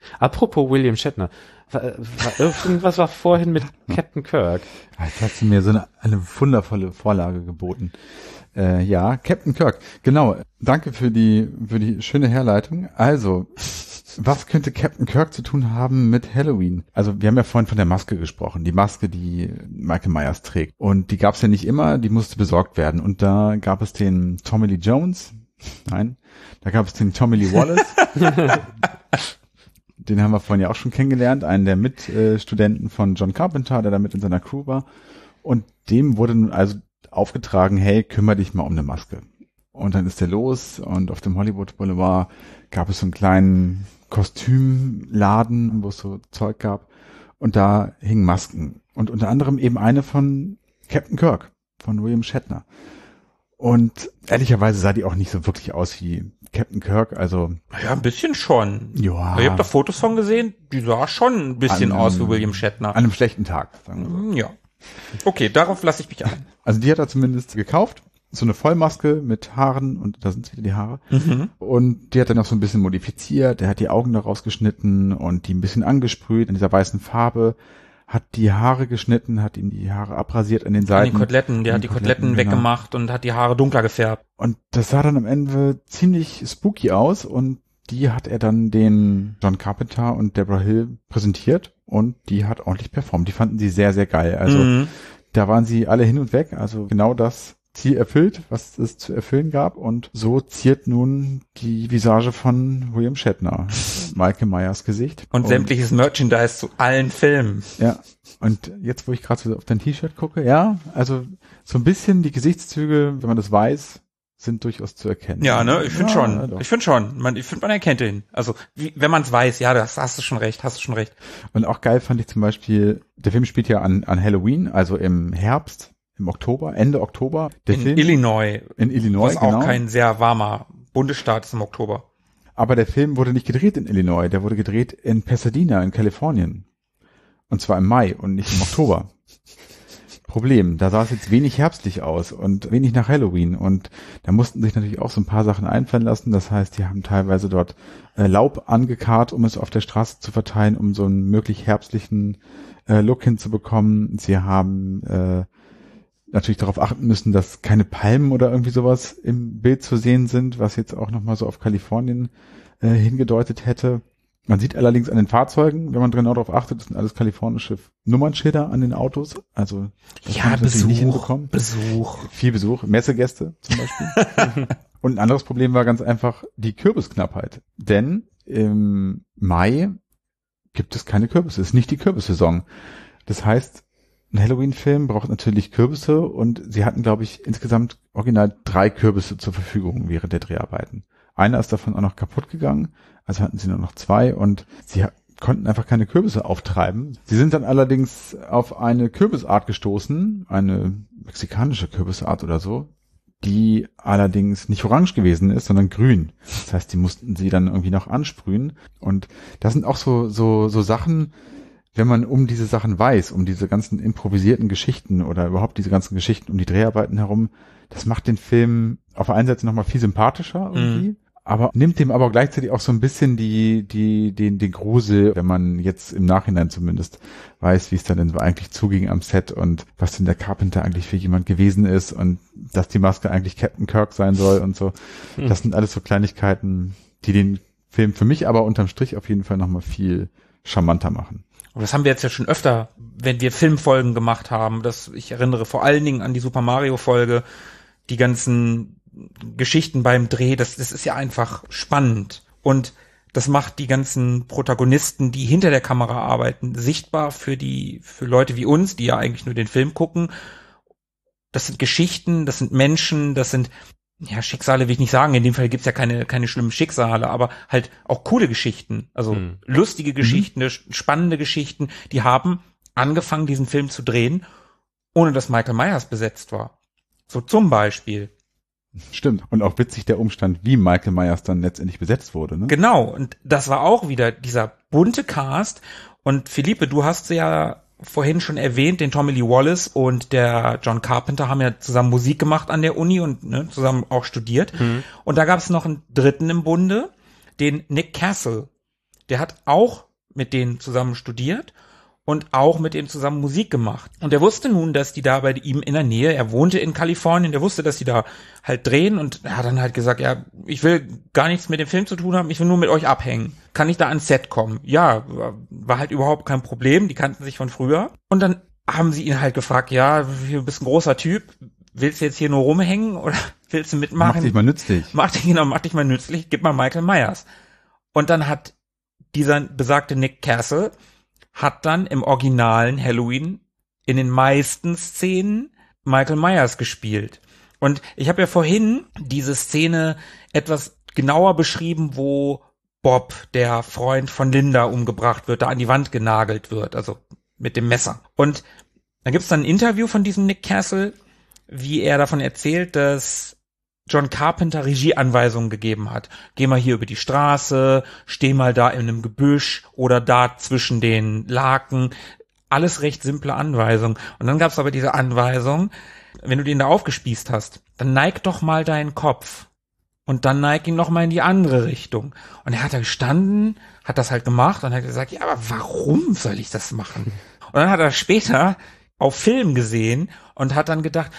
Apropos William Shatner. War, war, irgendwas war vorhin mit Captain Kirk. Jetzt hast du mir so eine, eine wundervolle Vorlage geboten. Äh, ja, Captain Kirk. Genau. Danke für die, für die schöne Herleitung. Also, was könnte Captain Kirk zu tun haben mit Halloween? Also, wir haben ja vorhin von der Maske gesprochen. Die Maske, die Michael Myers trägt. Und die gab es ja nicht immer, die musste besorgt werden. Und da gab es den Tommy Lee Jones. Nein. Da gab es den Tommy Lee Wallace. Den haben wir vorhin ja auch schon kennengelernt. Einen der Mitstudenten von John Carpenter, der da mit in seiner Crew war. Und dem wurde nun also aufgetragen, hey, kümmere dich mal um eine Maske. Und dann ist der los und auf dem Hollywood Boulevard gab es so einen kleinen Kostümladen, wo es so Zeug gab und da hingen Masken und unter anderem eben eine von Captain Kirk, von William Shatner. Und ehrlicherweise sah die auch nicht so wirklich aus wie Captain Kirk, also... Ja, ein bisschen schon. Ja. Ich habe da Fotos von gesehen, die sah schon ein bisschen An- aus wie William Shatner. An einem schlechten Tag, sagen wir so. Ja. Okay, darauf lasse ich mich ein. Also die hat er zumindest gekauft. So eine Vollmaske mit Haaren und da sind wieder die Haare. Mhm. Und die hat er noch so ein bisschen modifiziert. Er hat die Augen daraus geschnitten und die ein bisschen angesprüht in dieser weißen Farbe. Hat die Haare geschnitten, hat ihm die Haare abrasiert an den An Seiten. die Koteletten, der An hat die Koteletten genau. weggemacht und hat die Haare dunkler gefärbt. Und das sah dann am Ende ziemlich spooky aus und die hat er dann den John Carpenter und Deborah Hill präsentiert und die hat ordentlich performt. Die fanden sie sehr, sehr geil. Also Mhm. da waren sie alle hin und weg. Also genau das Ziel erfüllt, was es zu erfüllen gab. Und so ziert nun die Visage von William Shatner Michael Myers Gesicht. Und sämtliches Merchandise zu allen Filmen. Ja, und jetzt, wo ich gerade so auf dein T-Shirt gucke, ja, also so ein bisschen die Gesichtszüge, wenn man das weiß, sind durchaus zu erkennen. Ja, ne, ich finde ja, schon. ja, doch. Ich finde schon. Man, ich finde, man erkennt ihn. Also, wie, wenn man es weiß, ja, das hast du schon recht, hast du schon recht. Und auch geil fand ich zum Beispiel, der Film spielt ja an, an Halloween, also im Herbst, im Oktober, Ende Oktober. Der In Film Illinois, in Illinois, was auch genau. kein sehr warmer Bundesstaat ist im Oktober. Aber der Film wurde nicht gedreht in Illinois, der wurde gedreht in Pasadena in Kalifornien. Und zwar im Mai und nicht im Oktober. Problem, da sah es jetzt wenig herbstlich aus und wenig nach Halloween und da mussten sich natürlich auch so ein paar Sachen einfallen lassen. Das heißt, die haben teilweise dort äh, Laub angekarrt, um es auf der Straße zu verteilen, um so einen möglich herbstlichen äh, Look hinzubekommen. Sie haben äh, natürlich darauf achten müssen, dass keine Palmen oder irgendwie sowas im Bild zu sehen sind, was jetzt auch nochmal so auf Kalifornien äh, hingedeutet hätte. Man sieht allerdings an den Fahrzeugen, wenn man genau darauf achtet, das sind alles kalifornische Nummernschilder an den Autos. Also das Ja, haben sie natürlich nicht Besuch, hinbekommen. Besuch. Viel Besuch, Messegäste zum Beispiel. Und ein anderes Problem war ganz einfach die Kürbisknappheit. Denn im Mai gibt es keine Kürbisse. Es ist nicht die Kürbissaison. Das heißt, ein Halloween-Film braucht natürlich Kürbisse und sie hatten, glaube ich, insgesamt original drei Kürbisse zur Verfügung während der Dreharbeiten. Einer ist davon auch noch kaputt gegangen, also hatten sie nur noch zwei und sie ha- konnten einfach keine Kürbisse auftreiben. Sie sind dann allerdings auf eine Kürbisart gestoßen, eine mexikanische Kürbisart oder so, die allerdings nicht orange gewesen ist, sondern grün. Das heißt, die mussten sie dann irgendwie noch ansprühen und das sind auch so so so Sachen, wenn man um diese Sachen weiß, um diese ganzen improvisierten Geschichten oder überhaupt diese ganzen Geschichten um die Dreharbeiten herum, das macht den Film auf der einen Seite nochmal viel sympathischer irgendwie, mhm. aber nimmt dem aber gleichzeitig auch so ein bisschen die, die, den, den Grusel, wenn man jetzt im Nachhinein zumindest weiß, wie es dann denn so eigentlich zuging am Set und was denn der Carpenter eigentlich für jemand gewesen ist und dass die Maske eigentlich Captain Kirk sein soll und so. Mhm. Das sind alles so Kleinigkeiten, die den Film für mich aber unterm Strich auf jeden Fall nochmal viel charmanter machen. Und das haben wir jetzt ja schon öfter, wenn wir Filmfolgen gemacht haben. Das, ich erinnere vor allen Dingen an die Super Mario Folge, die ganzen Geschichten beim Dreh, das, das ist ja einfach spannend. Und das macht die ganzen Protagonisten, die hinter der Kamera arbeiten, sichtbar für die, für Leute wie uns, die ja eigentlich nur den Film gucken. Das sind Geschichten, das sind Menschen, das sind, ja, Schicksale will ich nicht sagen, in dem Fall gibt's ja keine keine schlimmen Schicksale, aber halt auch coole Geschichten, also mhm. lustige Geschichten, mhm. spannende Geschichten, die haben angefangen, diesen Film zu drehen, ohne dass Michael Myers besetzt war. So zum Beispiel. Stimmt. Und auch witzig der Umstand, wie Michael Myers dann letztendlich besetzt wurde, ne? Genau, und das war auch wieder dieser bunte Cast. Und Philippe, du hast ja vorhin schon erwähnt, den Tommy Lee Wallace und der John Carpenter haben ja zusammen Musik gemacht an der Uni und ne, zusammen auch studiert. Mhm. Und da gab es noch einen dritten im Bunde, den Nick Castle. der hat auch mit denen zusammen studiert und auch mit denen zusammen Musik gemacht. Und er wusste nun, dass die da bei ihm in der Nähe, er wohnte in Kalifornien, der wusste, dass die da halt drehen und er hat dann halt gesagt, ja, ich will gar nichts mit dem Film zu tun haben, ich will nur mit euch abhängen. Kann ich da ans Set kommen? Ja, war halt überhaupt kein Problem, die kannten sich von früher. Und dann haben sie ihn halt gefragt, ja, du bist ein großer Typ, willst du jetzt hier nur rumhängen oder willst du mitmachen? Mach dich mal nützlich. Mach dich, genau, mach dich mal nützlich, gib mal Michael Myers. Und dann hat dieser besagte Nick Castle hat dann im originalen Halloween in den meisten Szenen Michael Myers gespielt. Und ich habe ja vorhin diese Szene etwas genauer beschrieben, wo Bob, der Freund von Linda, umgebracht wird, da an die Wand genagelt wird, also mit dem Messer. Und da gibt's dann ein Interview von diesem Nick Castle, wie er davon erzählt, dass John Carpenter Regieanweisungen gegeben hat. Geh mal hier über die Straße, steh mal da in einem Gebüsch oder da zwischen den Laken. Alles recht simple Anweisungen. Und dann gab's aber diese Anweisung, wenn du den da aufgespießt hast, dann neig doch mal deinen Kopf. Und dann neig ihn noch mal in die andere Richtung. Und er hat da gestanden, hat das halt gemacht und hat gesagt, ja, aber warum soll ich das machen? Und dann hat er später auf Film gesehen und hat dann gedacht,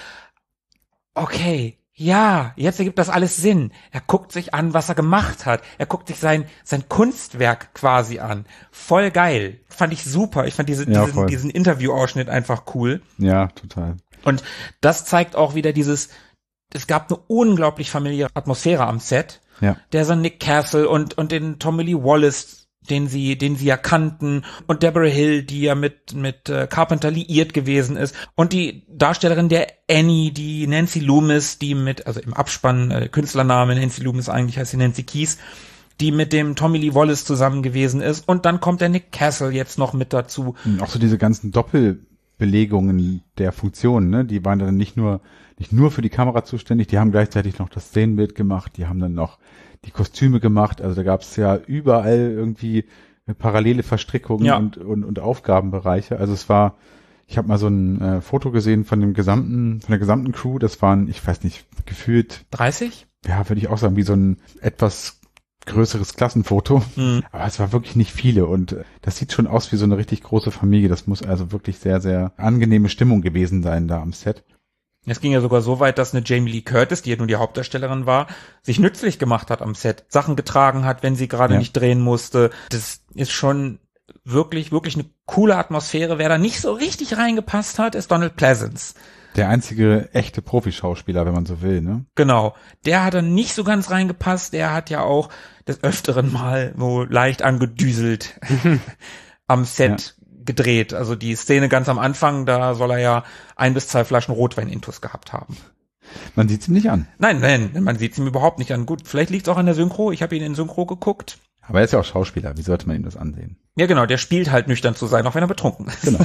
okay, ja, jetzt ergibt das alles Sinn. Er guckt sich an, was er gemacht hat. Er guckt sich sein sein Kunstwerk quasi an. Voll geil. Fand ich super. Ich fand diese, ja, diesen, diesen Interview-Ausschnitt einfach cool. Ja, total. Und das zeigt auch wieder dieses, es gab eine unglaublich familiäre Atmosphäre am Set. Ja. Der so Nick Castle und und den Tommy Lee Wallace, den sie, den sie ja kannten, und Deborah Hill, die ja mit mit äh, Carpenter liiert gewesen ist, und die Darstellerin der Annie, die Nancy Loomis, die mit, also im Abspann äh, Künstlername Nancy Loomis, eigentlich heißt sie Nancy Keys, die mit dem Tommy Lee Wallace zusammen gewesen ist, und dann kommt der Nick Castle jetzt noch mit dazu. Und auch so diese ganzen Doppelbelegungen der Funktionen, ne, die waren dann nicht nur nicht nur für die Kamera zuständig, die haben gleichzeitig noch das Szenenbild gemacht, die haben dann noch die Kostüme gemacht, also da gab es ja überall irgendwie parallele Verstrickungen ja. und, und und Aufgabenbereiche. Also es war, ich habe mal so ein äh, Foto gesehen von dem gesamten, von der gesamten Crew, das waren, ich weiß nicht, gefühlt dreißig? Ja, würde ich auch sagen, wie so ein etwas größeres Klassenfoto. Mhm. Aber es war wirklich nicht viele und das sieht schon aus wie so eine richtig große Familie. Das muss also wirklich sehr, sehr angenehme Stimmung gewesen sein da am Set. Es ging ja sogar so weit, dass eine Jamie Lee Curtis, die ja nun die Hauptdarstellerin war, sich nützlich gemacht hat am Set, Sachen getragen hat, wenn sie gerade ja. nicht drehen musste. Das ist schon wirklich, wirklich eine coole Atmosphäre. Wer da nicht so richtig reingepasst hat, ist Donald Pleasence. Der einzige echte Profischauspieler, wenn man so will, ne? Genau. Der hat dann nicht so ganz reingepasst. Der hat ja auch des Öfteren mal so leicht angedüselt am Set ja. gedreht. Also die Szene ganz am Anfang, da soll er ja ein bis zwei Flaschen Rotwein-Intus gehabt haben. Man sieht's ihm nicht an. Nein, nein, man sieht's ihm überhaupt nicht an. Gut, vielleicht liegt's auch an der Synchro. Ich habe ihn in Synchro geguckt. Aber er ist ja auch Schauspieler. Wie sollte man ihm das ansehen? Ja, genau. Der spielt halt nüchtern zu sein, auch wenn er betrunken ist. Genau.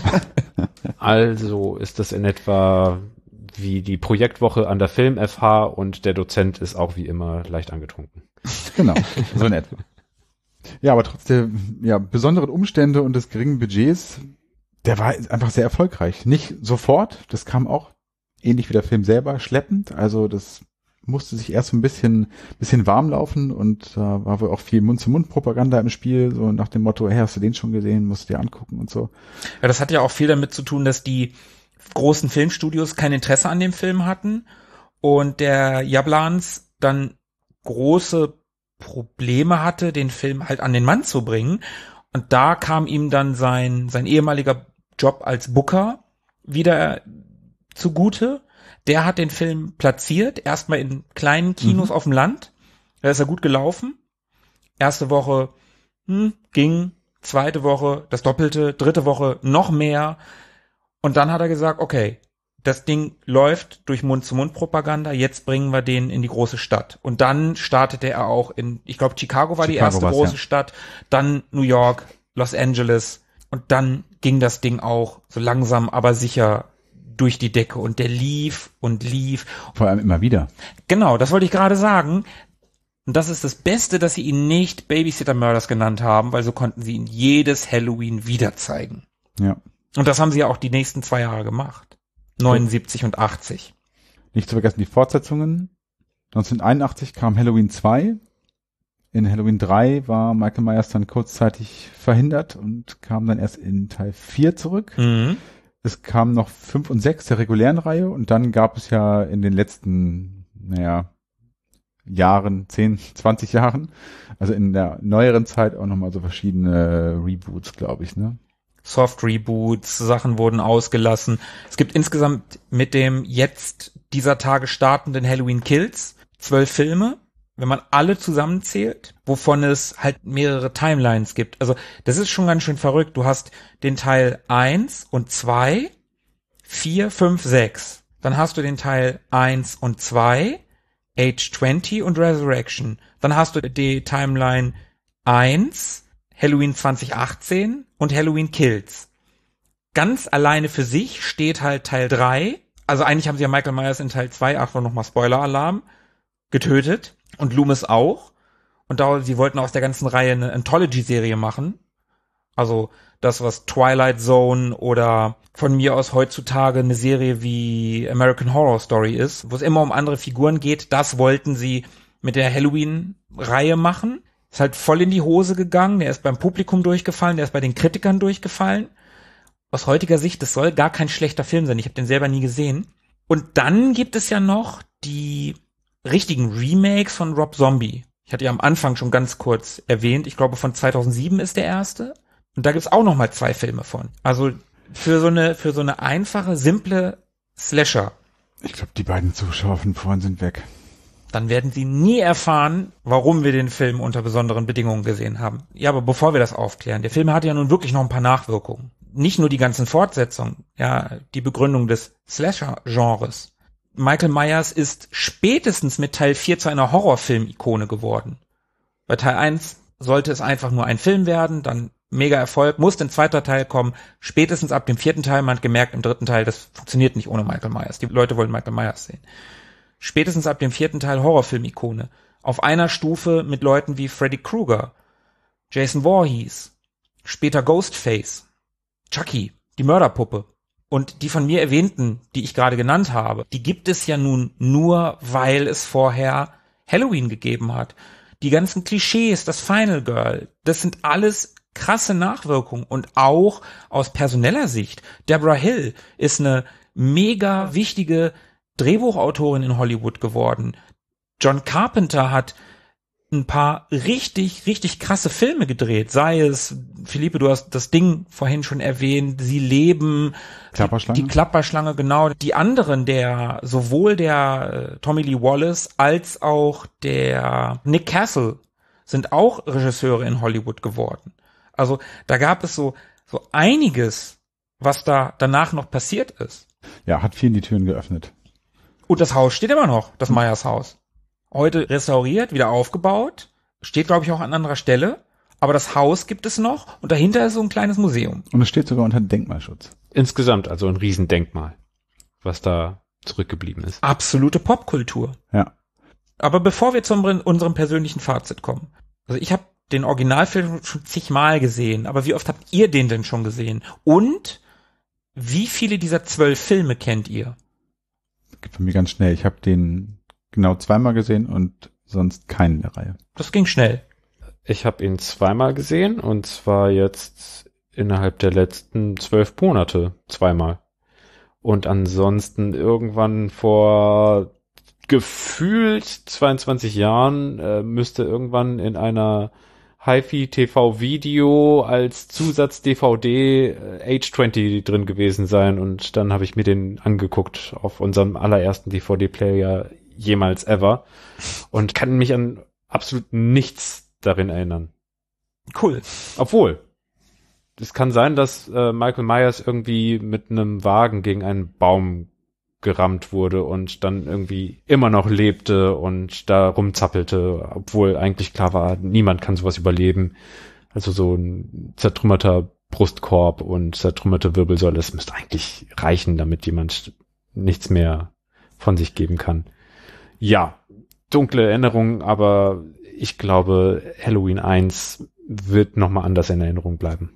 Also ist das in etwa wie die Projektwoche an der Film-F H und der Dozent ist auch wie immer leicht angetrunken. Genau, so in etwa. Ja, aber trotz der ja, besonderen Umstände und des geringen Budgets, der war einfach sehr erfolgreich. Nicht sofort, das kam auch ähnlich wie der Film selber schleppend. Also das musste sich erst so ein bisschen bisschen warm laufen und da äh, war wohl auch viel Mund-zu-Mund-Propaganda im Spiel, so nach dem Motto, hey, hast du den schon gesehen, musst du dir angucken und so. Ja, das hat ja auch viel damit zu tun, dass die großen Filmstudios kein Interesse an dem Film hatten und der Jablans dann große Probleme hatte, den Film halt an den Mann zu bringen. Und da kam ihm dann sein sein ehemaliger Job als Booker wieder zugute. Der hat den Film platziert, erstmal in kleinen Kinos mhm. auf dem Land. Da ist er gut gelaufen. Erste Woche hm, ging, zweite Woche das Doppelte, dritte Woche noch mehr. Und dann hat er gesagt, okay, das Ding läuft durch Mund-zu-Mund-Propaganda, jetzt bringen wir den in die große Stadt. Und dann startete er auch in, ich glaube, Chicago war Chicago die erste große ja. Stadt, dann New York, Los Angeles. Und dann ging das Ding auch so langsam, aber sicher durch die Decke und der lief und lief. Vor allem immer wieder. Genau, das wollte ich gerade sagen. Und das ist das Beste, dass sie ihn nicht Babysitter Murders genannt haben, weil so konnten sie ihn jedes Halloween wieder zeigen. Ja. Und das haben sie ja auch die nächsten zwei Jahre gemacht. neunundsiebzig und achtzig. Nicht zu vergessen die Fortsetzungen. neunzehnhunderteinundachtzig kam Halloween zwei In Halloween drei war Michael Myers dann kurzzeitig verhindert und kam dann erst in Teil vier zurück. Mhm. Es kamen noch fünf und sechs der regulären Reihe und dann gab es ja in den letzten, naja, Jahren, zehn, zwanzig Jahren, also in der neueren Zeit auch nochmal so verschiedene Reboots, glaube ich, ne? Soft-Reboots, Sachen wurden ausgelassen. Es gibt insgesamt mit dem jetzt dieser Tage startenden Halloween Kills zwölf Filme, wenn man alle zusammenzählt, wovon es halt mehrere Timelines gibt. Also das ist schon ganz schön verrückt. Du hast den Teil eins und zwei, vier, fünf, sechs. Dann hast du den Teil eins und zwei, Age zwanzig und Resurrection. Dann hast du die Timeline eins, Halloween zwanzig achtzehn und Halloween Kills. Ganz alleine für sich steht halt Teil drei. Also eigentlich haben sie ja Michael Myers in Teil zwei, Achtung nochmal Spoiler-Alarm, getötet. Und Loomis auch. Und da, sie wollten aus der ganzen Reihe eine Anthology-Serie machen. Also das, was Twilight Zone oder von mir aus heutzutage eine Serie wie American Horror Story ist, wo es immer um andere Figuren geht, das wollten sie mit der Halloween-Reihe machen. Ist halt voll in die Hose gegangen, der ist beim Publikum durchgefallen, der ist bei den Kritikern durchgefallen. Aus heutiger Sicht, das soll gar kein schlechter Film sein, ich habe den selber nie gesehen. Und dann gibt es ja noch die richtigen Remakes von Rob Zombie. Ich hatte ja am Anfang schon ganz kurz erwähnt, ich glaube von zweitausendsieben ist der erste. Und da gibt's auch noch mal zwei Filme von. Also für so eine für so eine einfache, simple Slasher. Ich glaube, die beiden Zuschauer von vorhin sind weg. Dann werden sie nie erfahren, warum wir den Film unter besonderen Bedingungen gesehen haben. Ja, aber bevor wir das aufklären, der Film hatte ja nun wirklich noch ein paar Nachwirkungen. Nicht nur die ganzen Fortsetzungen, ja, die Begründung des Slasher-Genres. Michael Myers ist spätestens mit Teil vier zu einer Horrorfilm-Ikone geworden. Bei Teil eins sollte es einfach nur ein Film werden, dann mega Erfolg, musste ein zweiter Teil kommen. Spätestens ab dem vierten Teil, man hat gemerkt, im dritten Teil, das funktioniert nicht ohne Michael Myers. Die Leute wollen Michael Myers sehen. Spätestens ab dem vierten Teil Horrorfilm-Ikone. Auf einer Stufe mit Leuten wie Freddy Krueger, Jason Voorhees, später Ghostface, Chucky, die Mörderpuppe. Und die von mir erwähnten, die ich gerade genannt habe, die gibt es ja nun nur, weil es vorher Halloween gegeben hat. Die ganzen Klischees, das Final Girl, das sind alles krasse Nachwirkungen. Und auch aus personeller Sicht, Deborah Hill ist eine mega wichtige Drehbuchautorin in Hollywood geworden. John Carpenter hat ein paar richtig, richtig krasse Filme gedreht. Sei es, Philippe, du hast das Ding vorhin schon erwähnt, Sie leben, Klapperschlange. Die Klapperschlange, genau. Die anderen, der, sowohl der äh, Tommy Lee Wallace als auch der Nick Castle sind auch Regisseure in Hollywood geworden. Also da gab es so, so einiges, was da danach noch passiert ist. Ja, hat vielen die Türen geöffnet. Und das Haus steht immer noch, das Myers Haus. Heute restauriert, wieder aufgebaut, steht, glaube ich, auch an anderer Stelle. Aber das Haus gibt es noch und dahinter ist so ein kleines Museum. Und es steht sogar unter Denkmalschutz. Insgesamt also ein Riesendenkmal, was da zurückgeblieben ist. Absolute Popkultur. Ja. Aber bevor wir zu unserem persönlichen Fazit kommen. Also ich habe den Originalfilm schon zigmal gesehen, aber wie oft habt ihr den denn schon gesehen? Und wie viele dieser zwölf Filme kennt ihr? Das geht bei mir ganz schnell. Ich habe den genau zweimal gesehen und sonst keinen der Reihe. Das ging schnell. Ich habe ihn zweimal gesehen und zwar jetzt innerhalb der letzten zwölf Monate zweimal. Und ansonsten irgendwann vor gefühlt zweiundzwanzig Jahren äh, müsste irgendwann in einer Hi-Fi-T V-Video als Zusatz-D V D äh, Age zwanzig drin gewesen sein und dann habe ich mir den angeguckt auf unserem allerersten D V D-Player jemals ever und kann mich an absolut nichts darin erinnern. Cool. Obwohl, es kann sein, dass äh, Michael Myers irgendwie mit einem Wagen gegen einen Baum gerammt wurde und dann irgendwie immer noch lebte und da rumzappelte, obwohl eigentlich klar war, niemand kann sowas überleben. Also so ein zertrümmerter Brustkorb und zertrümmerte Wirbelsäule, das müsste eigentlich reichen, damit jemand nichts mehr von sich geben kann. Ja, dunkle Erinnerungen, aber ich glaube, Halloween eins wird nochmal anders in Erinnerung bleiben.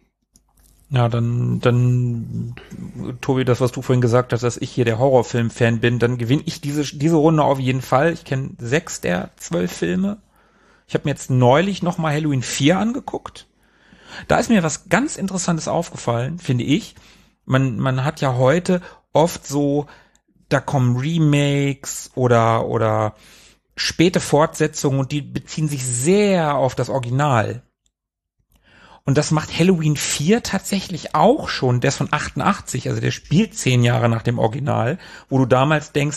Ja, dann, dann, Tobi, das, was du vorhin gesagt hast, dass ich hier der Horrorfilm-Fan bin, dann gewinne ich diese, diese Runde auf jeden Fall. Ich kenne sechs der zwölf Filme. Ich habe mir jetzt neulich nochmal Halloween vier angeguckt. Da ist mir was ganz Interessantes aufgefallen, finde ich. Man, man hat ja heute oft so, da kommen Remakes oder, oder späte Fortsetzungen und die beziehen sich sehr auf das Original. Und das macht Halloween vier tatsächlich auch schon. Der ist von achtundachtzig, also der spielt zehn Jahre nach dem Original, wo du damals denkst,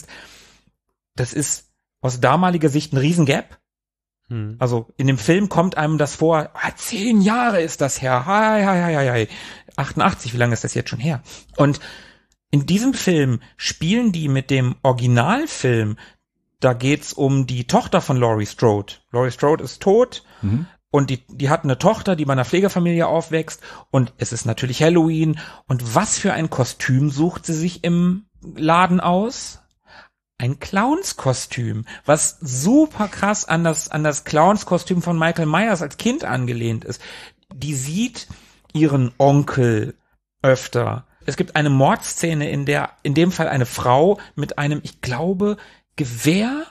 das ist aus damaliger Sicht ein Riesengap. Hm. Also in dem Film kommt einem das vor, ah, zehn Jahre ist das her, hi, hi, hi, hi, hi. achtundachtzig, wie lange ist das jetzt schon her? Und in diesem Film spielen die mit dem Originalfilm, da geht's um die Tochter von Laurie Strode. Laurie Strode ist tot, mhm. und die, die hat eine Tochter, die bei einer Pflegefamilie aufwächst, und es ist natürlich Halloween, und was für ein Kostüm sucht sie sich im Laden aus? Ein Clownskostüm, was super krass an das, an das Clownskostüm von Michael Myers als Kind angelehnt ist. Die sieht ihren Onkel öfter. Es gibt eine Mordszene, in der, in dem Fall eine Frau mit einem, ich glaube, Gewehr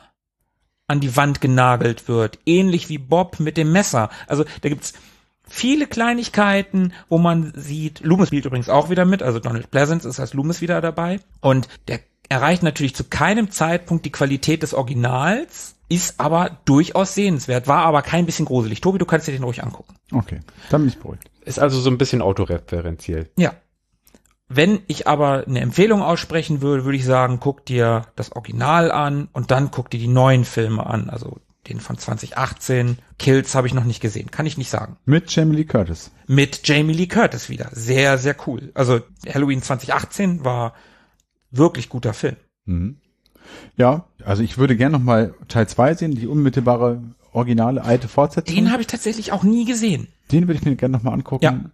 an die Wand genagelt wird. Ähnlich wie Bob mit dem Messer. Also, da gibt's viele Kleinigkeiten, wo man sieht, Loomis spielt übrigens auch wieder mit, also Donald Pleasence ist als Loomis wieder dabei. Und der erreicht natürlich zu keinem Zeitpunkt die Qualität des Originals, ist aber durchaus sehenswert, war aber kein bisschen gruselig. Tobi, du kannst dir den ruhig angucken. Okay, dann bin ich beruhigt. Ist also so ein bisschen autoreferenziell. Ja. Wenn ich aber eine Empfehlung aussprechen würde, würde ich sagen, guck dir das Original an und dann guck dir die neuen Filme an, also den von zwanzig achtzehn. Kills habe ich noch nicht gesehen, kann ich nicht sagen. Mit Jamie Lee Curtis. Mit Jamie Lee Curtis wieder. Sehr, sehr cool. Also Halloween zwanzig achtzehn war wirklich guter Film. Mhm. Ja, also ich würde gerne noch mal Teil zwei sehen, die unmittelbare, originale, alte Fortsetzung. Den habe ich tatsächlich auch nie gesehen. Den würde ich mir gerne noch mal angucken. Ja.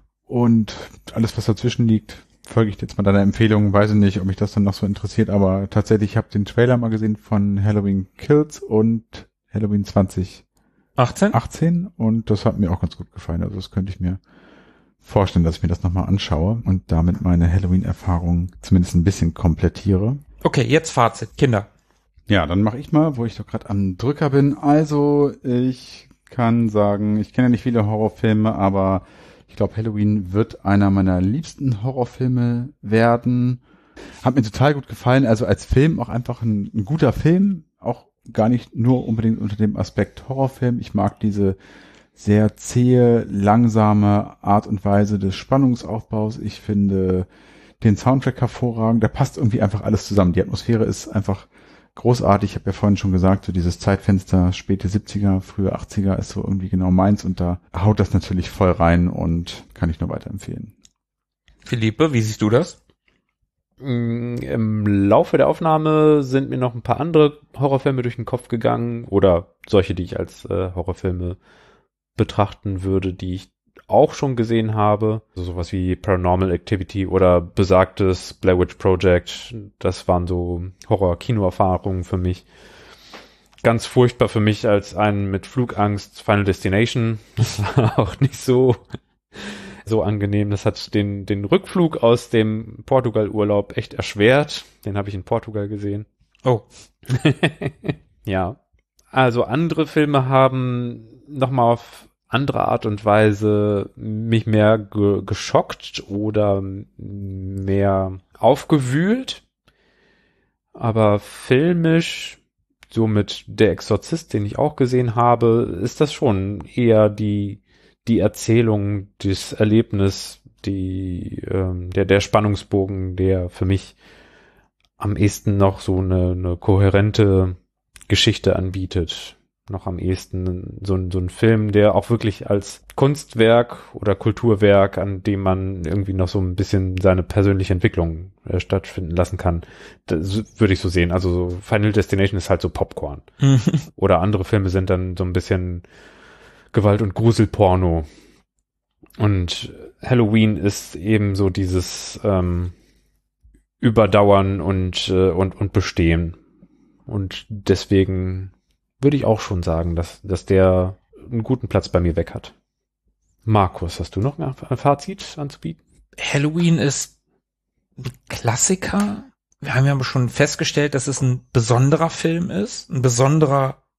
Und alles, was dazwischen liegt, folge ich jetzt mal deiner Empfehlung. Weiß ich nicht, ob mich das dann noch so interessiert, aber tatsächlich, ich habe den Trailer mal gesehen von Halloween Kills und Halloween zwanzig achtzehn und das hat mir auch ganz gut gefallen. Also das könnte ich mir vorstellen, dass ich mir das nochmal anschaue und damit meine Halloween-Erfahrung zumindest ein bisschen komplettiere. Okay, jetzt Fazit, Kinder. Ja, dann mache ich mal, wo ich doch gerade am Drücker bin. Also, ich kann sagen, ich kenne ja nicht viele Horrorfilme, aber ich glaube, Halloween wird einer meiner liebsten Horrorfilme werden. Hat mir total gut gefallen. Also als Film auch einfach ein, ein guter Film, auch gar nicht nur unbedingt unter dem Aspekt Horrorfilm. Ich mag diese sehr zähe, langsame Art und Weise des Spannungsaufbaus. Ich finde den Soundtrack hervorragend. Da passt irgendwie einfach alles zusammen. Die Atmosphäre ist einfach großartig. Ich habe ja vorhin schon gesagt, so dieses Zeitfenster späte siebziger, frühe achtziger ist so irgendwie genau meins und da haut das natürlich voll rein und kann ich nur weiterempfehlen. Philippe, wie siehst du das? Im Laufe der Aufnahme sind mir noch ein paar andere Horrorfilme durch den Kopf gegangen oder solche, die ich als äh, Horrorfilme betrachten würde, die ich auch schon gesehen habe. Also sowas wie Paranormal Activity oder besagtes Blair Witch Project. Das waren so Horror-Kino-Erfahrungen für mich. Ganz furchtbar für mich als einen mit Flugangst Final Destination. Das war auch nicht so so angenehm. Das hat den den Rückflug aus dem Portugal-Urlaub echt erschwert. Den habe ich in Portugal gesehen. Oh. Ja. Also andere Filme haben nochmal auf andere Art und Weise mich mehr ge- geschockt oder mehr aufgewühlt. Aber filmisch, so mit Der Exorzist, den ich auch gesehen habe, ist das schon eher die die Erzählung, das Erlebnis, die ähm, der der Spannungsbogen, der für mich am ehesten noch so eine, eine kohärente Geschichte anbietet. Noch am ehesten so ein, so ein Film, der auch wirklich als Kunstwerk oder Kulturwerk, an dem man irgendwie noch so ein bisschen seine persönliche Entwicklung äh, stattfinden lassen kann. Das würde ich so sehen. Also so Final Destination ist halt so Popcorn. Oder andere Filme sind dann so ein bisschen Gewalt- und Gruselporno. Und Halloween ist eben so dieses ähm, Überdauern und, äh, und, und Bestehen. Und deswegen würde ich auch schon sagen, dass, dass der einen guten Platz bei mir weg hat. Markus, hast du noch ein Fazit anzubieten? Halloween ist ein Klassiker. Wir haben ja schon festgestellt, dass es ein besonderer Film ist, ein besonderer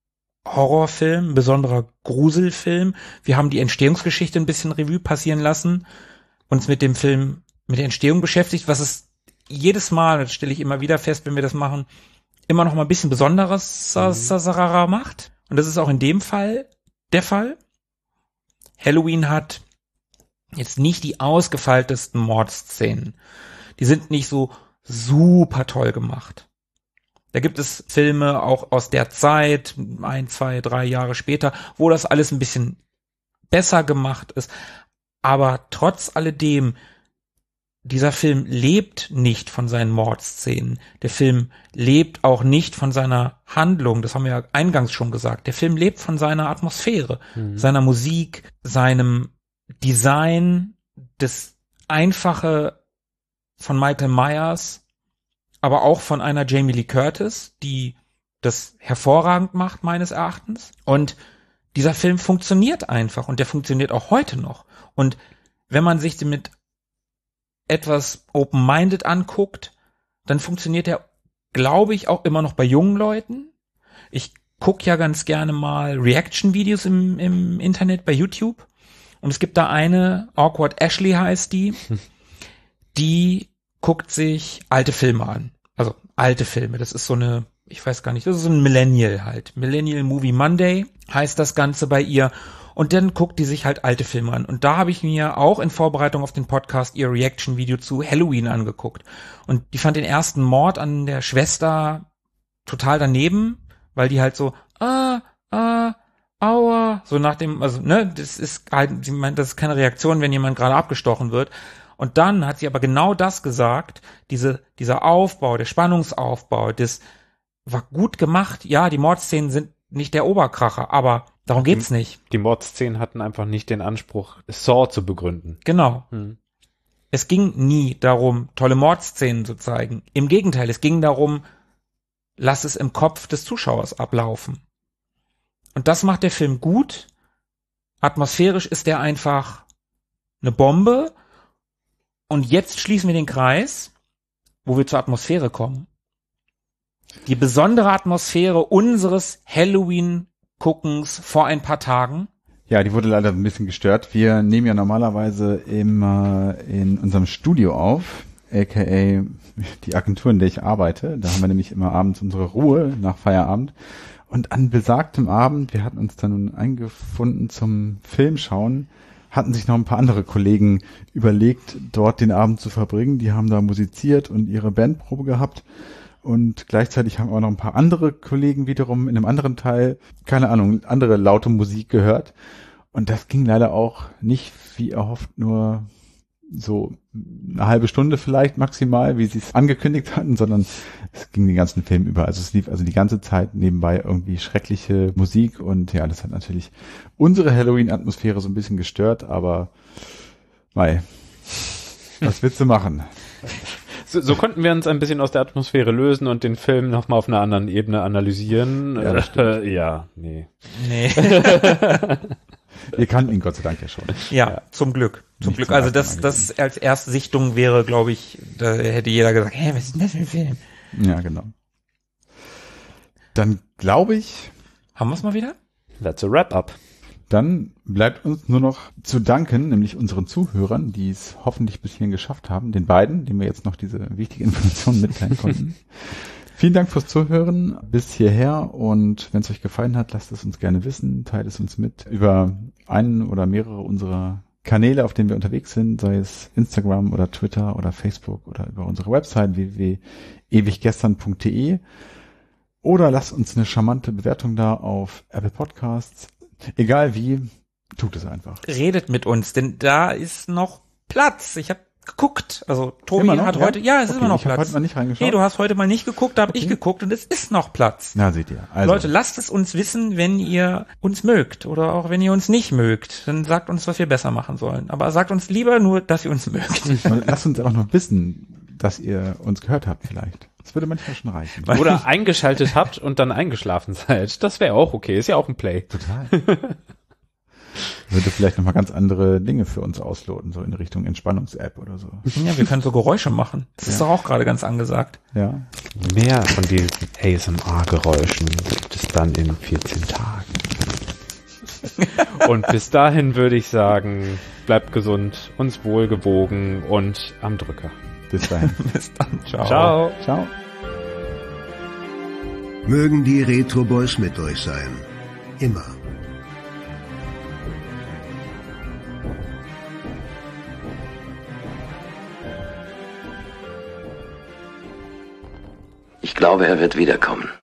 Horrorfilm, ein besonderer Gruselfilm. Wir haben die Entstehungsgeschichte ein bisschen Revue passieren lassen, uns mit dem Film, mit der Entstehung beschäftigt, was es jedes Mal, das stelle ich immer wieder fest, wenn wir das machen, immer noch mal ein bisschen Besonderes mhm. macht. Und das ist auch in dem Fall der Fall. Halloween hat jetzt nicht die ausgefeiltesten Mordszenen. Die sind nicht so super toll gemacht. Da gibt es Filme auch aus der Zeit, ein, zwei, drei Jahre später, wo das alles ein bisschen besser gemacht ist. Aber trotz alledem, dieser Film lebt nicht von seinen Mordszenen. Der Film lebt auch nicht von seiner Handlung. Das haben wir ja eingangs schon gesagt. Der Film lebt von seiner Atmosphäre, mhm. seiner Musik, seinem Design, das Einfache von Michael Myers, aber auch von einer Jamie Lee Curtis, die das hervorragend macht, meines Erachtens. Und dieser Film funktioniert einfach und der funktioniert auch heute noch. Und wenn man sich den mit etwas open-minded anguckt, dann funktioniert er, glaube ich, auch immer noch bei jungen Leuten. Ich gucke ja ganz gerne mal Reaction-Videos im, im Internet bei YouTube. Und es gibt da eine, Awkward Ashley heißt die, die guckt sich alte Filme an. Also alte Filme, das ist so eine, ich weiß gar nicht, das ist so ein Millennial halt. Millennial Movie Monday heißt das Ganze bei ihr. Und dann guckt die sich halt alte Filme an. Und da habe ich mir auch in Vorbereitung auf den Podcast ihr Reaction-Video zu Halloween angeguckt. Und die fand den ersten Mord an der Schwester total daneben, weil die halt so, ah, ah, aua, so nach dem, also, ne, das ist halt, sie meint, das ist keine Reaktion, wenn jemand gerade abgestochen wird. Und dann hat sie aber genau das gesagt, diese, dieser Aufbau, der Spannungsaufbau, das war gut gemacht. Ja, die Mordszenen sind nicht der Oberkracher, aber darum die, geht's nicht. Die Mordszenen hatten einfach nicht den Anspruch, Saw zu begründen. Genau. Hm. Es ging nie darum, tolle Mordszenen zu zeigen. Im Gegenteil, es ging darum, lass es im Kopf des Zuschauers ablaufen. Und das macht der Film gut. Atmosphärisch ist der einfach eine Bombe. Und jetzt schließen wir den Kreis, wo wir zur Atmosphäre kommen. Die besondere Atmosphäre unseres Halloween-Guckens vor ein paar Tagen. Ja, die wurde leider ein bisschen gestört. Wir nehmen ja normalerweise immer in unserem Studio auf, aka die Agentur, in der ich arbeite. Da haben wir nämlich immer abends unsere Ruhe nach Feierabend. Und an besagtem Abend, wir hatten uns dann nun eingefunden zum Filmschauen, hatten sich noch ein paar andere Kollegen überlegt, dort den Abend zu verbringen. Die haben da musiziert und ihre Bandprobe gehabt. Und gleichzeitig haben auch noch ein paar andere Kollegen wiederum in einem anderen Teil, keine Ahnung, andere laute Musik gehört. Und das ging leider auch nicht, wie erhofft, nur so eine halbe Stunde vielleicht maximal, wie sie es angekündigt hatten, sondern es ging den ganzen Film über. Also es lief also die ganze Zeit nebenbei irgendwie schreckliche Musik und ja, das hat natürlich unsere Halloween-Atmosphäre so ein bisschen gestört, aber mei, was willst du machen? So, so konnten wir uns ein bisschen aus der Atmosphäre lösen und den Film nochmal auf einer anderen Ebene analysieren. Ja, das äh, ja nee. Nee. Wir kannten ihn Gott sei Dank ja schon. Ja, ja. zum Glück. Zum Nicht Glück. zum Also ersten das, Mal das als Erstsichtung wäre, glaube ich, da hätte jeder gesagt, hä, was ist denn das für ein Film? Ja, genau. Dann glaube ich, Haben wir es mal wieder? That's a wrap-up. dann bleibt uns nur noch zu danken, nämlich unseren Zuhörern, die es hoffentlich bis hierhin geschafft haben, den beiden, denen wir jetzt noch diese wichtige Information mitteilen konnten. Vielen Dank fürs Zuhören bis hierher und wenn es euch gefallen hat, lasst es uns gerne wissen, teilt es uns mit über einen oder mehrere unserer Kanäle, auf denen wir unterwegs sind, sei es Instagram oder Twitter oder Facebook oder über unsere Website w w w punkt ewiggestern punkt d e oder lasst uns eine charmante Bewertung da auf Apple Podcasts. Egal wie, tut es einfach. Redet mit uns, denn da ist noch Platz. Ich habe geguckt. Also Tobi Immer noch, hat ja? heute, ja, es ist Okay, immer noch ich hab Platz. heute mal nicht reingeschaut. Nee, du hast heute mal nicht geguckt, da habe Okay. ich geguckt und es ist noch Platz. Na, seht ihr. Also, Leute, lasst es uns wissen, wenn ihr uns mögt oder auch wenn ihr uns nicht mögt. Dann sagt uns, was wir besser machen sollen. Aber sagt uns lieber nur, dass ihr uns mögt. lasst uns auch noch wissen, dass ihr uns gehört habt vielleicht. Das würde manchmal schon reichen. Oder eingeschaltet habt und dann eingeschlafen seid. Das wäre auch okay. Ist ja auch ein Play. Total. Würde vielleicht nochmal ganz andere Dinge für uns ausloten, so in Richtung Entspannungs-App oder so. Ja, wir können so Geräusche machen. Das ist Ja. doch auch gerade ganz angesagt. Ja. Mehr von diesen A S M R-Geräuschen gibt es dann in vierzehn Tagen. Und bis dahin würde ich sagen, bleibt gesund, uns wohlgewogen und am Drücker. Bis dahin. Bis dann. Ciao. Ciao. Ciao. Mögen die Retro Boys mit euch sein. Immer. Ich glaube, er wird wiederkommen.